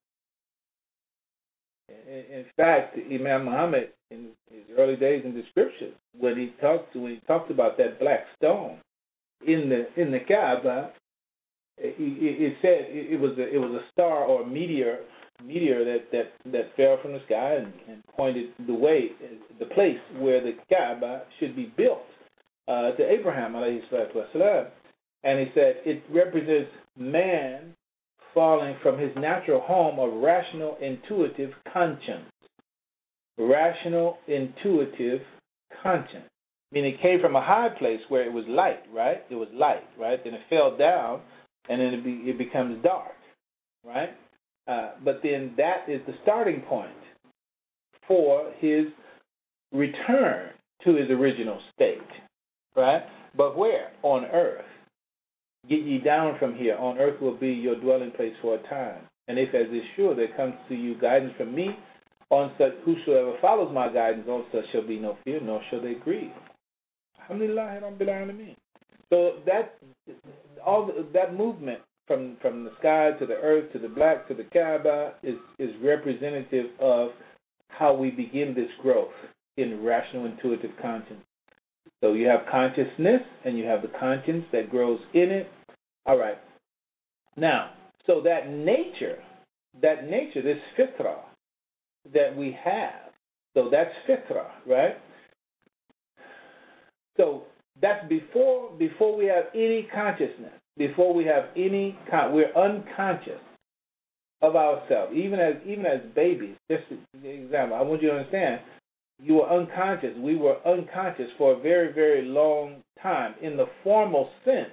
In fact, Imam Muhammad, in his early days in the scriptures, when he talked about that black stone in the Kaaba, it said it was a star or a meteor that fell from the sky and pointed the place where the Kaaba should be built to Abraham alayhi salatu wasalam. And he said it represents man falling from his natural home of rational, intuitive conscience. Rational, intuitive conscience. Meaning it came from a high place where it was light, right? It was light, right? Then it fell down, and then it becomes dark, right? But then that is the starting point for his return to his original state, right? But where? On earth. Get ye down from here. On earth will be your dwelling place for a time. And if as is sure there comes to you guidance from me, on such whosoever follows my guidance, on such shall be no fear, nor shall they grieve. Alhamdulillah, so that movement from the sky to the earth to the black to the Kaaba is representative of how we begin this growth in rational intuitive conscience. So you have consciousness and you have the conscience that grows in it. All right. Now, so that nature, this fitrah that we have, so that's fitrah, right? So that's before we have any consciousness, before we have any, we're unconscious of ourselves. Even as babies, just an example, I want you to understand, you were unconscious. We were unconscious for a very, very long time in the formal sense.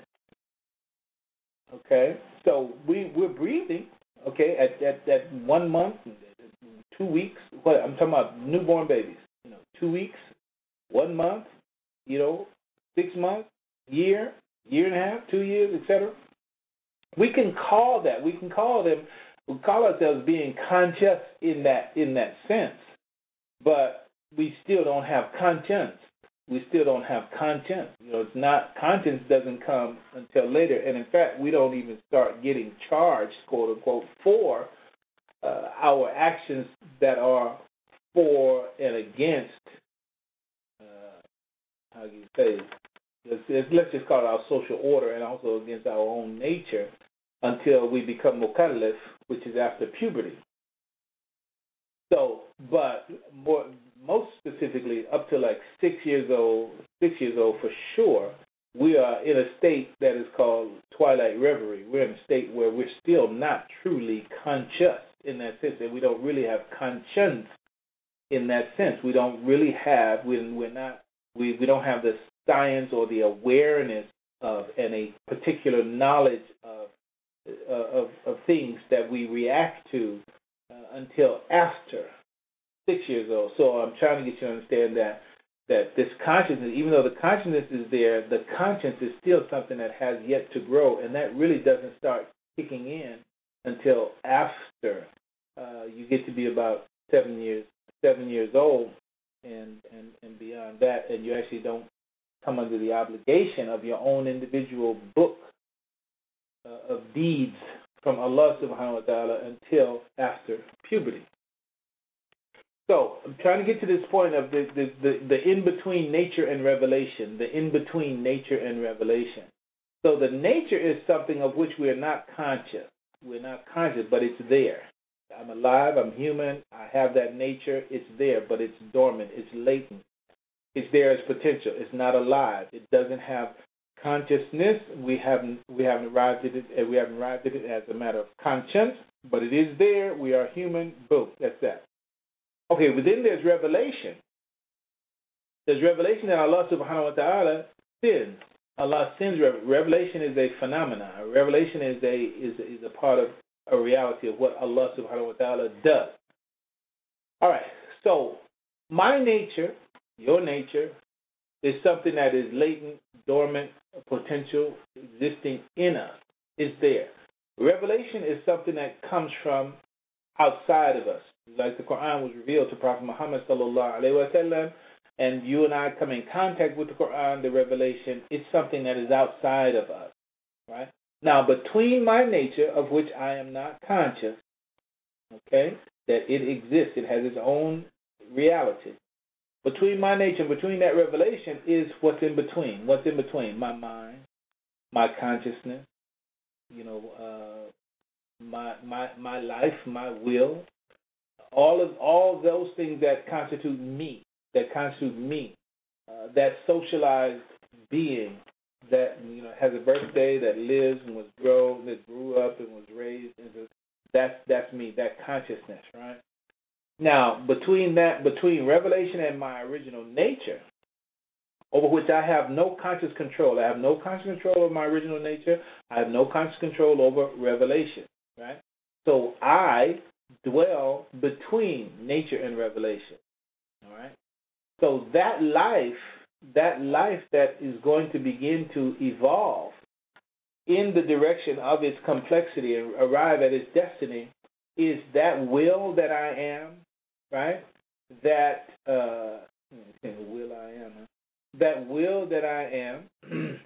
Okay, so we're breathing. Okay, at 1 month, 2 weeks. What I'm talking about, newborn babies. 2 weeks, 1 month. 6 months, year and a half, 2 years, etc. We can call that. We call ourselves being conscious in that sense, but we still don't have conscience. We still don't have conscience. It's not, conscience doesn't come until later, and in fact, we don't even start getting charged, quote unquote, for our actions that are for and against. How do you say? Let's just call it our social order, and also against our own nature, until we become mukallaf, which is after puberty. So, but most specifically, up to like 6 years old for sure, we are in a state that is called twilight reverie. We're in a state where we're still not truly conscious in that sense, and we don't really have conscience in that sense. We don't really have. We don't have the science or the awareness of and a particular knowledge of things that we react to until after 6 years old. So I'm trying to get you to understand that this consciousness, even though the consciousness is there, the conscience is still something that has yet to grow, and that really doesn't start kicking in until after you get to be about 7 years old. And beyond that, and you actually don't come under the obligation of your own individual book of deeds from Allah subhanahu wa ta'ala until after puberty. So I'm trying to get to this point of the in-between nature and revelation, the in-between nature and revelation. So the nature is something of which we are not conscious. We're not conscious, but it's there. I'm alive, I'm human, I have that nature, it's there, but it's dormant, it's latent. It's there as potential, it's not alive, it doesn't have consciousness, we haven't arrived at it as a matter of conscience, but it is there, we are human, boom, that's that. Okay, but then there's revelation. There's revelation that Allah subhanahu wa ta'ala sins. Allah sends revelation is a phenomenon. Revelation is a part of a reality of what Allah subhanahu wa ta'ala does. All right, so my nature, your nature, is something that is latent, dormant, potential, existing in us. It's there. Revelation is something that comes from outside of us. Like the Quran was revealed to Prophet Muhammad sallallahu alaihi wasallam, and you and I come in contact with the Quran, the revelation, it's something that is outside of us, right? Now, between my nature, of which I am not conscious, okay, that it exists, it has its own reality. Between my nature and between that revelation is what's in between. What's in between? My mind, my consciousness, my life, my will, all those things that constitute me, that socialized being that has a birthday, that lives and was grown, that grew up and was raised, and that's me, that consciousness, right? Now, between revelation and my original nature, over which I have no conscious control. I have no conscious control of my original nature. I have no conscious control over revelation, right? So I dwell between nature and revelation, all right? So that life that is going to begin to evolve in the direction of its complexity and arrive at its destiny is that will that I am, right? That will I am, huh? That will that I am,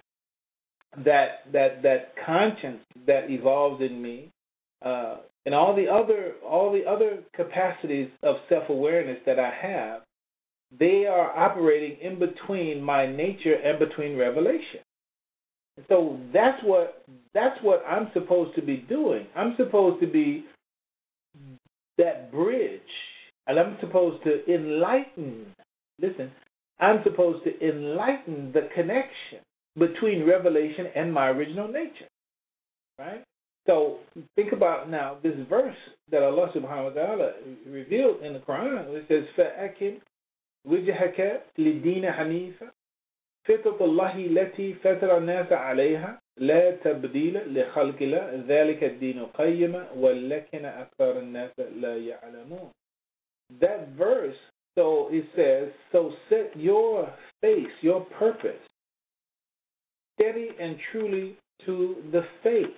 that conscience that evolves in me, and all the other capacities of self-awareness that I have, they are operating in between my nature and between revelation. So that's what I'm supposed to be doing. I'm supposed to be that bridge, and I'm supposed to enlighten. Listen, I'm supposed to enlighten the connection between revelation and my original nature, right? So think about now this verse that Allah subhanahu wa ta'ala revealed in the Quran. It says, فَأَكِمْ وجهك للدين حنيفا فطرة الله التي فطر الناس عليها لا تبديل لخلق الله ذلك الدين قيما ولكن أكثر الناس لا يعلمون. That verse, so it says, so set your face, your purpose, steady and truly to the faith,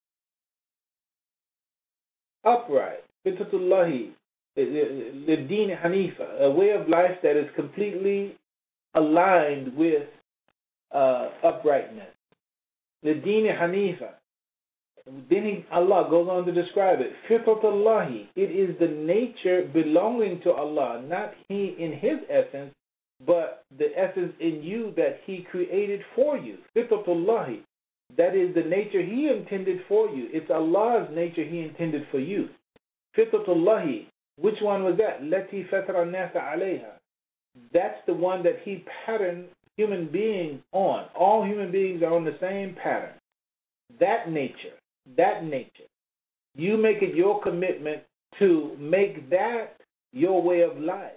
upright, fitratullahi, Ladeen Hanifa, a way of life that is completely aligned with uprightness. Ladeen Hanifa. Then Allah goes on to describe it. Fitratullahi. It is the nature belonging to Allah, not He in His essence, but the essence in you that He created for you. Fitratullahi. That is the nature He intended for you. It's Allah's nature He intended for you. Fitratullahi. Which one was that? Lati fatara nasa alayha. That's the one that He patterned human beings on. All human beings are on the same pattern. That nature. You make it your commitment to make that your way of life.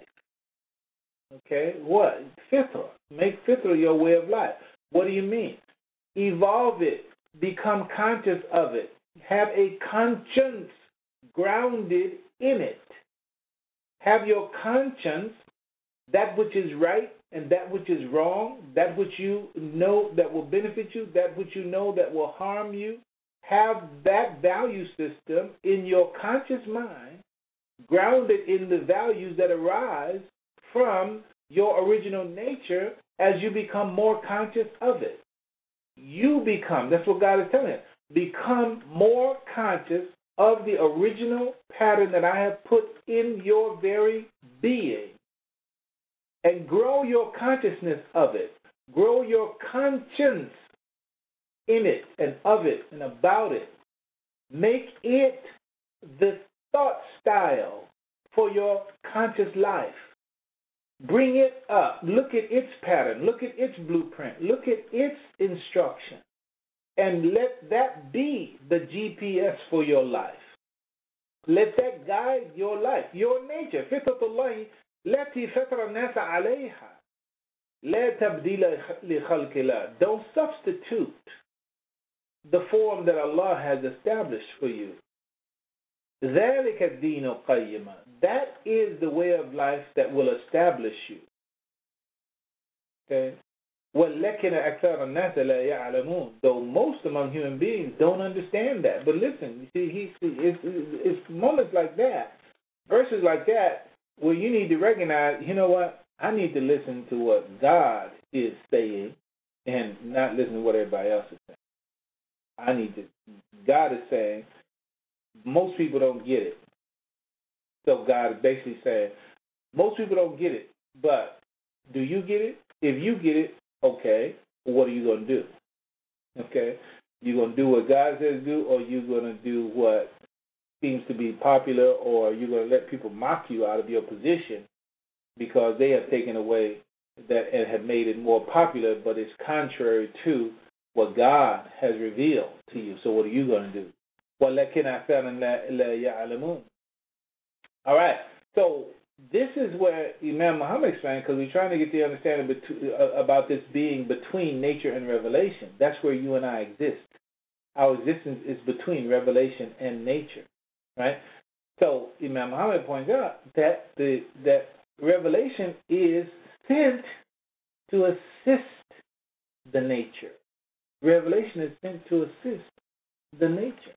Okay? What? Fitra. Make fitra your way of life. What do you mean? Evolve it. Become conscious of it. Have a conscience grounded in it. Have your conscience, that which is right and that which is wrong, that which you know that will benefit you, that which you know that will harm you. Have that value system in your conscious mind, grounded in the values that arise from your original nature as you become more conscious of it. You become, that's what God is telling us, become more conscious of the original pattern that I have put in your very being, and grow your consciousness of it. Grow your conscience in it and of it and about it. Make it the thought style for your conscious life. Bring it up. Look at its pattern. Look at its blueprint. Look at its instruction. And let that be the GPS for your life. Let that guide your life, your nature. Fitratullahi lati fatara nasa alayha. La tabdila li khalqillah. Don't substitute the form that Allah has established for you. ذَلِكَ الدِّينُ قَيِّمًا. That is the way of life that will establish you. Okay? وَلَكِنَ أَكْثَرَ النَّاسَ لَا يَعْلَمُونَ. Though most among human beings don't understand that. But listen, you see, it's moments like that, verses like that, where you need to recognize, you know what? I need to listen to what God is saying and not listen to what everybody else is saying. God is saying, most people don't get it. So God is basically saying, most people don't get it, but do you get it? If you get it, okay, what are you going to do? Okay, you going to do what God says do, or you going to do what seems to be popular, or you're going to let people mock you out of your position because they have taken away that and have made it more popular, but it's contrary to what God has revealed to you. So what are you going to do? All right. So this is where Imam Muhammad explained, because we're trying to get the understanding about this being between nature and revelation. That's where you and I exist. Our existence is between revelation and nature, right? So Imam Muhammad points out that that revelation is sent to assist the nature. Revelation is sent to assist the nature.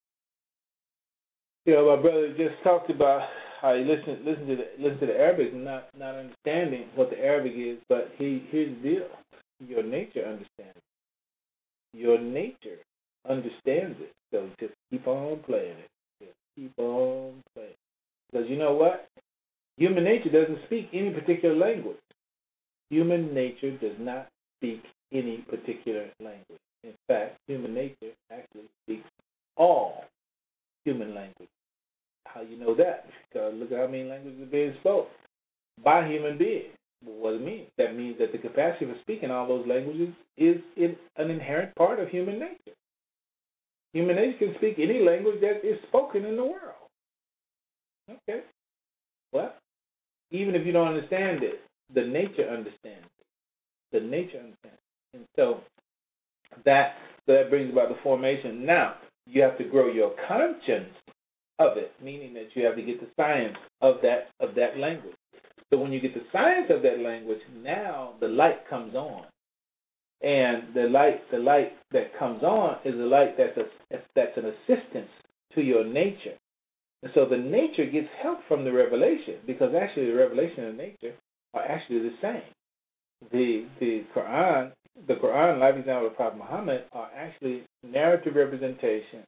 You know, my brother just talked about how he listen to the Arabic and not understanding what the Arabic is, but here's the deal. Your nature understands it. Your nature understands it. So just keep on playing it. Just keep on playing. Because you know what? Human nature doesn't speak any particular language. Human nature does not speak any particular language. In fact, human nature actually speaks all human language. How you know that? Because look at how many languages are being spoken by human beings. What does it mean? That means that the capacity for speaking all those languages is an inherent part of human nature. Human nature can speak any language that is spoken in the world. Okay. Well, even if you don't understand it, the nature understands it. The nature understands it. And so that brings about the formation. Now, you have to grow your conscience of it, meaning that you have to get the science of that language. So when you get the science of that language, now the light comes on. And the light that comes on is a light that's an assistance to your nature. And so the nature gets help from the revelation, because actually the revelation and nature are actually the same. The Quran, life example of Prophet Muhammad, are actually narrative representation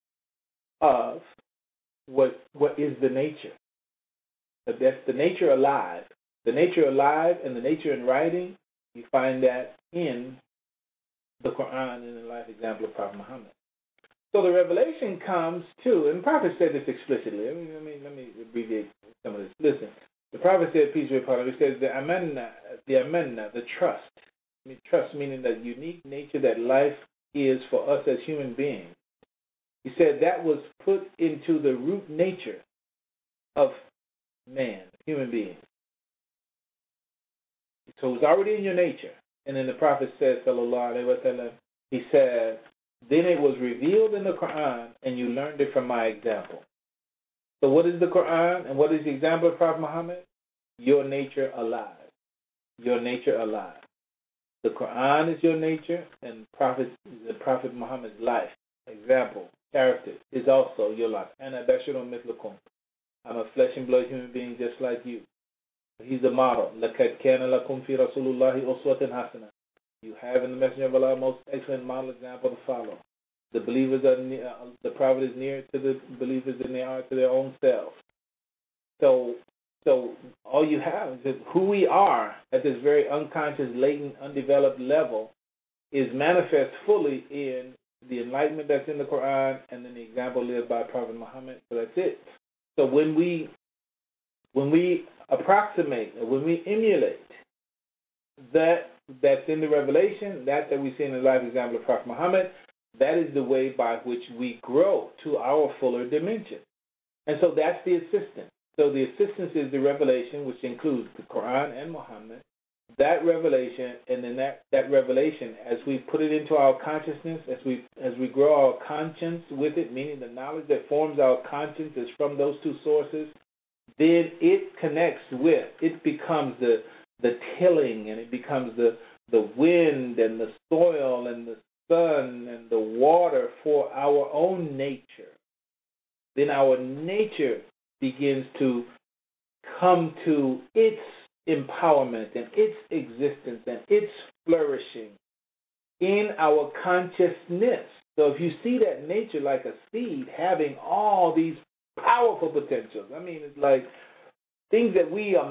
of what is the nature. That's the nature alive. The nature alive and the nature in writing, you find that in the Quran and the life example of Prophet Muhammad. So the revelation comes too, and the Prophet said this explicitly. Let me abbreviate some of this. Listen, the Prophet said, peace be upon him, he says the amanna, the trust. Trust meaning the unique nature that life is for us as human beings. He said that was put into the root nature of man, human beings. So it's already in your nature. And then the Prophet said, sallallahu alaihi wasallam, he said, then it was revealed in the Quran and you learned it from my example. So what is the Quran and what is the example of Prophet Muhammad? Your nature alive. Your nature alive. The Quran is your nature and the Prophet Muhammad's life, example, character, is also your life. Ana basharun mithlakum. I'm a flesh and blood human being just like you. He's the model. لَقَدْ كَانَ لَكُمْ فِي رَسُولِ اللَّهِ أُسْوَةٌ حَسَنَةٌ. You have in the Messenger of Allah a most excellent model example to follow. The believers are near, the Prophet is near to the believers than they are to their own selves. So all you have is that who we are at this very unconscious, latent, undeveloped level is manifest fully in the enlightenment that's in the Quran and then the example lived by Prophet Muhammad. So that's it. So when we approximate, when we emulate that's in the revelation, that we see in the life example of Prophet Muhammad, that is the way by which we grow to our fuller dimension. And so that's the assistance. So the assistance is the revelation, which includes the Quran and Muhammad. That revelation, and then that revelation, as we put it into our consciousness, as we grow our conscience with it, meaning the knowledge that forms our conscience is from those two sources, then it connects with, it becomes the tilling, and it becomes the wind and the soil and the sun and the water for our own nature. Then our nature begins to come to its empowerment and its existence and its flourishing in our consciousness. So if you see that nature like a seed having all these powerful potentials, it's like things that we are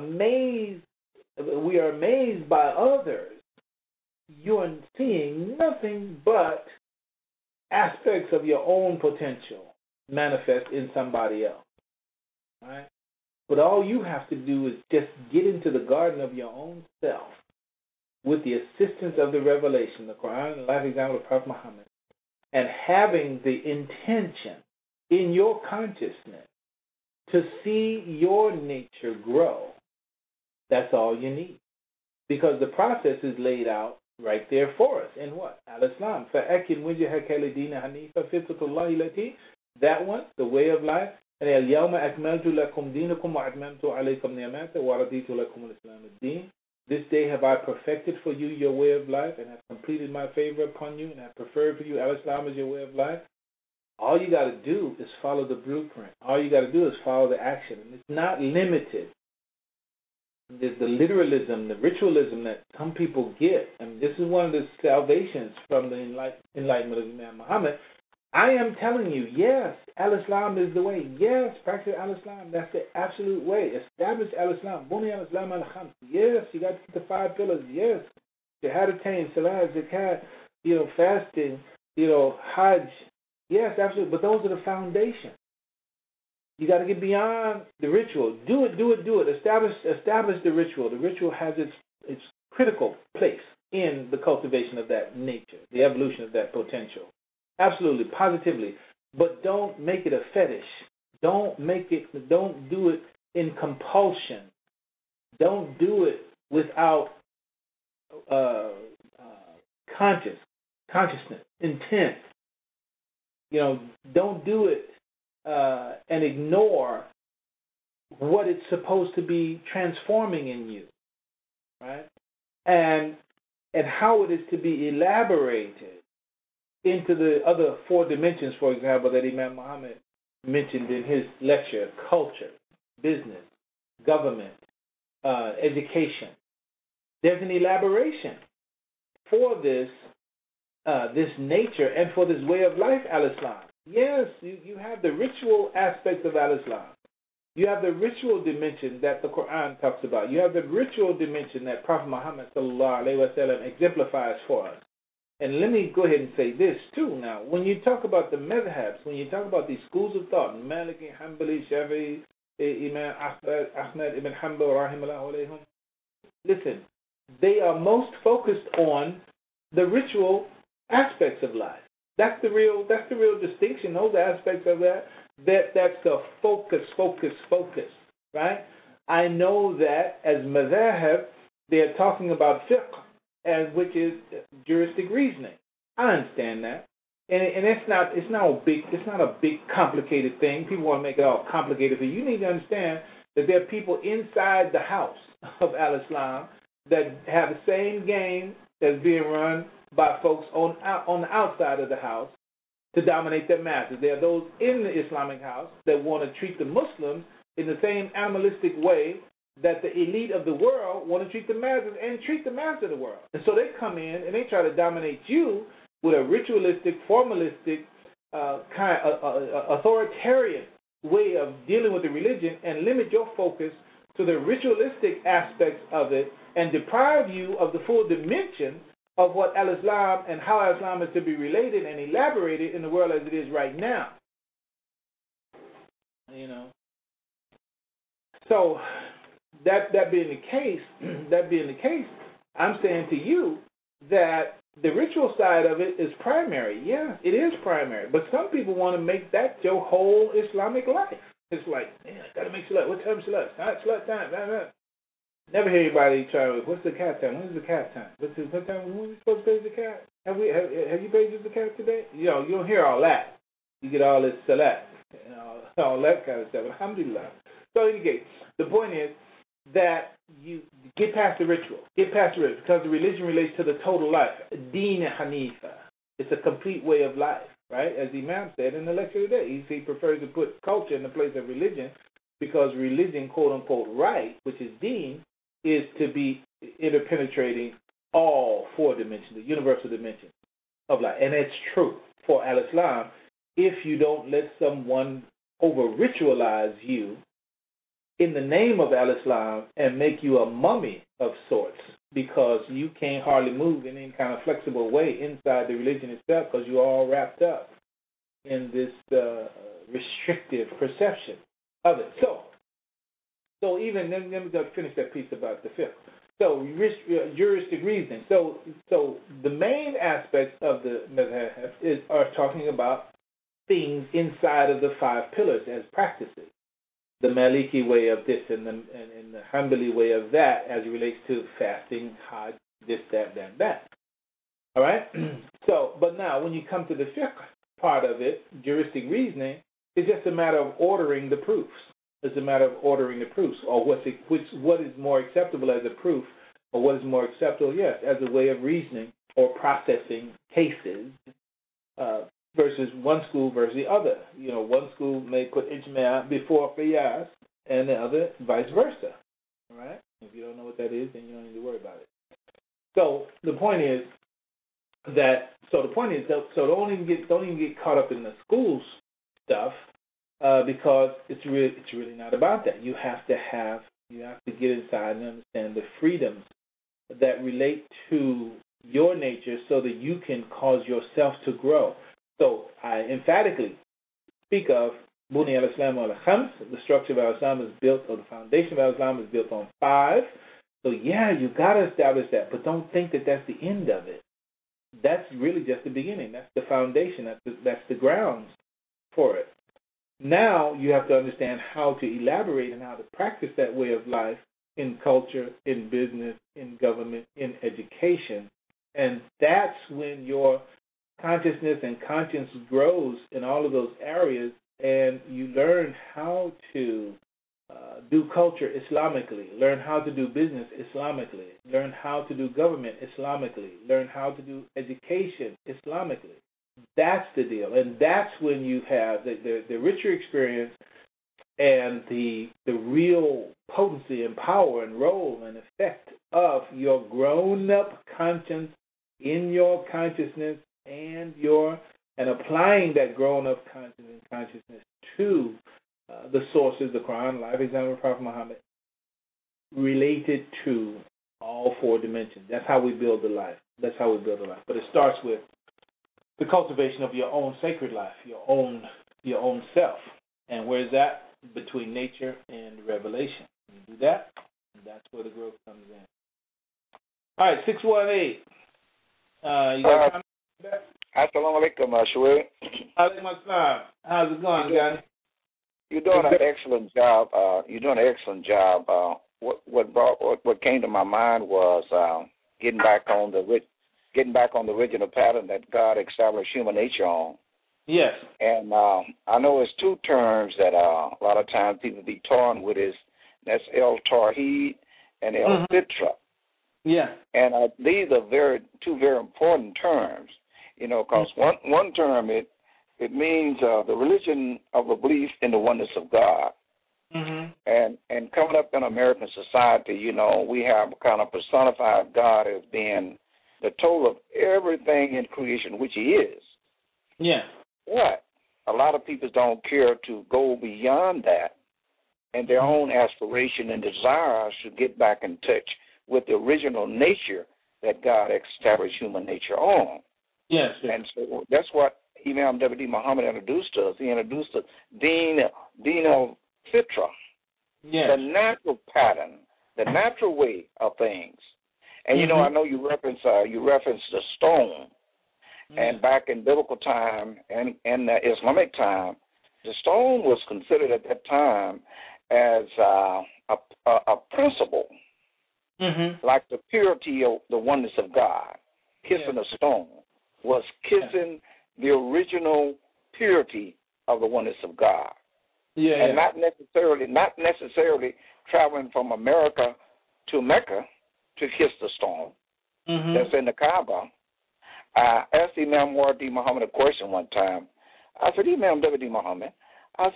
amazed by others, you are seeing nothing but aspects of your own potential manifest in somebody else. Right? But all you have to do is just get into the garden of your own self with the assistance of the revelation, the Quran, the life example of Prophet Muhammad, and having the intention in your consciousness to see your nature grow. That's all you need. Because the process is laid out right there for us. In what? Al-Islam. فَأَكِنْ وِجْهَكَ لِدِينَ حَنِيفًا فِطْرَةَ اللَّهِ الَّتِي, that one, the way of life. And الْيَوْمَ أَكْمَلْتُ لَكُمْ دِينَكُمْ وَأَتْمَمْتُ عَلَيْكُمْ نِعْمَتِي وَرَضِيتُ لَكُمُ الْإِسْلَامَ الدِّينَ. This day have I perfected for you your way of life, and have completed my favor upon you, and have preferred for you Al-Islam as your way of life. All you got to do is follow the blueprint. All you got to do is follow the action. And it's not limited. There's the literalism, the ritualism that some people get. And this is one of the salvations from the enlightenment of Imam Muhammad. I am telling you, yes, Al-Islam is the way. Yes, practice Al-Islam. That's the absolute way. Establish Al-Islam. Buni Al-Islam al-Khams. Yes, you got to keep the 5 pillars. Yes. Shahadatain, Salah, Zakat, fasting, Hajj. Yes, absolutely. But those are the foundation. You got to get beyond the ritual. Do it. Establish the ritual. The ritual has its critical place in the cultivation of that nature, the evolution of that potential. Absolutely, positively. But don't make it a fetish. Don't do it in compulsion. Don't do it without consciousness, intent. Don't do it and ignore what it's supposed to be transforming in you, right? And how it is to be elaborated into the other 4 dimensions, for example, that Imam Muhammad mentioned in his lecture: culture, business, government, education. There's an elaboration for this nature and for this way of life, Al-Islam. Yes, you have the ritual aspects of Al-Islam. You have the ritual dimension that the Quran talks about. You have the ritual dimension that Prophet Muhammad ﷺ exemplifies for us. And let me go ahead and say this too now. When you talk about the madhabs, when you talk about these schools of thought, Maliki, Hanbali, Shafi'i, Imam Ahmad ibn Hanbal, rahimahullah alayhim, listen, they are most focused on the ritual aspects of life. That's the real distinction. Those aspects of that's the focus, right? I know that as madhahib, they're talking about fiqh, which is juristic reasoning. I understand that, and it's not a big complicated thing. People want to make it all complicated, but you need to understand that there are people inside the house of Al-Islam that have the same game that's being run by folks on the outside of the house to dominate their masses. There are those in the Islamic house that want to treat the Muslims in the same animalistic way that the elite of the world want to treat the masses and treat the mass of the world. And so they come in and they try to dominate you with a ritualistic, formalistic, authoritarian way of dealing with the religion and limit your focus to the ritualistic aspects of it and deprive you of the full dimension of what Al-Islam and how Al-Islam is to be related and elaborated in the world as it is right now. So that being the case, I'm saying to you that the ritual side of it is primary. Yes, it is primary. But some people want to make that your whole Islamic life. It's like, man, I got to make salat. What time is salat? Salat time. Blah, blah. Never hear anybody try to, what's the cat time? When is the cat time? What time? When are we supposed to pay the cat? Have you paid the cat today? You don't hear all that. You get all this salat, all that kind of stuff. Alhamdulillah. So in any case, the point is that you get past the ritual. Because the religion relates to the total life. Deen Hanifa. It's a complete way of life, right? As the Imam said in the lecture today, he prefers to put culture in the place of religion because religion, quote unquote, right, which is deen, is to be interpenetrating all 4 dimensions, the universal dimension of life. And it's true for Al-Islam if you don't let someone over-ritualize you in the name of Al-Islam and make you a mummy of sorts because you can't hardly move in any kind of flexible way inside the religion itself because you're all wrapped up in this restrictive perception of it. So even, let me finish that piece about the fiqh. So juristic reasoning. So the main aspects of the madhab are talking about things inside of the 5 pillars as practices. the Maliki way of this and the Hanbali way of that as it relates to fasting, Hajj, this, that. All right? So, but now when you come to the fiqh part of it, juristic reasoning, it's just a matter of ordering the proofs. It's a matter of ordering the proofs, or what is more acceptable as a proof, or what is more acceptable, yes, as a way of reasoning or processing cases versus one school versus the other. You know, one school may put ijma' before qiyas, and the other vice versa. All right? If you don't know what that is, then you don't need to worry about it. So the point is don't even get caught up in the school stuff because it's really not about that. You have to get inside and understand the freedoms that relate to your nature so that you can cause yourself to grow. So I emphatically speak of Buni al-Islam al-Khams. The structure of al-Islam is built, or the foundation of al-Islam is built on 5. So yeah, you got to establish that, but don't think that that's the end of it. That's really just the beginning. That's the foundation. That's the grounds for it. Now you have to understand how to elaborate and how to practice that way of life in culture, in business, in government, in education. And that's when your consciousness and conscience grows in all of those areas, and you learn how to do culture Islamically, learn how to do business Islamically, learn how to do government Islamically, learn how to do education Islamically. That's the deal, and that's when you have the richer experience and the real potency and power and role and effect of your grown-up conscience in your consciousness and applying that grown-up consciousness to the sources, the Quran, life example of Prophet Muhammad, related to all 4 dimensions. That's how we build the life. But it starts with the cultivation of your own sacred life, your own self. And where's that? Between nature and revelation. You do that, and that's where the growth comes in. All right, 618. You got a comment? Assalamu alaikum, Shuaib. Alaikum assalam. How's it going, Johnny? You're doing an excellent job. What came to my mind was getting back on the original pattern that God established human nature on. Yes. And I know it's 2 terms that a lot of times people be torn with. That's El Tawheed and El Fitra. Yeah. And these are 2 very important terms. You know, because one term it means the religion of a belief in the oneness of God. And coming up in American society, you know, we have kind of personified God as being the total of everything in creation, which He is. Yeah. But a lot of people don't care to go beyond that, and their own aspiration and desire to get back in touch with the original nature that God established human nature on. Yes. And so that's what Imam W.D. Muhammad introduced us. He introduced the Deen al Fitra, the natural pattern, the natural way of things. And you know, I know you referenced the stone, and back in biblical time and Islamic time, the stone was considered at that time as a principle, like the purity of the oneness of God. Kissing a stone was kissing the original purity of the oneness of God. And not necessarily traveling from America to Mecca to kiss the stone that's in the Kaaba. I asked Imam W.D. Muhammad a question one time. I said, Imam W.D. Muhammad, I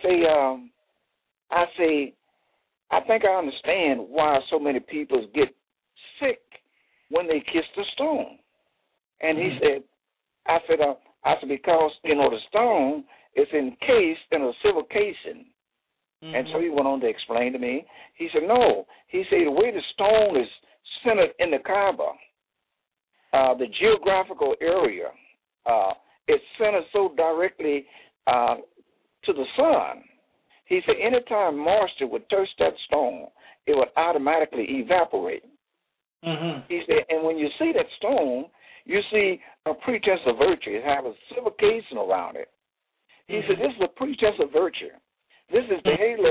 think I understand why so many people get sick when they kiss the stone. And he said, I said, because, you know, the stone is encased in a silver casing. And so he went on to explain to me. He said, no. He said, the way the stone is centered in the Kaaba, the geographical area, it's centered so directly to the sun. He said, anytime moisture would touch that stone, it would automatically evaporate. He said, and when you see that stone, you see a pretense of virtue. It has a silver casing around it. He said, this is a pretense of virtue. This is the halo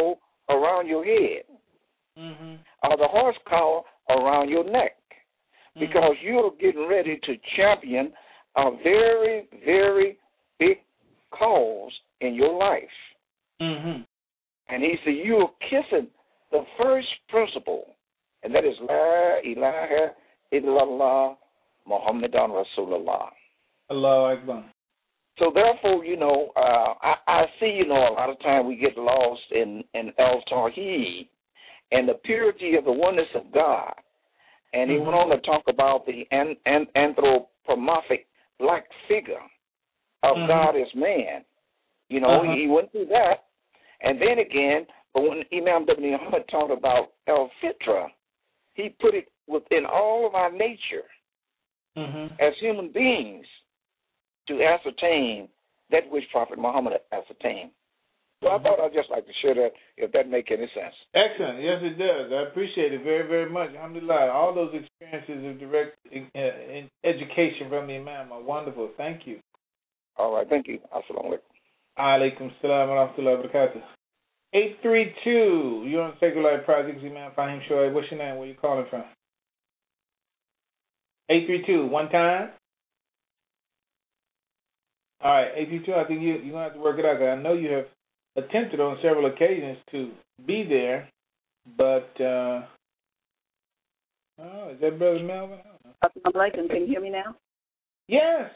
around your head, or the horse collar around your neck, because you're getting ready to champion a very, very big cause in your life. And he said, you're kissing the first principle, and that is La ilaha illallah Muhammadan Rasulullah. Allahu Akbar. So therefore, I see, a lot of time we get lost in al-Tawheed and the purity of the oneness of God. And he went on to talk about the anthropomorphic black figure of God as man. He went through that. And then again, but when Imam W. Muhammad talked about al-Fitra, he put it within all of our nature as human beings to ascertain that which Prophet Muhammad ascertained. So I thought I'd just like to share that, if that makes any sense. Excellent. Yes, it does. I appreciate it very, very much. Alhamdulillah. All those experiences of direct education from the Imam are wonderful. Thank you. All right. Thank you. Assalamu alaikum. Alaikum salam wa rahmatullahi wa barakatuh. 832. You're on Sacred Life Projects, Imam Fahim Shoaib. What's your name? Where you calling from? 832. One time? All right. 832, I think you're going to have to work it out, because I know you have attempted on several occasions to be there, but, is that Brother Melvin? Assalamu alaikum. Can you hear me now? Yes.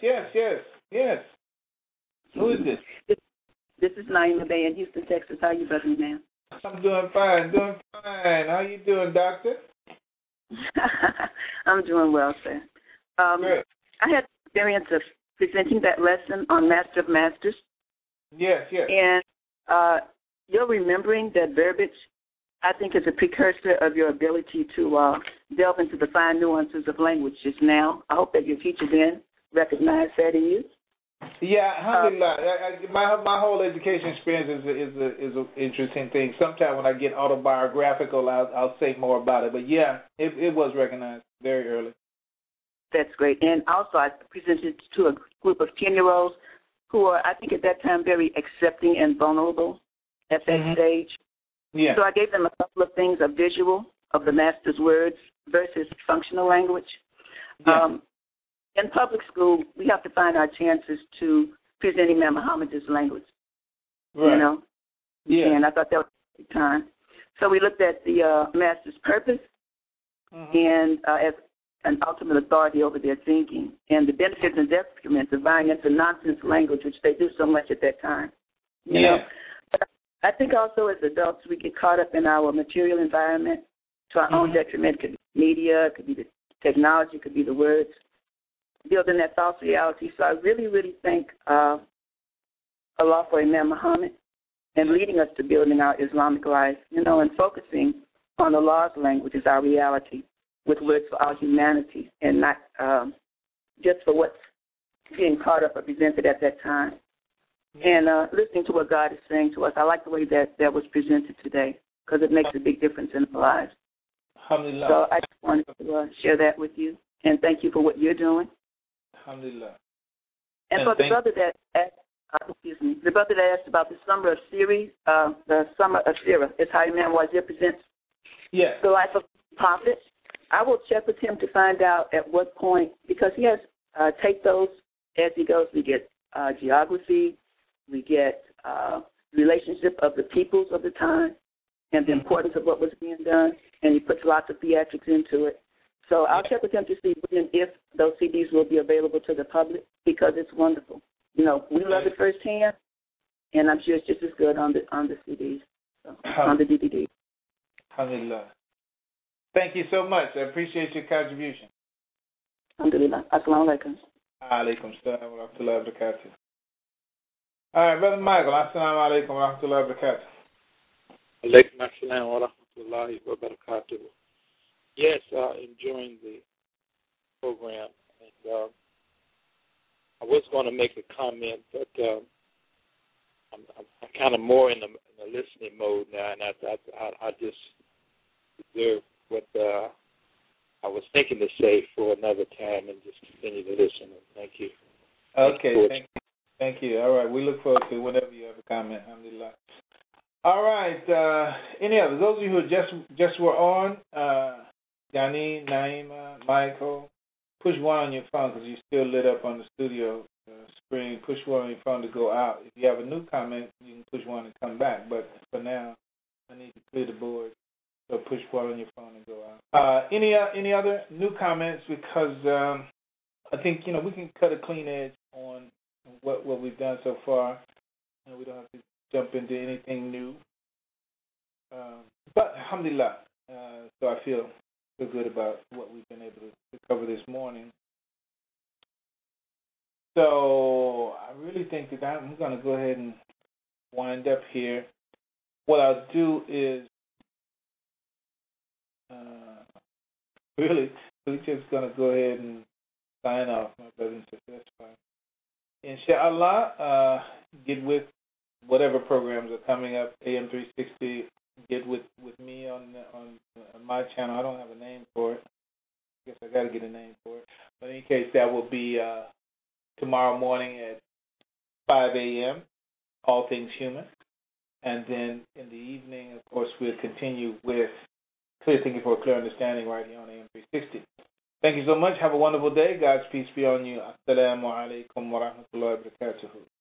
Who is this? This is Naima Bay in Houston, Texas. How are you, Brother Man? I'm doing fine. How you doing, Doctor? I'm doing well, sir. Good. I had the experience of presenting that lesson on Master of Masters. Yes. And you're remembering that verbiage, I think, is a precursor of your ability to delve into the fine nuances of language just now. I hope that your teacher then recognized that in you. Yeah, alhamdulillah. My whole education experience is an interesting thing. Sometimes when I get autobiographical, I'll say more about it. But yeah, it was recognized very early. That's great. And also, I presented to a group of 10-year-olds who are, I think, at that time very accepting and vulnerable at that stage. Yeah. So I gave them a couple of things, a visual of the master's words versus functional language. Yeah. In public school, we have to find our chances to present Imam Muhammad's language. Right. Yeah. And I thought that was a good time. So we looked at the master's purpose and as an ultimate authority over their thinking, and the benefits and detriments of buying into nonsense language, which they do so much at that time. You know? But I think also as adults, we get caught up in our material environment to our own detriment. It could be media, it could be the technology, it could be the words, building that false reality. So I really, really thank Allah for Imam Muhammad and leading us to building our Islamic life, and focusing on the Allah's language is our reality, with words for all humanity and not just for what's being caught up or presented at that time. And listening to what God is saying to us, I like the way that was presented today, because it makes a big difference in our lives. Alhamdulillah. So I just wanted to share that with you, and thank you for what you're doing. Alhamdulillah. And for the brother that asked about the Summer of Series, the Summer of Sirah, is how Imam Wazir presents the life of the Prophet. I will check with him to find out at what point, because he has take those as he goes. We get geography, we get relationship of the peoples of the time, and the importance of what was being done, and he puts lots of theatrics into it. So I'll check with him to see if those CDs will be available to the public, because it's wonderful. We love it firsthand, and I'm sure it's just as good on the CDs, on the DVD. Alhamdulillah. Thank you so much. I appreciate your contribution. Alhamdulillah. Assalamu alaikum. Alaikum salam wa rahmatullahi wa barakatuh. All right, Brother Michael. Assalamu alaikum wa rahmatullahi wa barakatuh. Alaikum assalam wa rahmatullahi wa barakatuh. Yes, enjoying the program. And I was going to make a comment, but I'm kind of more in the listening mode now, and I just reserve what I was thinking to say for another time and just continue to listen. Thank you. Okay, thank you. All right, we look forward to whenever you have a comment. Alhamdulillah. All right. Any others? Those of you who just were on, Yanni, Naima, Michael, push 1 on your phone because you're still lit up on the studio screen. Push 1 on your phone to go out. If you have a new comment, you can push 1 and come back. But for now, I need to clear the board. So push 1 on your phone and go out. Any other new comments? Because I think we can cut a clean edge on what we've done so far. We don't have to jump into anything new. But alhamdulillah, so I feel good about what we've been able to cover this morning. So I really think that I'm going to go ahead and wind up here. What I'll do is really we're just going to go ahead and sign off, my brothers and sisters. That's fine. Inshallah, get with whatever programs are coming up, AM 360. Get with me on my channel. I don't have a name for it. I guess I got to get a name for it. But in any case, that will be tomorrow morning at 5 a.m., All Things Human. And then in the evening, of course, we'll continue with Clear Thinking for a Clear Understanding right here on AM 360. Thank you so much. Have a wonderful day. God's peace be on you. Assalamu alaikum wa rahmatullahi wa barakatuhu.